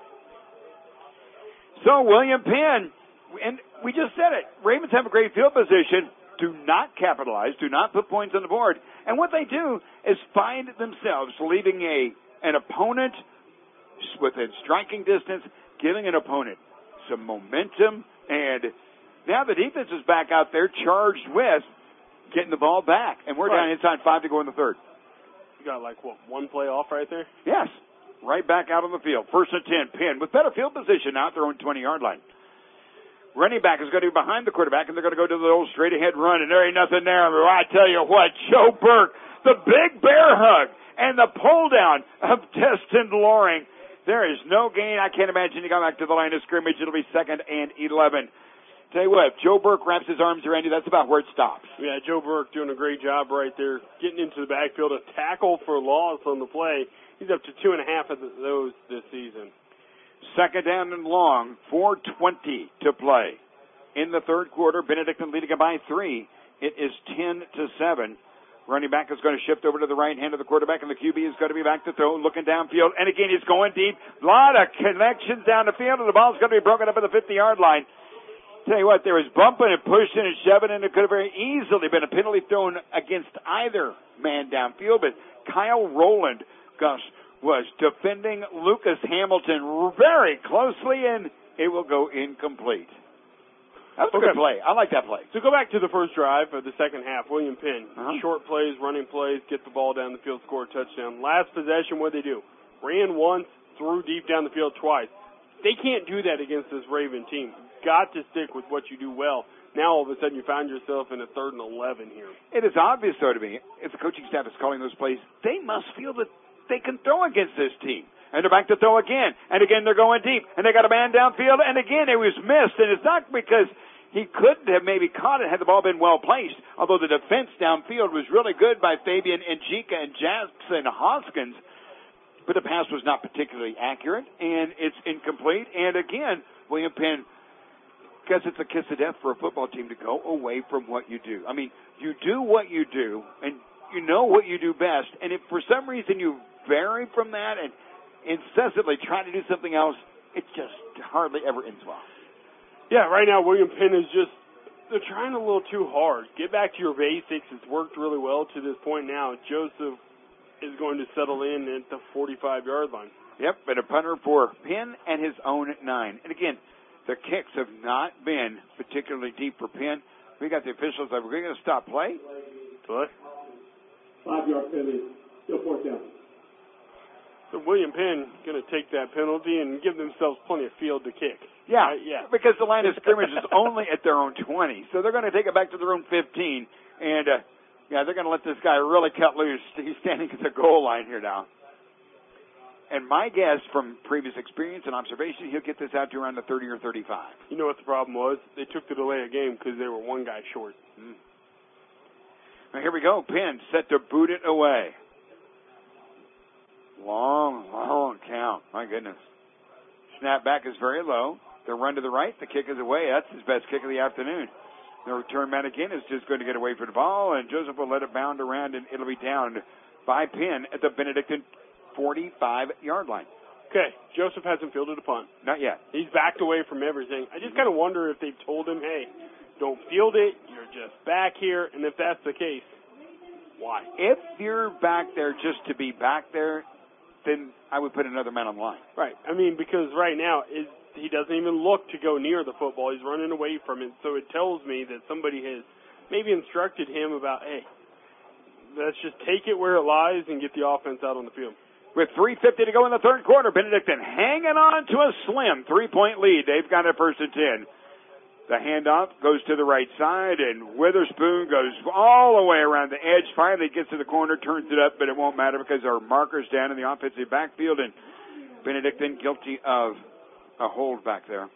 So William Penn, and we just said it, Ravens have a great field position. Do not capitalize, do not put points on the board. And what they do is find themselves leaving a an opponent within striking distance, giving an opponent some momentum, and now the defense is back out there charged with getting the ball back. And we're right. down inside five to go in the third. You got like, what, one play off right there? Yes. Right back out on the field. First and ten, Penn with better field position now at their own twenty-yard line. running back is going to be behind the quarterback, and they're going to go to the old straight-ahead run, and there ain't nothing there. But I tell you what, Joe Burke, the big bear hug, and the pull-down of Destin Loring. There is no gain. I can't imagine you come back to the line of scrimmage. It'll be second and eleven. Tell you what, if Joe Burke wraps his arms around you, that's about where it stops. Yeah, Joe Burke doing a great job right there, getting into the backfield, a tackle for loss on the play. He's up to two and a half of those this season. Second down and long, four twenty to play. In the third quarter, Benedictine leading it by three. It is ten to seven. Running back is going to shift over to the right hand of the quarterback, and the Q B is going to be back to throw, looking downfield. And again, he's going deep. A lot of connections down the field, and the ball's going to be broken up at the fifty-yard line. Tell you what, there was bumping and pushing and shoving, and it could have very easily been a penalty thrown against either man downfield. But Kyle Rowland, Gus, was defending Lucas Hamilton very closely, and it will go incomplete. That was a Okay. good play. I like that play. So go back to the first drive of the second half. William Penn, Uh-huh. short plays, running plays, get the ball down the field, score a touchdown. Last possession, what did they do? Ran once, threw deep down the field twice. They can't do that against this Raven team. Got to stick with what you do well. Now all of a sudden you find yourself in a third and eleven here. It is obvious, though, to me, if the coaching staff is calling those plays, they must feel that they can throw against this team. And they're back to throw again. And again, they're going deep. And they got a man downfield. And again, it was missed. And it's not because he couldn't have maybe caught it had the ball been well placed, although the defense downfield was really good by Fabian Njika and Jackson Hoskins. But the pass was not particularly accurate, and it's incomplete. And again, William Penn, guess it's a kiss of death for a football team to go away from what you do. I mean, you do what you do, and you know what you do best. And if for some reason you vary from that and incessantly try to do something else, it just hardly ever ends well. Yeah, right now William Penn is just, they're trying a little too hard. Get back to your basics. It's worked really well to this point now. Joseph is going to settle in at the forty-five-yard line. Yep, and a punter for Penn and his own nine. And again, the kicks have not been particularly deep for Penn. We got the officials like, we're going to stop play. What? Five-yard penalty. Still fourth down. So William Penn going to take that penalty and give themselves plenty of field to kick. Yeah, Right? yeah. because the line of scrimmage is only at their own twenty. So they're going to take it back to their own fifteen. And, uh, yeah, they're going to let this guy really cut loose. He's standing at the goal line here now. And my guess from previous experience and observation, he'll get this out to around the thirty or thirty-five. You know what the problem was? They took the delay of game because they were one guy short. Mm. Now here we go. Penn set to boot it away. Long, long count. My goodness. Snap back is very low. The run to the right. The kick is away. That's his best kick of the afternoon. The return man again is just going to get away from the ball, and Joseph will let it bound around, and it'll be down by Penn at the Benedictine forty-five-yard line. Okay, Joseph hasn't fielded a punt. Not yet. He's backed away from everything. I just kind of wonder if they've told him, hey, don't field it, you're just back here, and if that's the case, why? If you're back there just to be back there, then I would put another man on the line. Right. I mean, because right now it, he doesn't even look to go near the football. He's running away from it, so it tells me that somebody has maybe instructed him about, hey, let's just take it where it lies and get the offense out on the field. With three fifty to go in the third quarter, Benedictine hanging on to a slim three-point lead. They've got it first and ten. The handoff goes to the right side, and Witherspoon goes all the way around the edge. Finally gets to the corner, turns it up, but it won't matter because there are markers down in the offensive backfield, and Benedictine guilty of a hold back there.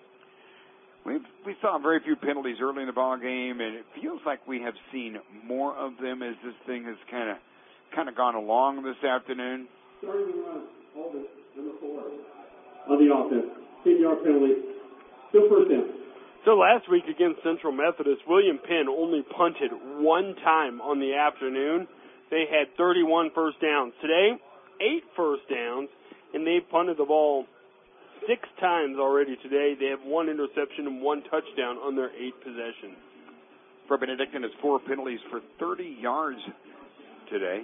We we saw very few penalties early in the ball game, and it feels like we have seen more of them as this thing has kind of kind of gone along this afternoon. Starting to run. Hold it. Number four. On the offense. ten-yard penalty. Still first down. So last week against Central Methodist, William Penn only punted one time on the afternoon. They had thirty-one first downs. Today, eight first downs, and they've punted the ball six times already today. They have one interception and one touchdown on their eight possessions. For Benedictine, it's four penalties for thirty yards today.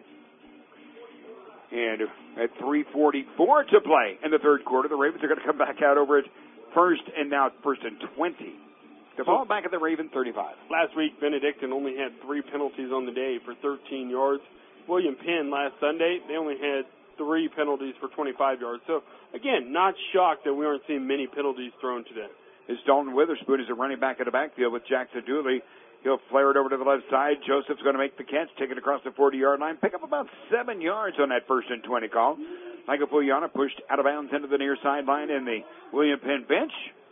And at three forty-four to play in the third quarter, the Ravens are going to come back out over it first and now first and twenty. The ball back at the Raven thirty-five. Last week, Benedictine only had three penalties on the day for thirteen yards. William Penn last Sunday, they only had three penalties for twenty-five yards. So, again, not shocked that we aren't seeing many penalties thrown today. is Dalton Witherspoon, is a running back in the backfield with Jackson Dooley. He'll flare it over to the left side. Joseph's going to make the catch, take it across the forty-yard line, pick up about seven yards on that first and twenty call. Michael Puyana pushed out of bounds into the near sideline in the William Penn bench.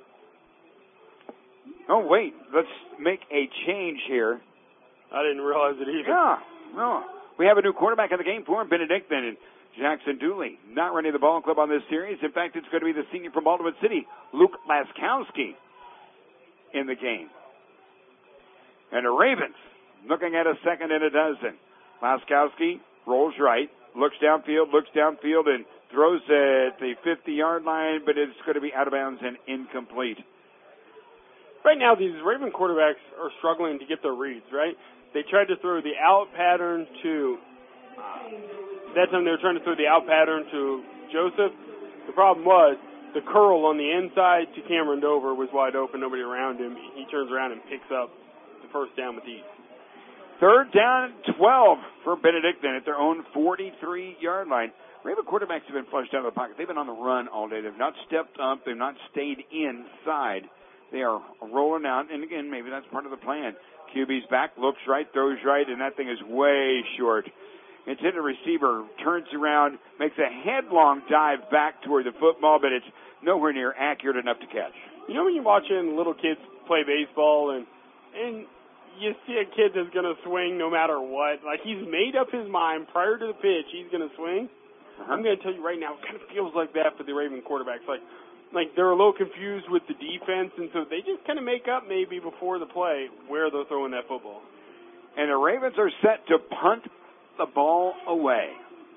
Oh, wait, let's make a change here. I didn't realize it either. Yeah, no. We have a new quarterback in the game for him, Benedictine, and Jackson Dooley not running the ball club on this series. In fact, it's going to be the senior from Baldwin City, Luke Laskowski, in the game. And the Ravens looking at a second and a dozen. Laskowski rolls right, looks downfield, looks downfield, and throws at the fifty-yard line, but it's going to be out of bounds and incomplete. Right now, these Raven quarterbacks are struggling to get their reads, right? They tried to throw the out pattern to, uh, that time they were trying to throw the out pattern to Joseph. The problem was the curl on the inside to Cameron Dover was wide open, nobody around him. He turns around and picks up the first down with ease. Third down and twelve for Benedictine at their own forty-three-yard line. Raven quarterbacks have been flushed out of the pocket. They've been on the run all day. They've not stepped up. They've not stayed inside. They are rolling out, and again, maybe that's part of the plan. Q B's back, looks right, throws right, and that thing is way short. Intended receiver turns around, makes a headlong dive back toward the football, but it's nowhere near accurate enough to catch. You know when you're watching little kids play baseball, and and you see a kid that's going to swing no matter what? Like, he's made up his mind prior to the pitch he's going to swing. Uh-huh. I'm going to tell you right now, it kind of feels like that for the Raven quarterbacks. Like, like they're a little confused with the defense, and so they just kind of make up maybe before the play where they're throwing that football. And the Ravens are set to punt the ball away.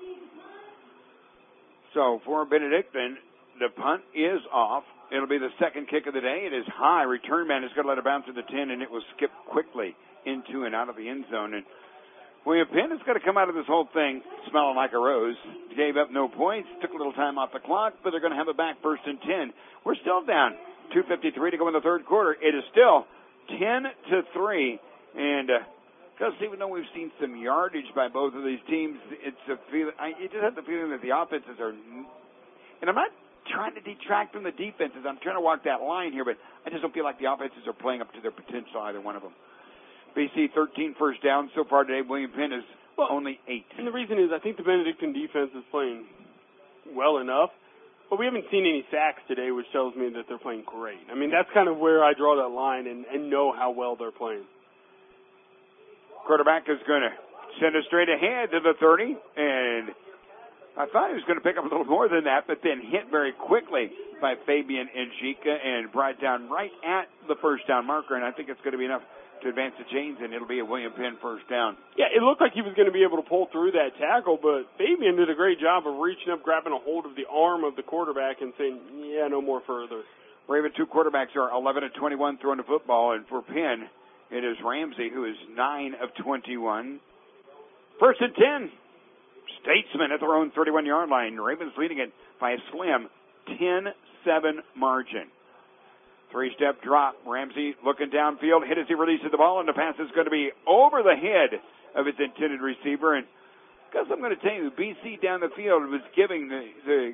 So for Benedictine, the punt is off. It'll be the second kick of the day. It is high. Return man is going to let it bounce to the ten, and it will skip quickly into and out of the end zone. And William Penn is going to come out of this whole thing smelling like a rose. Gave up no points, took a little time off the clock, but they're going to have it back first and ten. We're still down two fifty-three to go in the third quarter. It is still ten to three. And uh, because even though we've seen some yardage by both of these teams, it's a feeling. I you just have the feeling that the offenses are. And I'm not trying to detract from the defenses. I'm trying to walk that line here, but I just don't feel like the offenses are playing up to their potential, either one of them. B C thirteen first down so far today. William Penn is well, only eight. And the reason is I think the Benedictine defense is playing well enough, but we haven't seen any sacks today, which tells me that they're playing great. I mean, that's kind of where I draw that line and, and know how well they're playing. Quarterback is going to send it straight ahead to the thirty, and I thought he was going to pick up a little more than that, but then hit very quickly by Fabian Njika and brought down right at the first down marker, and I think it's going to be enough to advance the chains, and it'll be a William Penn first down. Yeah, it looked like he was going to be able to pull through that tackle, but Fabian did a great job of reaching up, grabbing a hold of the arm of the quarterback and saying, yeah, no more further. Raven two quarterbacks are eleven of twenty-one throwing the football, and for Penn, it is Ramsey, who is nine of twenty-one. First and ten. Statesman at their own thirty-one-yard line. Ravens leading it by a slim ten seven margin. Three-step drop. Ramsey looking downfield. Hit as he releases the ball, and the pass is going to be over the head of its intended receiver. And because I'm going to tell you, B C down the field was giving the, the,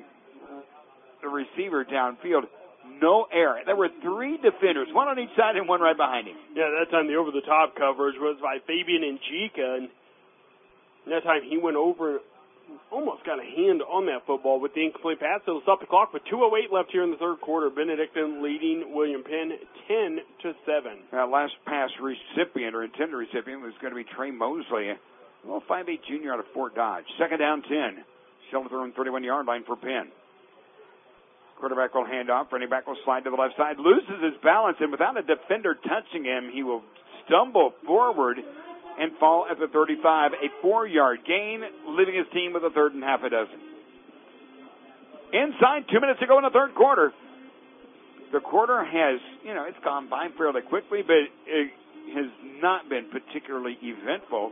the receiver downfield no air. There were three defenders, one on each side and one right behind him. Yeah, that time the over-the-top coverage was by Fabian Njika, and that time he went over, almost got a hand on that football with the incomplete pass. It'll stop the clock with two oh eight left here in the third quarter. Benedictine leading William Penn ten to seven. That last pass recipient or intended recipient was going to be Trey Mosley, a little five eight junior out of Fort Dodge. Second down ten. Still at their own thirty-one-yard line for Penn. Quarterback will hand off. Running back will slide to the left side. Loses his balance, and without a defender touching him, he will stumble forward and fall at the thirty-five. A four-yard gain, leaving his team with a third and half a dozen. Inside, two minutes to go in the third quarter. The quarter has, you know, it's gone by fairly quickly, but it has not been particularly eventful.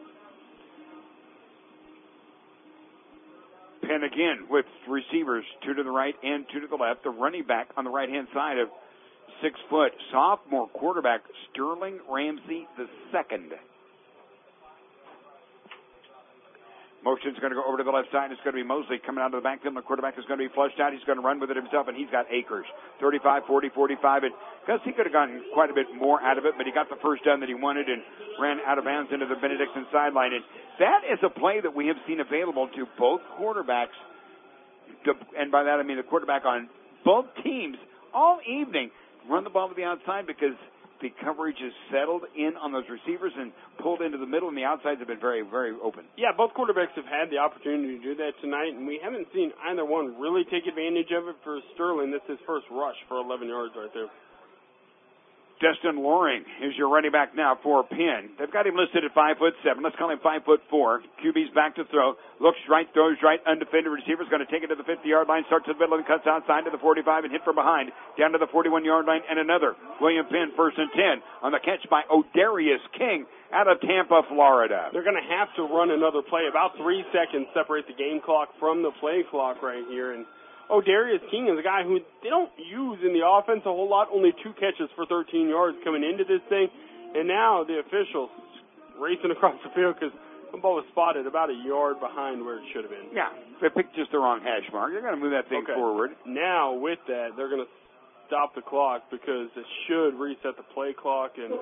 Penn again with receivers, two to the right and two to the left. The running back on the right-hand side of six-foot sophomore quarterback Sterling Ramsey the second. Motion's going to go over to the left side. It's going to be Mosley coming out of the backfield. The quarterback is going to be flushed out. He's going to run with it himself, and he's got Akers. thirty-five, forty, forty-five. And Gus, he could have gotten quite a bit more out of it, but he got the first down that he wanted and ran out of bounds into the Benedictine sideline. And that is a play that we have seen available to both quarterbacks. And by that I mean the quarterback on both teams all evening. Run the ball to the outside because the coverage is settled in on those receivers and pulled into the middle, and the outsides have been very, very open. Yeah, both quarterbacks have had the opportunity to do that tonight, and we haven't seen either one really take advantage of it. For Sterling, that's his first rush for eleven yards right there. Destin Loring is your running back now for Penn. They've got him listed at five foot seven. Let's call him five foot four. Q B's back to throw. Looks right, throws right. Undefended receiver's going to take it to the fifty-yard line. Starts in the middle and cuts outside to the forty-five and hit from behind. Down to the forty-one-yard line and another. William Penn first and ten on the catch by O'Darius King out of Tampa, Florida. They're going to have to run another play. About three seconds separate the game clock from the play clock right here. And Oh, Darius King is a guy who they don't use in the offense a whole lot. Only two catches for thirteen yards coming into this thing. And now the officials racing across the field because the ball was spotted about a yard behind where it should have been. Yeah, they picked just the wrong hash mark. They're going to move that thing okay. forward. Now, with that, they're going to stop the clock because it should reset the play clock. And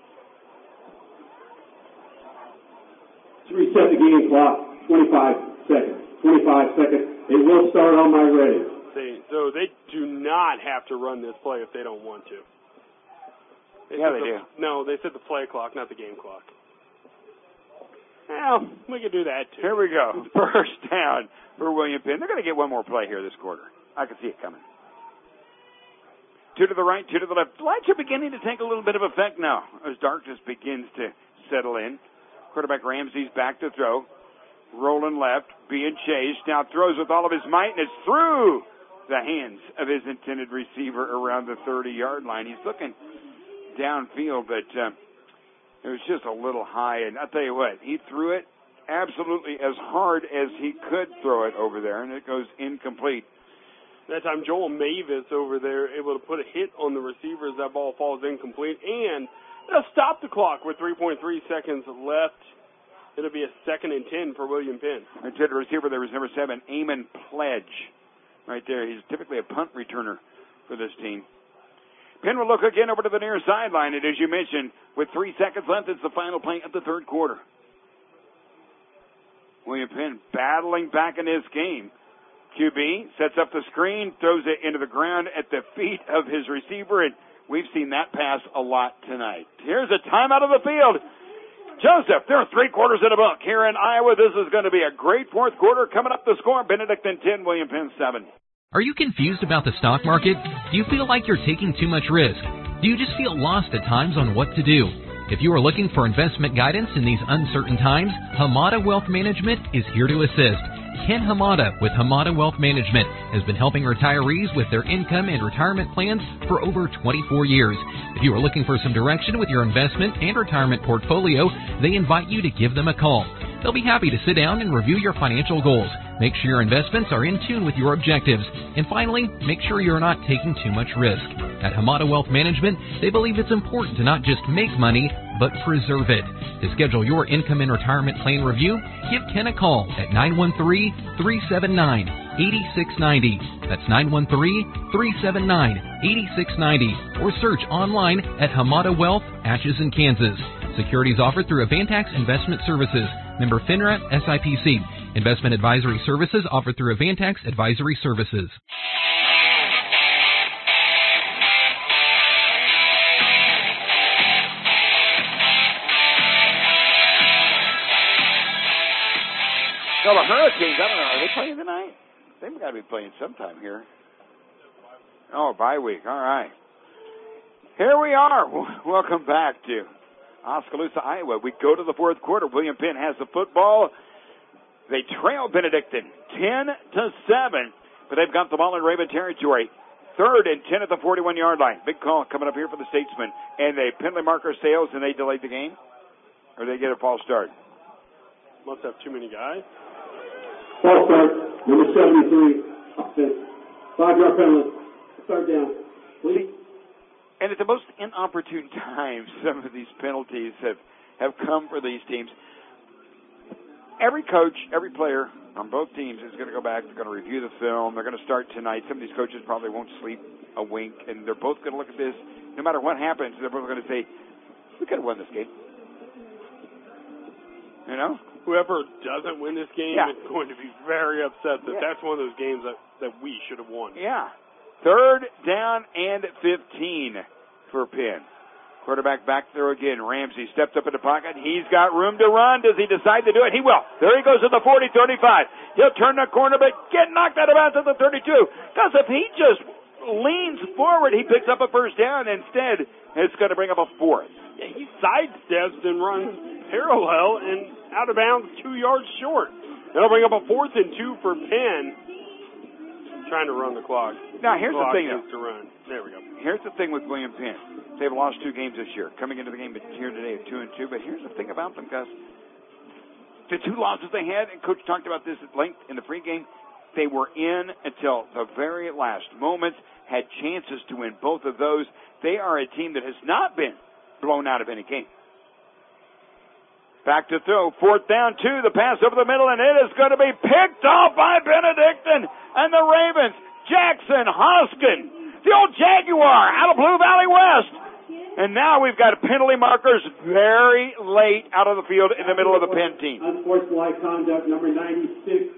to reset the game clock, twenty-five seconds. twenty-five seconds. It will start on my ready. They, so they do not have to run this play if they don't want to. They yeah, they the, do. No, they set the play clock, not the game clock. Well, we could do that too. Here we go. First down for William Penn. They're going to get one more play here this quarter. I can see it coming. Two to the right, two to the left. The lights are beginning to take a little bit of effect now as darkness begins to settle in. Quarterback Ramsey's back to throw. Rolling left, being chased. Now throws with all of his might, and it's through the hands of his intended receiver around the thirty-yard line. He's looking downfield, but uh, it was just a little high. And I'll tell you what, he threw it absolutely as hard as he could throw it over there, and it goes incomplete. That time, Joel Mavis over there able to put a hit on the receiver as that ball falls incomplete, and they'll stop the clock with three point three seconds left. It'll be a second and ten for William Penn. Intended receiver there was number seven, Eamon Pledge. Right there. He's typically a punt returner for this team. Penn will look again over to the near sideline. And as you mentioned, with three seconds left, it's the final play of the third quarter. William Penn battling back in this game. Q B sets up the screen, throws it into the ground at the feet of his receiver, and we've seen that pass a lot tonight. Here's a timeout of the field. Joseph, there are three quarters in a book here in Iowa. This is going to be a great fourth quarter. Coming up the score, Benedictine ten, William Penn seven. Are you confused about the stock market? Do you feel like you're taking too much risk? Do you just feel lost at times on what to do? If you are looking for investment guidance in these uncertain times, Hamada Wealth Management is here to assist. Ken Hamada with Hamada Wealth Management has been helping retirees with their income and retirement plans for over twenty-four years. If you are looking for some direction with your investment and retirement portfolio, they invite you to give them a call. They'll be happy to sit down and review your financial goals. Make sure your investments are in tune with your objectives. And finally, make sure you're not taking too much risk. At Hamada Wealth Management, they believe it's important to not just make money, but preserve it. To schedule your income and retirement plan review, give Ken a call at nine one three, three seven nine, eight six nine zero. That's nine one three, three seven nine, eight six nine zero. Or search online at Hamada Wealth, Atchison, Kansas. Securities offered through Avantax Investment Services. Member FINRA, S I P C. Investment advisory services offered through Avantax Advisory Services. So the Hurricanes, I don't know, are they playing tonight? They've got to be playing sometime here. Oh, bye week. All right. Here we are. Welcome back to Oskaloosa, Iowa. We go to the fourth quarter. William Penn has the football. They trail Benedictine ten to seven, but they've got the ball in Raven territory. Third and ten at the forty-one-yard line. Big call coming up here for the Statesman. And a penalty marker sails, and they delayed the game? Or they get a false start? Must have too many guys. False start, number seventy-three. Five-yard penalty. Start down. Please. And at the most inopportune times, some of these penalties have, have come for these teams. every coach, every player on both teams is going to go back. They're going to review the film. They're going to start tonight. Some of these coaches probably won't sleep a wink, and they're both going to look at this. No matter what happens, they're both going to say, we could have won this game. You know? Whoever doesn't win this game yeah. is going to be very upset that yeah. that's one of those games that, that we should have won. Yeah. Third down and fifteen for Penn. Quarterback back there again. Ramsey steps up in the pocket. He's got room to run. Does he decide to do it? He will. There he goes to the forty, thirty-five. He'll turn the corner, but get knocked out of bounds at the thirty-two. Because if he just leans forward, he picks up a first down. Instead, it's going to bring up a fourth. Yeah, he sidesteps and runs parallel and out of bounds two yards short. That'll bring up a fourth and two for Penn. Trying to run the clock. Now, here's the, the thing. To run. There we go. Here's the thing with William Penn. They've lost two games this year. Coming into the game here today at two and two. But here's the thing about them, Gus. The two losses they had, and Coach talked about this at length in the pregame, they were in until the very last moments, had chances to win both of those. They are a team that has not been blown out of any game. Back to throw. Fourth down, two. The pass over the middle, and it is going to be picked off by Benedictine and the Ravens. Jackson Hoskin, the old Jaguar out of Blue Valley West. And now we've got penalty markers very late out of the field in the middle of the Penn team. Unsportsmanlike conduct, number ninety-six.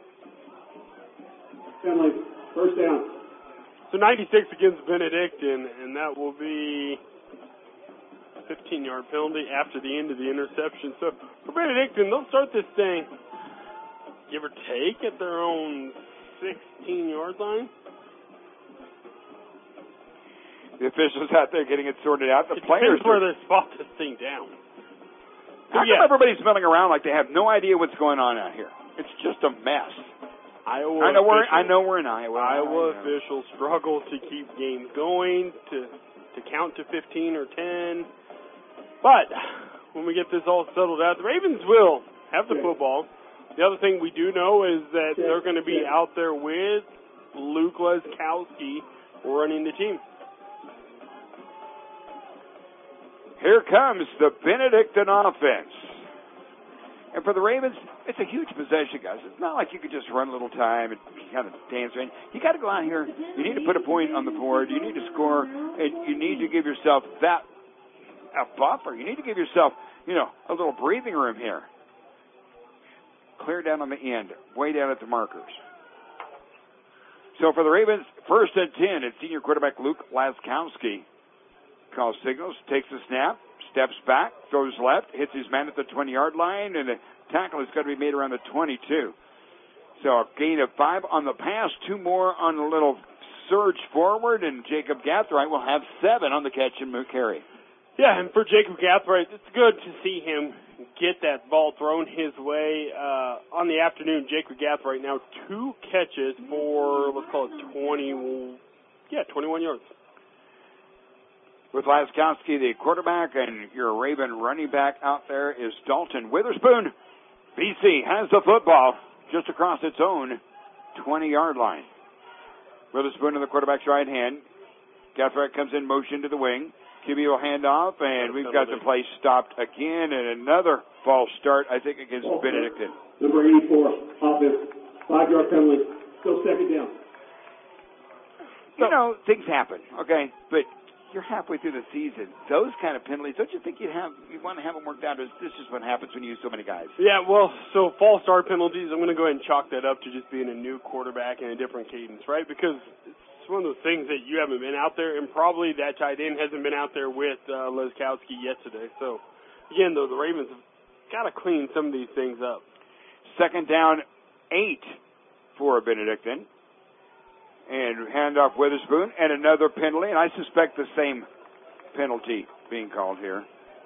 Penalty, first down. So ninety-six against Benedictine, and that will be a fifteen-yard penalty after the end of the interception. So for Benedictine, they'll start this thing, give or take, at their own sixteen-yard line. The officials out there getting it sorted out. The it players depends where they spot this thing down. How yeah. come everybody's milling around like they have no idea what's going on out here? It's just a mess. Iowa I know we're officials, I know we're in Iowa. Iowa officials struggle to keep games going, to to count to fifteen or ten. But when we get this all settled out, the Ravens will have the football. The other thing we do know is that they're going to be out there with Luke Leskowski running the team. Here comes the Benedictine offense. And for the Ravens, it's a huge possession, guys. It's not like you could just run a little time and kind of dance around. You got to go out here. You need to put a point on the board. You need to score, and you need to give yourself that a buffer. You need to give yourself, you know, a little breathing room here. Clear down on the end, way down at the markers. So for the Ravens, first and ten, it's senior quarterback Luke Laskowski. Calls signals, takes a snap, steps back, throws left, hits his man at the twenty-yard line, and the tackle is going to be made around the twenty-two. So a gain of five on the pass, two more on a little surge forward, and Jacob Gathright will have seven on the catch and carry. Yeah, and for Jacob Gathright, it's good to see him get that ball thrown his way. Uh, on the afternoon, Jacob Gathright now two catches for, let's call it twenty, yeah, twenty-one yards. With Laskowski, the quarterback, and your Raven running back out there is Dalton Witherspoon. B C has the football just across its own twenty-yard line. Witherspoon in the quarterback's right hand. Gathright comes in motion to the wing. Q B will hand off, and we've got the play stopped again, and another false start, I think, against oh, Benedictine. Number eighty-four, offense, five-yard penalty, still second down. You know, things happen, okay, but you're halfway through the season. Those kind of penalties, don't you think you'd have you want to have them worked out? This is just what happens when you use so many guys. Yeah, well, so false start penalties, I'm going to go ahead and chalk that up to just being a new quarterback and a different cadence, right? Because it's one of those things that you haven't been out there, and probably that tight end hasn't been out there with uh, Leskowski yet today. So, again, though, the Ravens have got to clean some of these things up. Second down, eight for Benedictine. And handoff Witherspoon, and another penalty, and I suspect the same penalty being called here.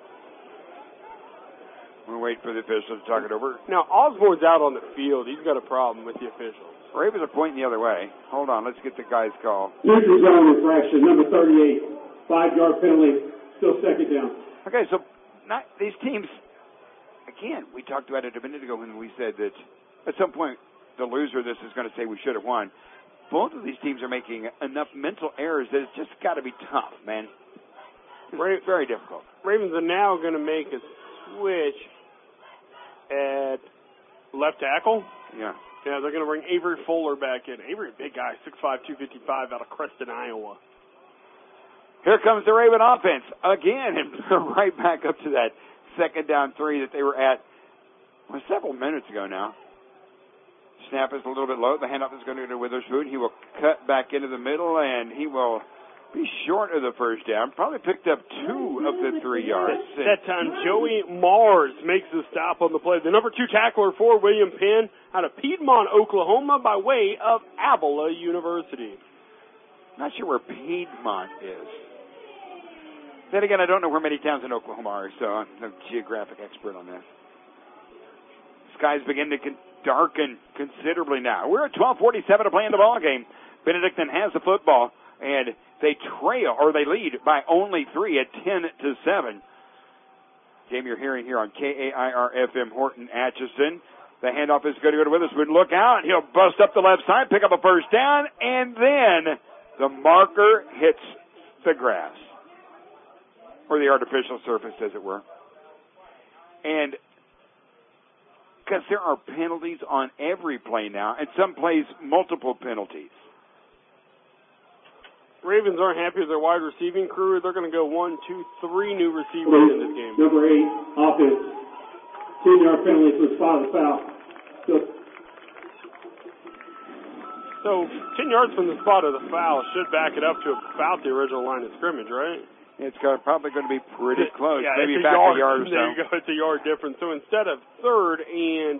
We'll wait for the officials to talk it over. Now, Osborne's out on the field. He's got a problem with the officials. Ravens are pointing the other way. Hold on, let's get the guy's call. Neutral zone infraction, number thirty-eight, five-yard penalty, still second down. Okay, so not these teams, again, we talked about it a minute ago when we said that at some point the loser of this is going to say we should have won. Both of these teams are making enough mental errors that it's just got to be tough, man. It's very difficult. Ravens are now going to make a switch at left tackle. Yeah. Yeah, they're going to bring Avery Fuller back in. Avery, big guy, six five, two fifty-five, out of Creston, Iowa. Here comes the Raven offense again, and right back up to that second down three that they were at well, several minutes ago now. Snap is a little bit low. The handoff is going to go to Witherspoon. He will cut back into the middle, and he will be short of the first down. Probably picked up two of the three yards. That time, Joey Mars makes the stop on the play. The number two tackler for William Penn out of Piedmont, Oklahoma, by way of Avila University. Not sure where Piedmont is. Then again, I don't know where many towns in Oklahoma are, so I'm no geographic expert on that. Skies begin to con- darken considerably now. We're at twelve forty-seven to play in the ball game. Benedictine has the football, and they trail, or they lead by only three at ten to seven. Game you're hearing here on K A I R F M Horton Atchison. The handoff is going to go to Witherspoon. Look out. He'll bust up the left side, pick up a first down, and then the marker hits the grass, or the artificial surface, as it were. And because there are penalties on every play now, and some plays multiple penalties. Ravens aren't happy with their wide receiving crew. They're going to go one, two, three new receivers in this game. Number eight, offense. ten-yard penalty for the spot of the foul. So, so ten yards from the spot of the foul should back it up to about the original line of scrimmage, right? It's got, probably going to be pretty close, yeah, maybe a back yard, a yard or so. There you go, it's a yard difference. So instead of third and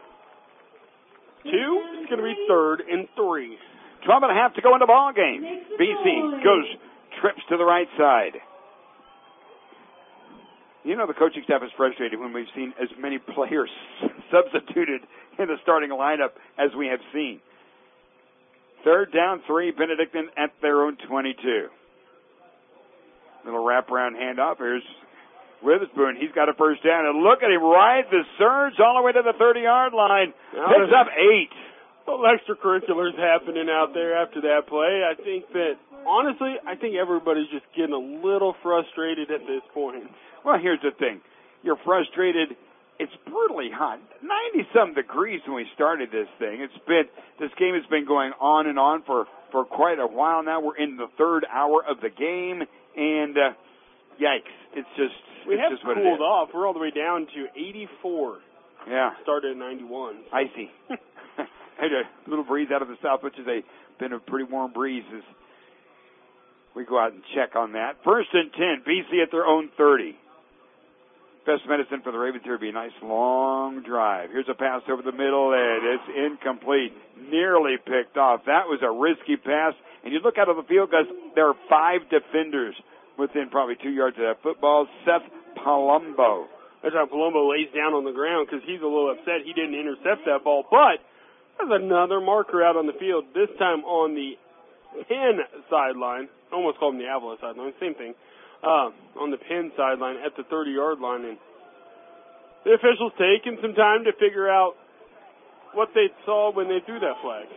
two, it's going to be third and three. twelve and a half to go in the ball game. B C goes, trips to the right side. You know the coaching staff is frustrated when we've seen as many players substituted in the starting lineup as we have seen. Third down, three, Benedictine at their own twenty-two. Little wraparound handoff. Here's Witherspoon. He's got a first down. And look at him ride the surge all the way to the thirty-yard line. Picks up eight. Little extracurriculars happening out there after that play. I think that, honestly, I think everybody's just getting a little frustrated at this point. Well, here's the thing. You're frustrated. It's brutally hot. ninety-some degrees when we started this thing. It's been, this game has been going on and on for, for quite a while now. We're in the third hour of the game. And, uh, yikes, it's just, we it's have just what cooled it is. off. We're all the way down to eighty-four. Yeah. Started at ninety-one. Icy. Had a little breeze out of the south, which has a, been a pretty warm breeze as we go out and check on that. First and ten, B C at their own thirty. Best medicine for the Ravens here would be a nice long drive. Here's a pass over the middle, and it's incomplete. Nearly picked off. That was a risky pass. And you look out of the field, because there are five defenders within probably two yards of that football. Seth Palumbo. That's how Palumbo lays down on the ground because he's a little upset he didn't intercept that ball. But there's another marker out on the field, this time on the Penn sideline. I almost called him the Avila sideline, same thing. Uh, on the Penn sideline at the thirty-yard line. And the officials taking some time to figure out what they saw when they threw that flag.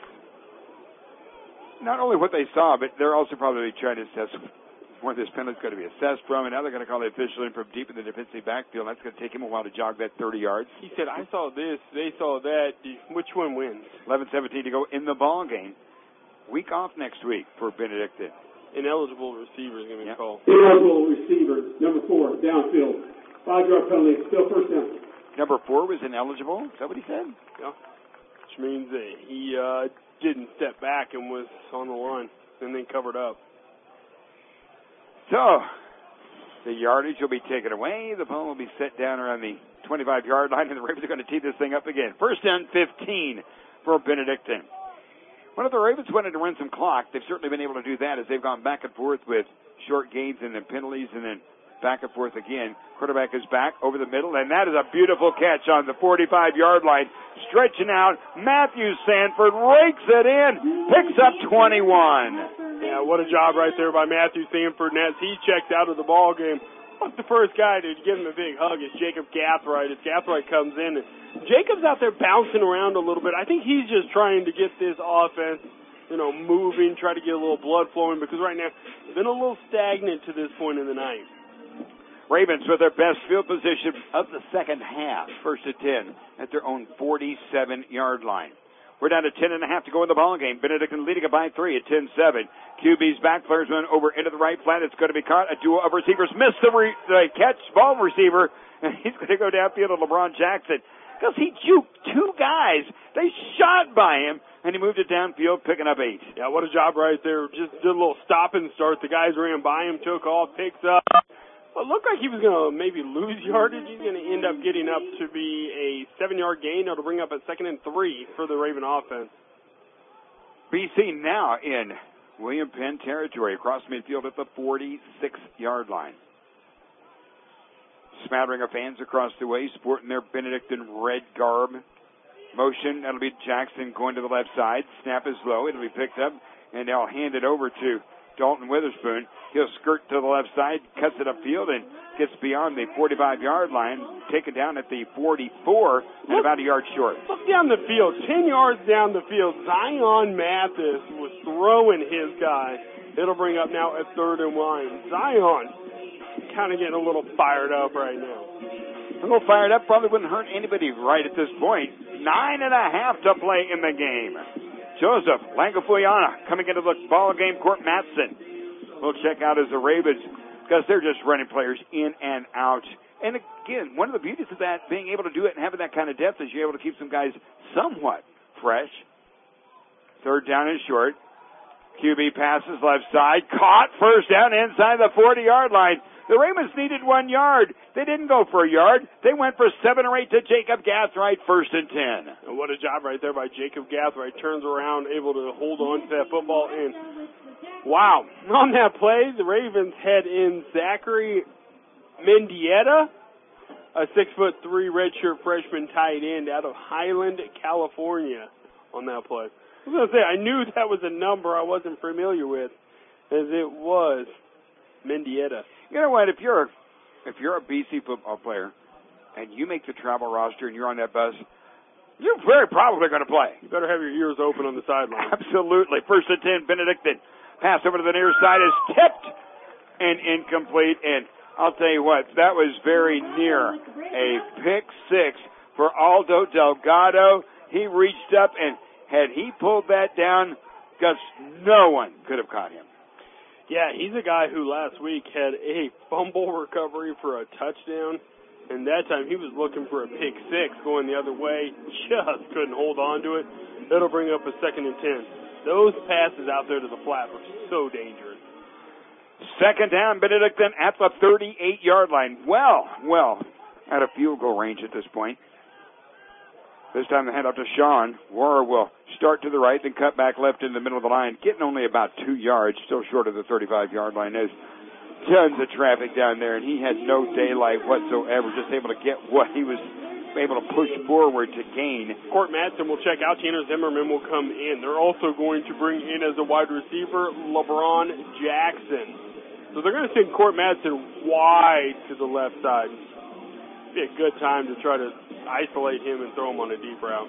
Not only what they saw, but they're also probably trying to assess where this penalty is going to be assessed from, and now they're going to call the official in from deep in the defensive backfield. That's going to take him a while to jog that thirty yards. He said, I saw this, they saw that. Which one wins? eleven seventeen to go in the ball game. Week off next week for Benedictine. Ineligible receiver is going to be yep. called. Ineligible receiver, number four, downfield. Five-yard penalty, still first down. Number four was ineligible? Is that what he said? Yeah. Which means that he uh, didn't step back and was on the line and then covered up. So, the yardage will be taken away. The ball will be set down around the twenty-five-yard line, and the Ravens are going to tee this thing up again. First down, fifteen for Benedictine. One of the Ravens wanted to run some clock. They've certainly been able to do that as they've gone back and forth with short gains and then penalties and then back and forth again. Quarterback is back over the middle, and that is a beautiful catch on the forty-five-yard line. Stretching out, Matthew Sanford rakes it in, picks up twenty-one. Yeah, what a job right there by Matthew Sanford. And as he checked out of the ball game, what's the first guy to give him a big hug is Jacob Gathright. As Gathright comes in, and Jacob's out there bouncing around a little bit. I think he's just trying to get this offense, you know, moving, try to get a little blood flowing, because right now it's been a little stagnant to this point in the night. Ravens with their best field position of the second half. First and ten at their own forty-seven-yard line. We're down to ten and a half to go in the ball game. Benedictine leading it by three at ten seven. Q B's back. Flares one over into the right flat. It's going to be caught. A duo of receivers missed the, re- the catch. Ball receiver. And he's going to go downfield to LeBron Jackson. Because he juked two guys. They shot by him, and he moved it downfield, picking up eight. Yeah, what a job right there. Just did a little stop and start. The guys ran by him, took off, picks up. Well, it looked like he was going to maybe lose yardage. He's going to end up getting up to be a seven-yard gain. It'll bring up a second and three for the Raven offense. B C now in William Penn territory, across midfield at the forty-six-yard line. Smattering of fans across the way, sporting their Benedictine red garb. Motion, that'll be Jackson going to the left side. Snap is low. It'll be picked up, and they'll hand it over to Dalton Witherspoon. He'll skirt to the left side, cuts it upfield, and gets beyond the forty-five-yard line, taken down at the forty-four, and look, about a yard short. Look down the field, ten yards down the field. Zion Mathis was throwing his guy. It'll bring up now a third and one. Zion kind of getting a little fired up right now. A little fired up probably wouldn't hurt anybody right at this point. Nine and a half to play in the game. Joseph Langafuyana coming into the ball game. Court Matson will check out as the Ravens, because they're just running players in and out. And again, one of the beauties of that, being able to do it and having that kind of depth, is you're able to keep some guys somewhat fresh. Third down and short. Q B passes left side. Caught. First down inside the forty-yard line. The Ravens needed one yard. They didn't go for a yard. They went for seven or eight to Jacob Gathright, first and ten. And what a job right there by Jacob Gathright. Turns around, able to hold on to that football. And wow, on that play, the Ravens head in Zachary Mendieta, a six foot three redshirt freshman tight end out of Highland, California, on that play. I was going to say, I knew that was a number I wasn't familiar with, as it was Mendieta. You know what? If you're if you're a B C football player and you make the travel roster and you're on that bus, you're very probably going to play. You better have your ears open on the sideline. Absolutely. First and ten, Benedictine. Pass over to the near side is tipped and incomplete. And I'll tell you what, that was very near a pick six for Aldo Delgado. He reached up, and had he pulled that down, because no one could have caught him. Yeah, he's a guy who last week had a fumble recovery for a touchdown, and that time he was looking for a pick six going the other way, just couldn't hold on to it. It'll bring up a second and ten. Those passes out there to the flat were so dangerous. Second down, Benedictine at the thirty-eight-yard line. Well, well, at a field goal range at this point. This time the handoff to Sean. Warrer will start to the right, then cut back left in the middle of the line, getting only about two yards, still short of the thirty-five-yard line. There's tons of traffic down there, and he had no daylight whatsoever, just able to get what he was able to push forward to gain. Court Madsen will check out. Tanner Zimmerman will come in. They're also going to bring in as a wide receiver LeBron Jackson. So they're going to send Court Madsen wide to the left side. Be a good time to try to isolate him and throw him on a deep route.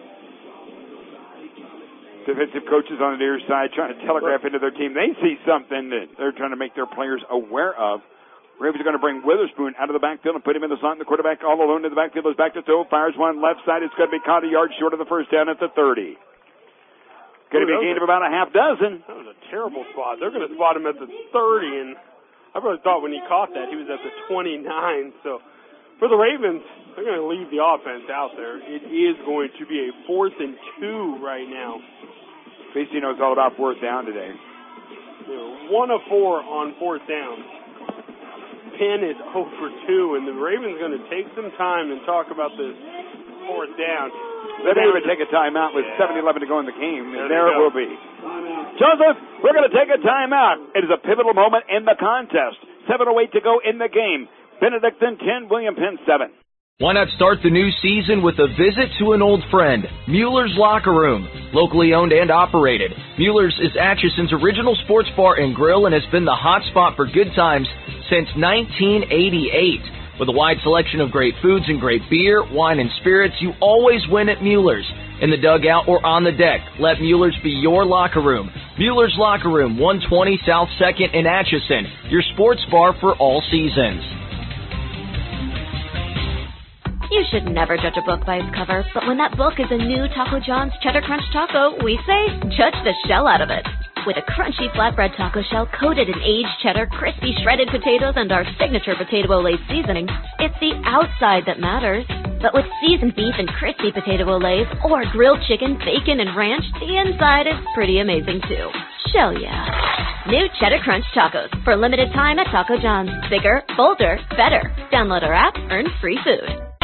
Defensive coaches on the near side trying to telegraph into their team. They see something that they're trying to make their players aware of. Ravens are going to bring Witherspoon out of the backfield and put him in the slot. And the quarterback all alone in the backfield is back to throw. Fires one left side. It's going to be caught a yard short of the first down at the thirty. Going to be a gain of about a half dozen. That was a terrible spot. They're going to spot him at the thirty, and I really thought when he caught that he was at the twenty-nine. So for the Ravens, they're going to leave the offense out there. It is going to be a fourth and two right now. B C knows all about fourth down today. You know, one of four on fourth down. Penn is oh for two, and the Ravens going to take some time and talk about this fourth down. They didn't even take a timeout with seven eleven to go in the game, and there, there it will be. Joseph, we're going to take a timeout. It is a pivotal moment in the contest. seven oh eight to go in the game. Benedictine ten, William Penn seven. Why not start the new season with a visit to an old friend, Mueller's Locker Room. Locally owned and operated, Mueller's is Atchison's original sports bar and grill and has been the hot spot for good times since nineteen eighty-eight. With a wide selection of great foods and great beer, wine, and spirits, you always win at Mueller's. In the dugout or on the deck, let Mueller's be your locker room. Mueller's Locker Room, one twenty South second in Atchison, your sports bar for all seasons. You should never judge a book by its cover, but when that book is a new Taco John's Cheddar Crunch Taco, we say, judge the shell out of it. With a crunchy flatbread taco shell coated in aged cheddar, crispy shredded potatoes, and our signature potato ole seasoning, it's the outside that matters. But with seasoned beef and crispy potato olays, or grilled chicken, bacon, and ranch, the inside is pretty amazing too. Shell yeah. New Cheddar Crunch Tacos for limited time at Taco John's. Bigger, bolder, better. Download our app, earn free food.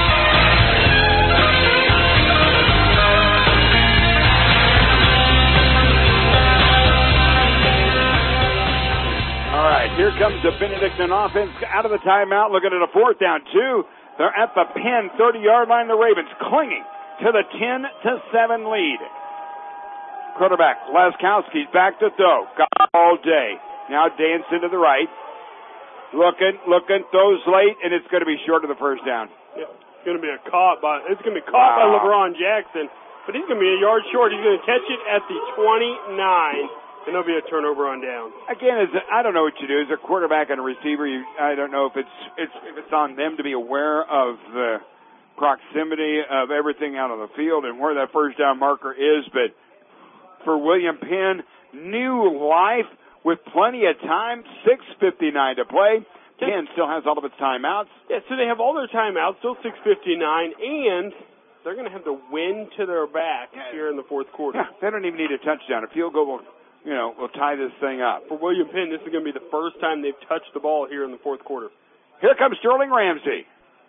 All right, here comes the Benedictine offense out of the timeout, looking at a fourth down, two. They're at the pin, thirty-yard line, the Ravens clinging to the ten to seven lead. Quarterback Laskowski's back to throw. Got all day. Now dancing to the right. Looking, looking, throws late, and it's going to be short of the first down. Yeah, it's going to be a caught by, it's going to be caught wow. by LeBron Jackson, but he's going to be a yard short. He's going to catch it at the twenty-nine. And there'll be a turnover on down. Again, as I don't know what you do. As a quarterback and a receiver, you, I don't know if it's it's if it's on them to be aware of the proximity of everything out on the field and where that first down marker is. But for William Penn, new life with plenty of time, six fifty-nine to play. Penn still has all of its timeouts. Yeah, so they have all their timeouts, still six fifty-nine, and they're going to have the wind to their back here in the fourth quarter. Yeah, they don't even need a touchdown. A field goal will, you know, will tie this thing up. For William Penn, this is going to be the first time they've touched the ball here in the fourth quarter. Here comes Sterling Ramsey.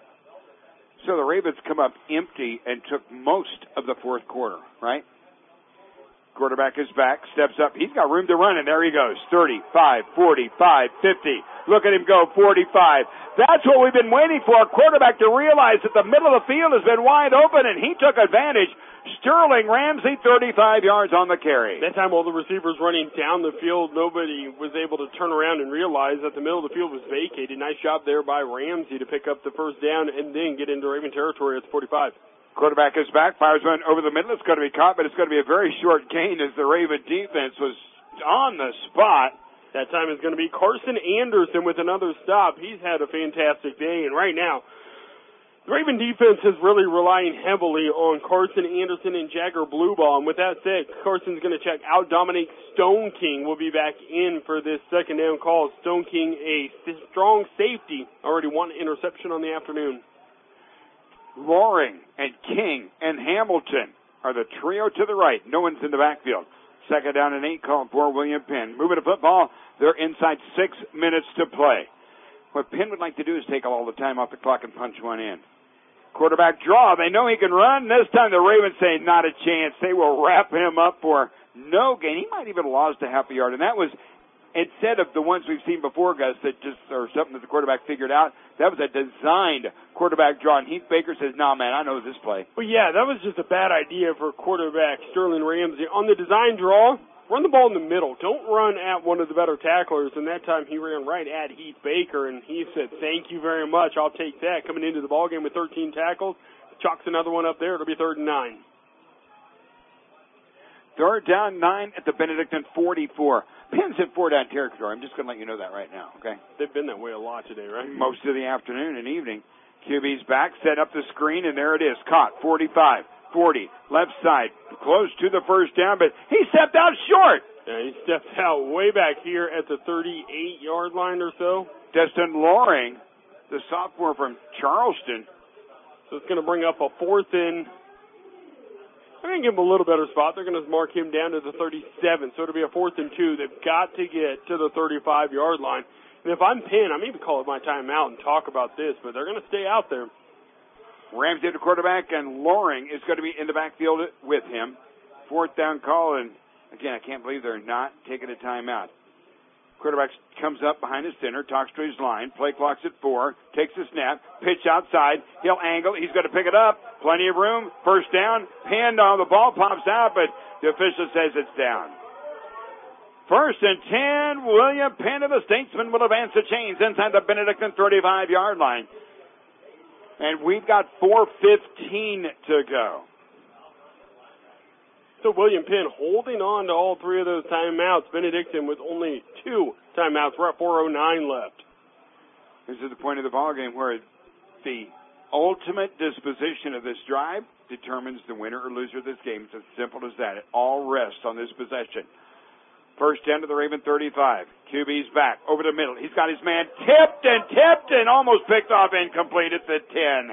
So the Ravens come up empty and took most of the fourth quarter, right? Quarterback is back, steps up. He's got room to run, and there he goes. thirty-five, forty-five, fifty. Look at him go, forty-five. That's what we've been waiting for, a quarterback to realize that the middle of the field has been wide open, and he took advantage. Sterling Ramsey, thirty-five yards on the carry. That time, while the receivers running down the field, nobody was able to turn around and realize that the middle of the field was vacated. Nice job there by Ramsey to pick up the first down and then get into Raven territory at the forty-five. Quarterback is back, fires one over the middle. It's going to be caught, but it's going to be a very short gain as the Raven defense was on the spot. That time is going to be Carson Anderson with another stop. He's had a fantastic day, and right now, the Raven defense is really relying heavily on Carson Anderson and Jagger Blueball. And with that said, Carson's going to check out. Dominic Stone King will be back in for this second down call. Stone King, a strong safety, already one interception on the afternoon. Loring and King and Hamilton are the trio to the right. No one's in the backfield. Second down and eight called for William Penn. Moving to football, they're inside six minutes to play. What Penn would like to do is take all the time off the clock and punch one in. Quarterback draw. They know he can run. This time the Ravens say not a chance. They will wrap him up for no gain. He might even have lost a half a yard, and that was instead of the ones we've seen before, Gus, that just or something that the quarterback figured out. That was a designed quarterback draw, and Heath Baker says, "Nah, man, I know this play." Well, yeah, that was just a bad idea for quarterback Sterling Ramsey on the design draw. Run the ball in the middle. Don't run at one of the better tacklers. And that time he ran right at Heath Baker, and he said, "Thank you very much. I'll take that." Coming into the ballgame with thirteen tackles, chalks another one up there. It'll be third and nine. Third down, nine at the Benedictine forty-four. Penn's in four down territory. I'm just going to let you know that right now, okay? They've been that way a lot today, right? Most of the afternoon and evening. Q B's back, set up the screen, and there it is. Caught, forty-five, forty, left side, close to the first down, but he stepped out short. Yeah, he stepped out way back here at the thirty-eight yard line or so. Destin Loring, the sophomore from Charleston. So it's going to bring up a fourth and I'm going to give him a little better spot. They're going to mark him down to the thirty-seven, so it'll be a fourth and two. They've got to get to the thirty-five yard line. And if I'm Penn, I'm even call it my timeout and talk about this, but they're going to stay out there. Ramsey the quarterback, and Loring is going to be in the backfield with him. Fourth down call, and again, I can't believe they're not taking a timeout. Quarterback comes up behind his center, talks to his line, play clock's at four, takes the snap, pitch outside, he'll angle, he's going to pick it up, plenty of room, first down, pinned on the ball, pops out, but the official says it's down. First and ten, William Penn of the Statesman will advance the chains inside the Benedictine thirty-five yard line. And we've got four fifteen to go. So William Penn holding on to all three of those timeouts. Benedictine with only two timeouts. We're at four oh nine left. This is the point of the ball game where the ultimate disposition of this drive determines the winner or loser of this game. It's as simple as that. It all rests on this possession. First down to the Raven thirty-five. Q B's back over the middle. He's got his man tipped and tipped and almost picked off incomplete at the ten.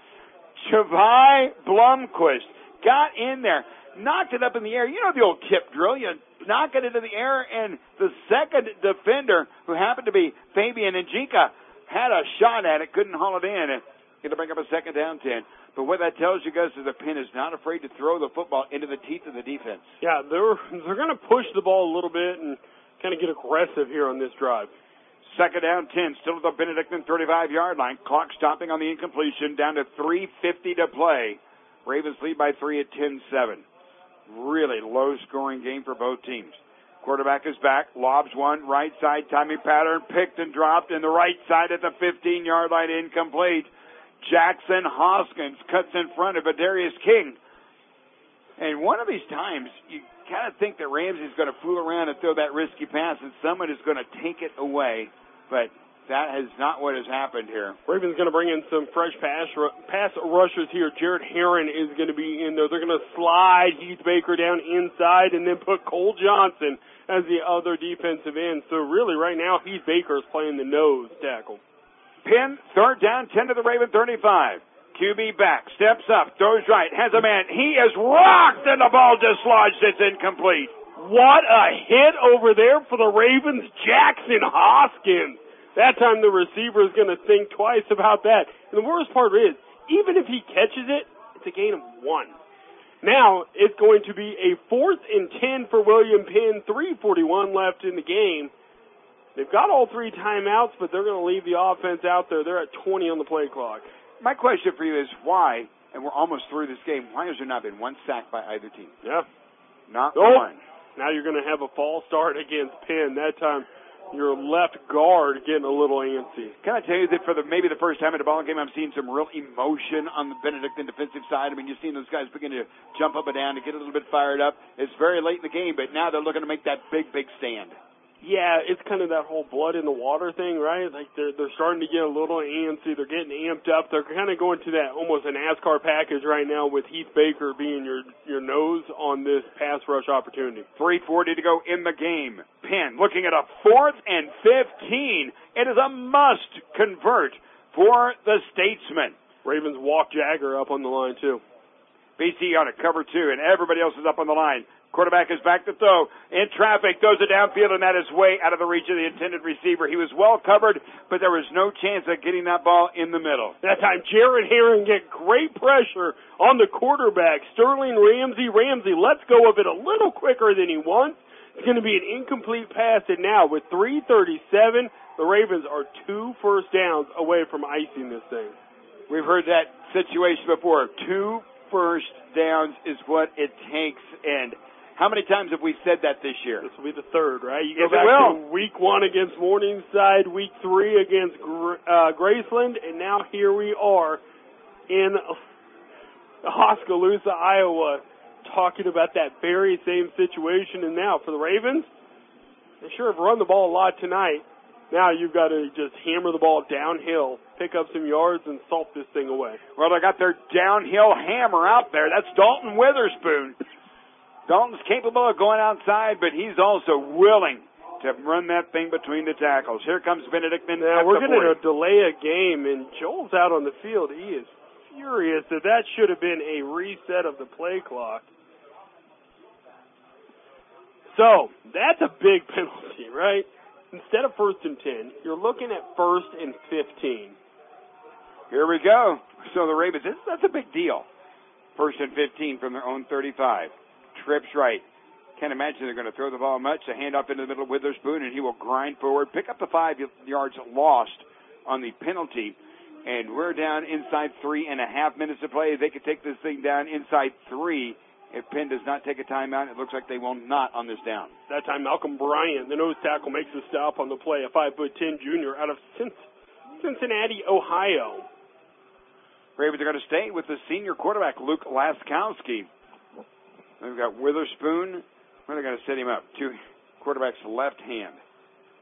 Chavai Blumquist got in there, knocked it up in the air. You know the old tip drill. You knock it into the air, and the second defender, who happened to be Fabian Njika, had a shot at it, couldn't haul it in. Going to bring up a second down ten. But what that tells you guys is the Penn is not afraid to throw the football into the teeth of the defense. Yeah, they're they're going to push the ball a little bit and kind of get aggressive here on this drive. Second down ten, still at the Benedictine thirty-five-yard line. Clock stopping on the incompletion, down to three fifty to play. Ravens lead by three at ten seven. Really low-scoring game for both teams. Quarterback is back, lobs one, right side, timing pattern, picked and dropped, and the right side at the fifteen-yard line, incomplete. Jackson Hoskins cuts in front of Adarius King. And one of these times, you kind of think that Ramsey's going to fool around and throw that risky pass, and someone is going to take it away. But that is not what has happened here. Ravens going to bring in some fresh pass pass rushers here. Jared Herron is going to be in there. They're going to slide Heath Baker down inside and then put Cole Johnson as the other defensive end. So really right now, Heath Baker is playing the nose tackle. Penn, third down, ten to the Raven thirty-five. Q B back, steps up, throws right, has a man. He is rocked, and the ball dislodged. It's incomplete. What a hit over there for the Ravens, Jackson Hoskins. That time the receiver is going to think twice about that. And the worst part is, even if he catches it, it's a gain of one. Now, it's going to be a fourth and ten for William Penn, three forty-one left in the game. They've got all three timeouts, but they're going to leave the offense out there. They're at twenty on the play clock. My question for you is why, and we're almost through this game, why has there not been one sack by either team? Yeah. Not oh. one. Now you're going to have a false start against Penn. That time, your left guard getting a little antsy. Can I tell you that for the maybe the first time in a ball game, I'm seeing some real emotion on the Benedictine defensive side. I mean, you're seeing those guys begin to jump up and down to get a little bit fired up. It's very late in the game, but now they're looking to make that big, big stand. Yeah, it's kind of that whole blood in the water thing, right? Like they're they're starting to get a little antsy. They're getting amped up. They're kind of going to that almost a NASCAR package right now with Heath Baker being your your nose on this pass rush opportunity. three forty to go in the game. Penn looking at a fourth and fifteen. It is a must convert for the Statesmen. Ravens walk Jagger up on the line too. B C on a cover two, and everybody else is up on the line. Quarterback is back to throw. In traffic, throws it downfield, and that is way out of the reach of the intended receiver. He was well covered, but there was no chance of getting that ball in the middle. That time, Jared Herron get great pressure on the quarterback. Sterling Ramsey. Ramsey lets go of it a little quicker than he wants. It's going to be an incomplete pass, and now with three thirty-seven, the Ravens are two first downs away from icing this thing. We've heard that situation before. Two first downs is what it takes, and how many times have we said that this year? This will be the third, right? You go yes, back it will. to week one against Morningside, week three against uh, Graceland, and now here we are in Oskaloosa, Iowa, talking about that very same situation. And now for the Ravens, they sure have run the ball a lot tonight. Now you've got to just hammer the ball downhill, pick up some yards, and salt this thing away. Well, they got their downhill hammer out there. That's Dalton Witherspoon. Dalton's capable of going outside, but he's also willing to run that thing between the tackles. Here comes Benedictine. Now, we're going to delay a game, and Joel's out on the field. He is furious that that should have been a reset of the play clock. So, that's a big penalty, right? Instead of first and ten, you're looking at first and fifteen. Here we go. So the Ravens, that's a big deal. First and fifteen from their own thirty-five. Trips right. Can't imagine they're going to throw the ball much. A handoff into the middle of Witherspoon, and he will grind forward, pick up the five yards lost on the penalty. And we're down inside three and a half minutes to play. They could take this thing down inside three. If Penn does not take a timeout, it looks like they will not on this down. That time, Malcolm Bryant, the nose tackle, makes a stop on the play. A five foot ten junior out of Cincinnati, Ohio. Ravens are going to stay with the senior quarterback, Luke Laskowski. We've got Witherspoon. Where are they going to set him up? Two quarterback's left hand.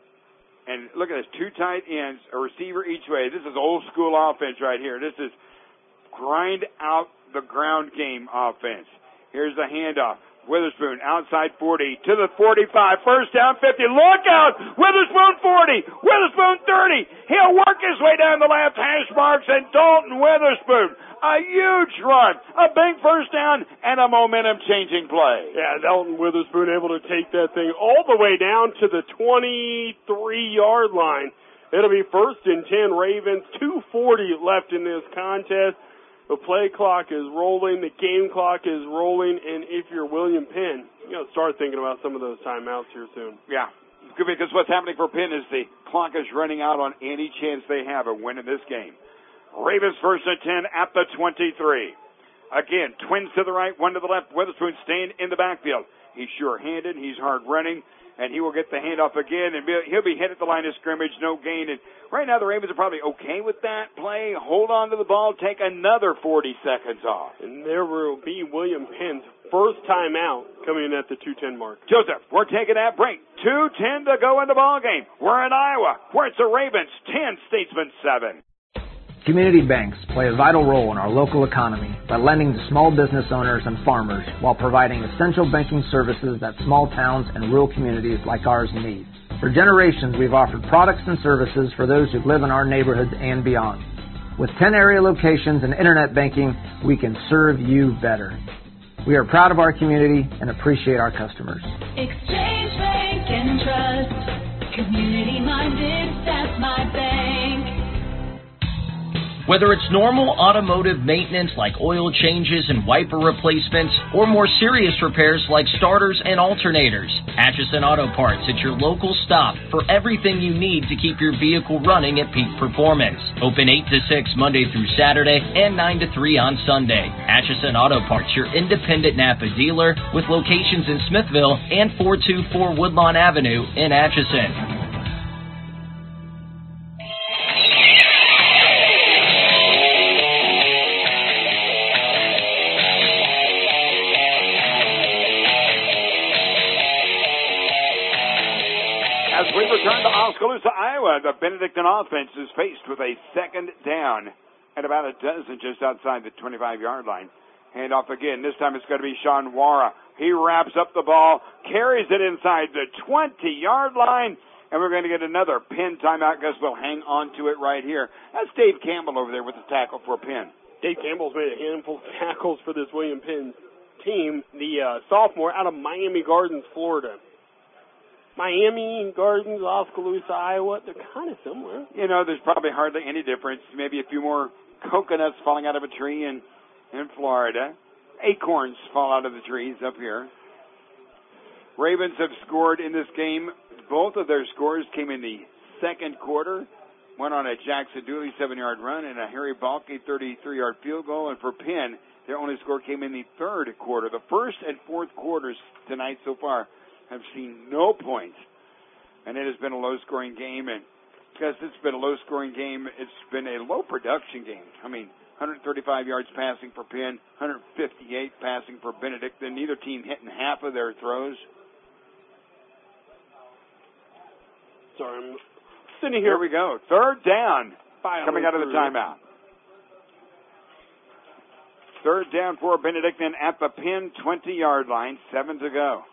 And look at this, two tight ends, a receiver each way. This is old school offense right here. This is grind out the ground game offense. Here's the handoff. Witherspoon outside forty to the forty-five. First down fifty. Look out! Witherspoon forty. Witherspoon thirty. He'll work his way down the left hash marks, and Dalton Witherspoon, a huge run, a big first down, and a momentum-changing play. Yeah, Dalton Witherspoon able to take that thing all the way down to the twenty-three-yard line. It'll be first and ten Ravens. two forty left in this contest. The play clock is rolling, the game clock is rolling, and if you're William Penn, you got to start thinking about some of those timeouts here soon. Yeah, because what's happening for Penn is the clock is running out on any chance they have of winning this game. Ravens first and ten at the twenty-three. Again, twins to the right, one to the left. Witherspoon staying in the backfield. He's sure-handed, he's hard running, and he will get the handoff again, and he'll be hit at the line of scrimmage, no gain. And right now the Ravens are probably okay with that play. Hold on to the ball, take another forty seconds off. And there will be William Penn's first timeout coming in at the two ten mark. Joseph, we're taking that break. two ten to go in the ball game. We're in Iowa, where it's the Ravens ten, Statesman seven. Community banks play a vital role in our local economy by lending to small business owners and farmers while providing essential banking services that small towns and rural communities like ours need. For generations, we've offered products and services for those who live in our neighborhoods and beyond. With ten area locations and internet banking, we can serve you better. We are proud of our community and appreciate our customers. Exchange Bank and Trust. Community-minded, that's my bank. Whether it's normal automotive maintenance like oil changes and wiper replacements, or more serious repairs like starters and alternators, Atchison Auto Parts is your local stop for everything you need to keep your vehicle running at peak performance. Open eight to six Monday through Saturday and nine to three on Sunday. Atchison Auto Parts, your independent Napa dealer with locations in Smithville and four two four Woodlawn Avenue in Atchison. As we return to Oskaloosa, Iowa, the Benedictine offense is faced with a second down at about a dozen just outside the twenty-five-yard line. Handoff again. This time it's going to be Sean Wara. He wraps up the ball, carries it inside the twenty-yard line, and we're going to get another Penn timeout. Guess we'll hang on to it right here. That's Dave Campbell over there with the tackle for Penn. Dave Campbell's made a handful of tackles for this William Penn team, the uh, sophomore out of Miami Gardens, Florida. Miami Gardens, Oskaloosa, Iowa, they're kind of similar. You know, there's probably hardly any difference. Maybe a few more coconuts falling out of a tree in, in Florida. Acorns fall out of the trees up here. Ravens have scored in this game. Both of their scores came in the second quarter. One on a Jackson Dooley seven-yard run and a Harry Balke thirty-three-yard field goal. And for Penn, their only score came in the third quarter. The first and fourth quarters tonight so far have seen no points, and it has been a low-scoring game. And because it's been a low-scoring game, it's been a low-production game. I mean, one hundred thirty-five yards passing for Penn, one hundred fifty-eight passing for Benedictine. Neither team hitting half of their throws. Sorry, I'm sitting here. Here we go. Third down coming out of the timeout. Third down for Benedictine at the Penn twenty-yard line. Seven to go.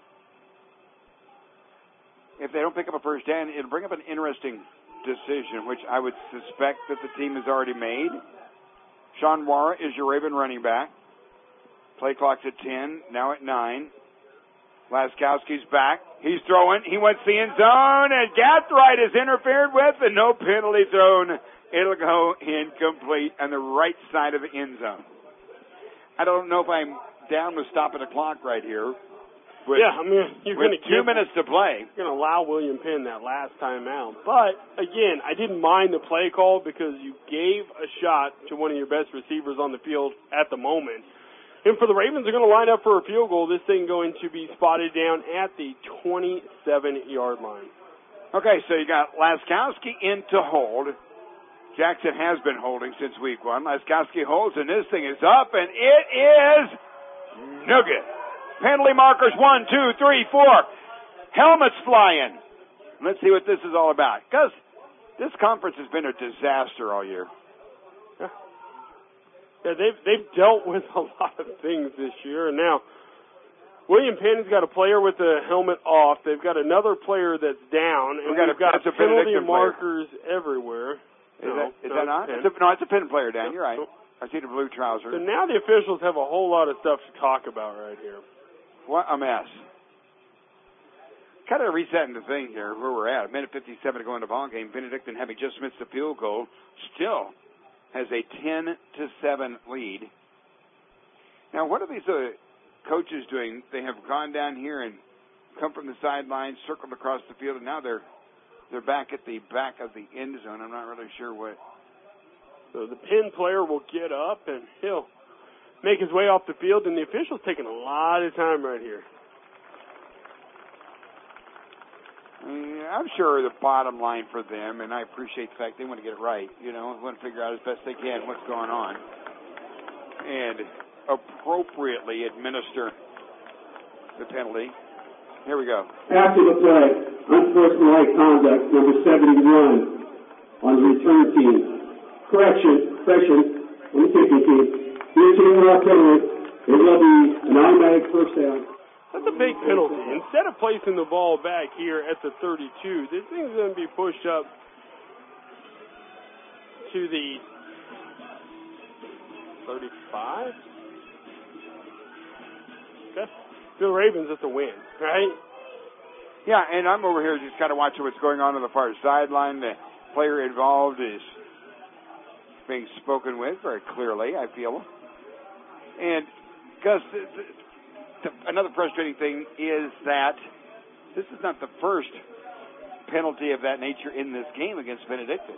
If they don't pick up a first down, it'll bring up an interesting decision, which I would suspect that the team has already made. Sean Wara is your Raven running back. Play clock's at ten, now at nine. Laskowski's back. He's throwing. He wants the end zone, and Gathright is interfered with, and no penalty thrown. It'll go incomplete on the right side of the end zone. I don't know if I'm down with stopping the clock right here. With, yeah, I mean, you're going to two minutes to play. You're going to allow William Penn that last time out. But, again, I didn't mind the play call because you gave a shot to one of your best receivers on the field at the moment. And for the Ravens, they're going to line up for a field goal. This thing going to be spotted down at the twenty-seven-yard line. Okay, so you got Laskowski in to hold. Jackson has been holding since week one. Laskowski holds, and this thing is up, and it is no good. Penalty markers, one, two, three, four. Helmets flying. Let's see what this is all about. Because this conference has been a disaster all year. Yeah, they've they've dealt with a lot of things this year, and now William Penn's got a player with the helmet off. They've got another player that's down, and we got we've a, got that's a penalty Benedictine markers everywhere. Is no, that, is no, that not? It's a, no, it's a Penn player, Dan. You're right. I see the blue trousers. So now the officials have a whole lot of stuff to talk about right here. What a mess. Kind of resetting the thing here, where we're at. A minute fifty-seven to go in the ball game. Benedictine, having just missed the field goal, still has a ten to seven lead. Now, what are these uh, coaches doing? They have gone down here and come from the sidelines, circled across the field, and now they're they're back at the back of the end zone. I'm not really sure what. So the Penn player will get up and he'll make his way off the field, and the official's taking a lot of time right here. Yeah, I'm sure the bottom line for them, and I appreciate the fact they want to get it right, you know, want to figure out as best they can what's going on and appropriately administer the penalty. Here we go. After the play, unsportsmanlike conduct, number seventy-one on the return team. Correction, correction, on the kicking team. fifteen yard penalty. It will be an automatic first down. That's a big penalty. Instead of placing the ball back here at the thirty-two, this thing's going to be pushed up to the thirty-five. Okay. The Ravens at the win, right? Yeah, and I'm over here just kind of watching what's going on on the far sideline. The player involved is being spoken with very clearly, I feel. And Gus, the, the, another frustrating thing is that this is not the first penalty of that nature in this game against Benedictine.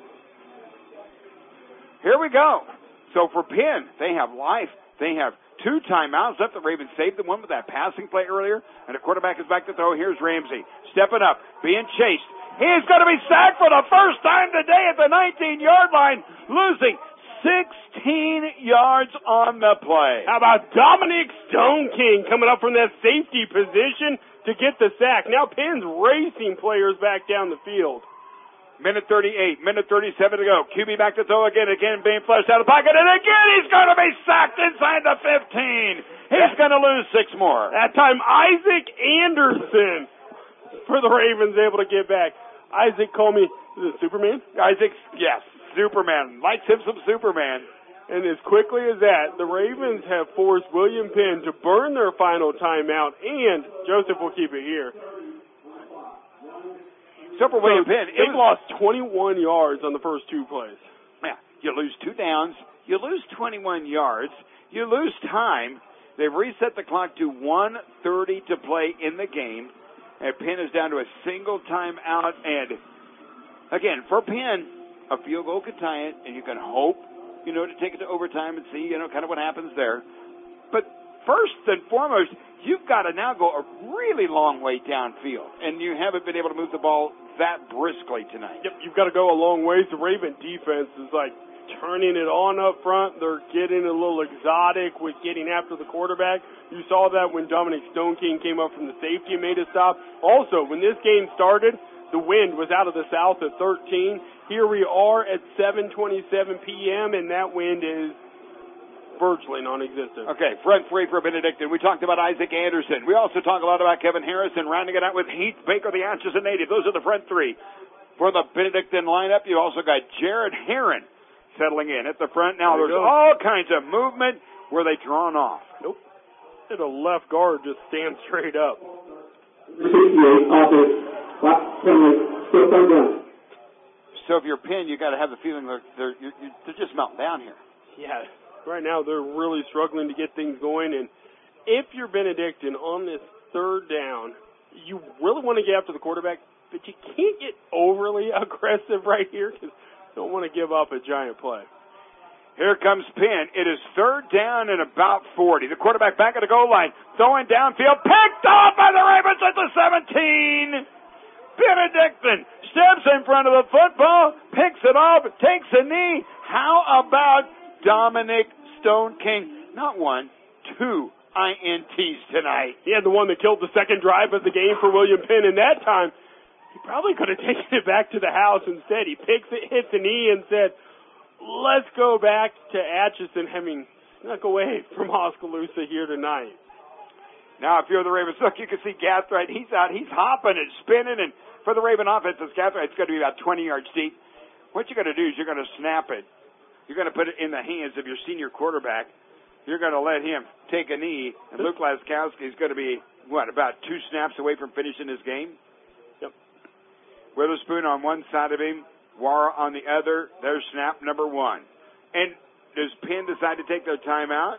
Here we go. So for Penn, they have life. They have two timeouts left. The Ravens saved the one with that passing play earlier, and the quarterback is back to throw. Here's Ramsey stepping up, being chased. He's going to be sacked for the first time today at the nineteen-yard line, losing sixteen yards on the play. How about Dominic Stone King coming up from that safety position to get the sack? Now Penn's racing players back down the field. Minute thirty-eight, minute thirty-seven to go. Q B back to throw again, again being flushed out of the pocket, and again he's going to be sacked inside the fifteen. He's going to lose six more. That time Isaac Anderson for the Ravens able to get back. Isaac called me, is it Superman? Isaac, yes, Superman. Likes him some Superman. And as quickly as that, the Ravens have forced William Penn to burn their final timeout, and Joseph will keep it here. So for William Penn, they've lost twenty-one yards on the first two plays. Yeah, you lose two downs, you lose twenty-one yards, you lose time. They've reset the clock to one thirty to play in the game, and Penn is down to a single timeout. And again, for Penn, a field goal could tie it, and you can hope, you know, to take it to overtime and see, you know, kind of what happens there. But first and foremost, you've got to now go a really long way downfield, and you haven't been able to move the ball that briskly tonight. Yep, you've got to go a long ways. The Raven defense is like turning it on up front. They're getting a little exotic with getting after the quarterback. You saw that when Dominic Stone King came up from the safety and made a stop. Also, when this game started, the wind was out of the south at thirteen. Here we are at seven twenty-seven p.m., and that wind is virtually non-existent. Okay, front three for Benedictine. We talked about Isaac Anderson. We also talk a lot about Kevin Harrison, rounding it out with Heath Baker, the Atchison native. Those are the front three. For the Benedictine lineup, you also got Jared Herron settling in at the front. Now, there there's all kinds of movement. Were they drawn off? Nope. And a left guard just stands straight up. So if you're Penn, you got to have the feeling they're, they're, you're, they're just melting down here. Yeah. Right now, they're really struggling to get things going. And if you're Benedictine on this third down, you really want to get after the quarterback, but you can't get overly aggressive right here because you don't want to give up a giant play. Here comes Penn. It is third down and about forty. The quarterback back at the goal line, throwing downfield, picked off by the Ravens at the seventeen. Benedictine steps in front of the football, picks it off, takes a knee. How about Dominic Stone King? Not one, two I N Ts tonight. He had the one that killed the second drive of the game for William Penn, and that time he probably could have taken it back to the house. Instead, he picks it, hits a knee, and said, let's go back to Atchison having snuck away from Oskaloosa here tonight. Now, if you're the Ravens, look, you can see Gathright. He's out. He's hopping and spinning. And for the Raven offense, it's Gathright. It's going to be about twenty yards deep. What you're going to do is you're going to snap it. You're going to put it in the hands of your senior quarterback. You're going to let him take a knee. And Luke Laskowski is going to be, what, about two snaps away from finishing his game? Yep. Witherspoon on one side of him, Wara on the other. There's snap number one. And does Penn decide to take their timeout?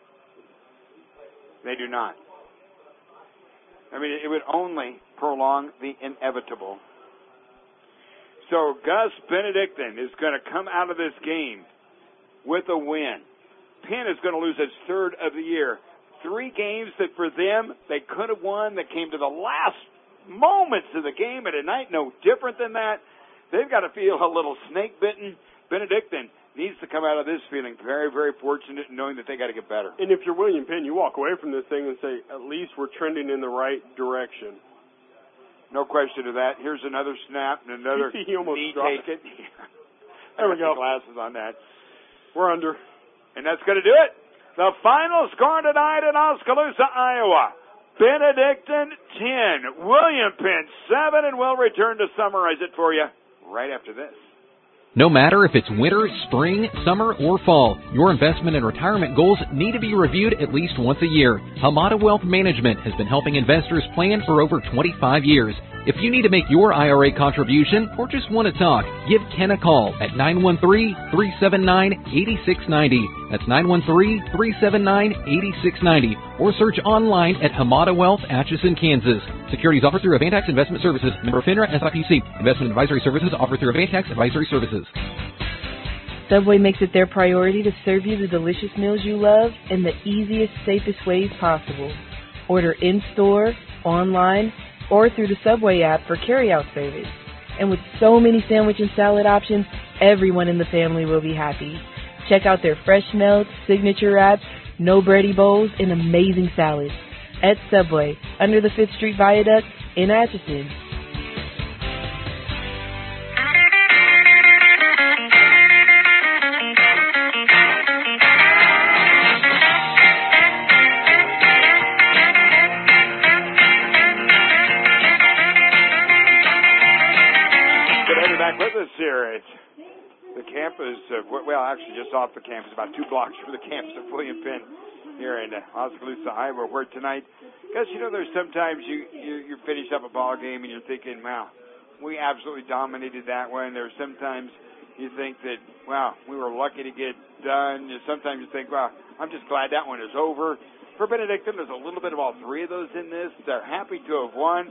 They do not. I mean, it would only prolong the inevitable. So Gus Benedictine is going to come out of this game with a win. Penn is going to lose its third of the year. Three games that for them they could have won that came to the last moments of the game, and tonight no different than that. They've got to feel a little snake bitten. Benedictine needs to come out of this feeling very, very fortunate and knowing that they got to get better. And if you're William Penn, you walk away from this thing and say, at least we're trending in the right direction. No question of that. Here's another snap and another he almost knee dropped take it. There we go. Glasses on that. We're under. And that's going to do it. The final score tonight in Oskaloosa, Iowa. Benedictine ten, William Penn seven, and we'll return to summarize it for you right after this. No matter if it's winter, spring, summer, or fall, your investment and retirement goals need to be reviewed at least once a year. Hamada Wealth Management has been helping investors plan for over twenty-five years. If you need to make your I R A contribution or just want to talk, give Ken a call at nine one three, three seven nine, eight six nine zero. That's nine one three, three seven nine, eight six nine zero. Or search online at Hamada Wealth, Atchison, Kansas. Securities offered through Avantax Investment Services. Member FINRA S I P C. Investment advisory services offered through Avantax Advisory Services. Subway makes it their priority to serve you the delicious meals you love in the easiest, safest ways possible. Order in-store, online, or through the Subway app for carryout service. And with so many sandwich and salad options, everyone in the family will be happy. Check out their fresh melts, signature wraps, no bready bowls, and amazing salads at Subway under the fifth Street Viaduct in Atchison. With us here at the campus of, well, actually just off the campus, about two blocks from the campus of William Penn here in Oskaloosa, Iowa, where tonight, guys, you know, there's sometimes you, you, you finish up a ball game and you're thinking, wow, we absolutely dominated that one. There's sometimes you think that, wow, we were lucky to get done. Sometimes you think, wow, I'm just glad that one is over. For Benedictine, there's a little bit of all three of those in this. They're happy to have won.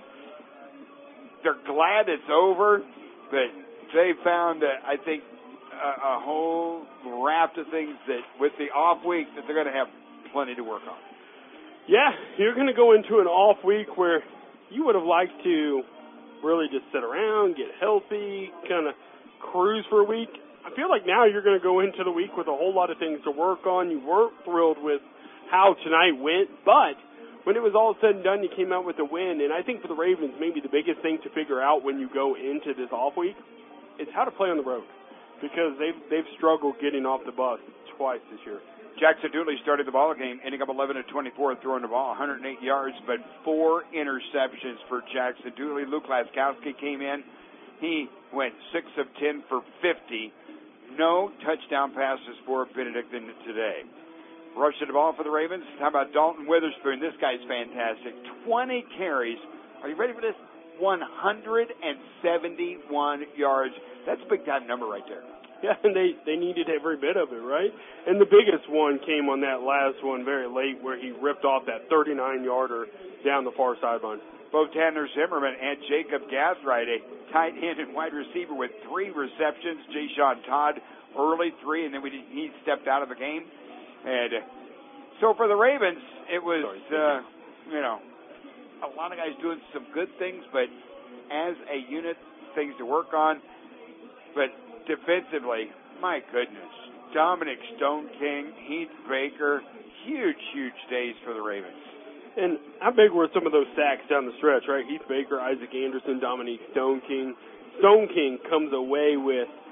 They're glad it's over, but they found, uh, I think, a, a whole raft of things that, with the off week, that they're going to have plenty to work on. Yeah, you're going to go into an off week where you would have liked to really just sit around, get healthy, kind of cruise for a week. I feel like now you're going to go into the week with a whole lot of things to work on. You weren't thrilled with how tonight went, but when it was all said and done, you came out with a win. And I think for the Ravens, maybe the biggest thing to figure out when you go into this off week is how to play on the road, because they've they've struggled getting off the bus twice this year. Jackson Dooley started the ball game, ending up eleven of twenty-four, throwing the ball one hundred eight yards, but four interceptions for Jackson Dooley. Luke Laskowski came in. He went six of ten for fifty. No touchdown passes for Benedictine today. Rushing the ball for the Ravens. How about Dalton Witherspoon? This guy's fantastic. twenty carries. Are you ready for this? one hundred seventy-one yards. That's a big-time number right there. Yeah, and they, they needed every bit of it, right? And the biggest one came on that last one very late where he ripped off that thirty-nine-yarder down the far sideline. Both Tanner Zimmerman and Jacob Gathright, a tight end and wide receiver with three receptions. Jay Sean Todd, early three, and then we, he stepped out of the game. And uh, so for the Ravens, it was, uh, you know, a lot of guys doing some good things, but as a unit, things to work on. But defensively, my goodness, Dominic Stone King, Heath Baker, huge, huge days for the Ravens. And how big were some of those sacks down the stretch, right? Heath Baker, Isaac Anderson, Dominique Stone King. Stone King comes away with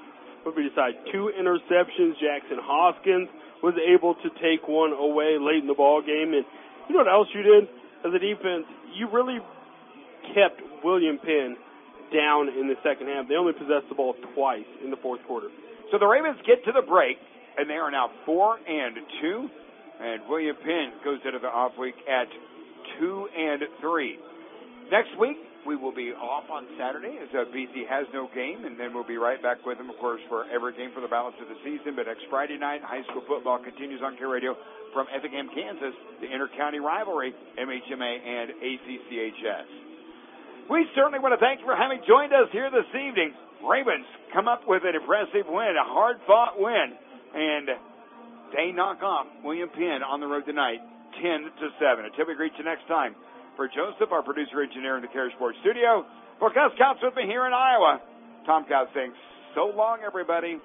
what did we decide, two interceptions. Jackson Hoskins was able to take one away late in the ball game. And you know what else you did as a defense? You really kept William Penn down in the second half. They only possessed the ball twice in the fourth quarter. So the Ravens get to the break, and they are now four and two, and William Penn goes into the off week at two and three. Next week we will be off on Saturday as uh, B C has no game, and then we'll be right back with them, of course, for every game for the balance of the season. But next Friday night, high school football continues on K Radio from Effingham, Kansas, the inter-county rivalry, M H M A and A C C H S. We certainly want to thank you for having joined us here this evening. Ravens come up with an impressive win, a hard-fought win, and they knock off William Penn on the road tonight, ten to seven. Until we greet you next time, for Joseph, our producer-engineer in the Carrier Sports Studio, for Gus Coutts with me here in Iowa, Tom Coutts saying, so long, everybody.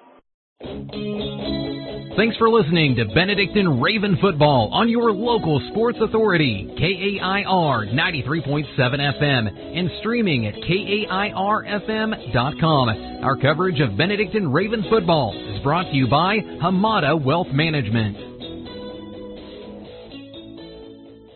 Thanks for listening to Benedictine Raven Football on your local sports authority, K A I R ninety-three point seven F M, and streaming at K A I R F M dot com. Our coverage of Benedictine Raven Football is brought to you by Hamada Wealth Management.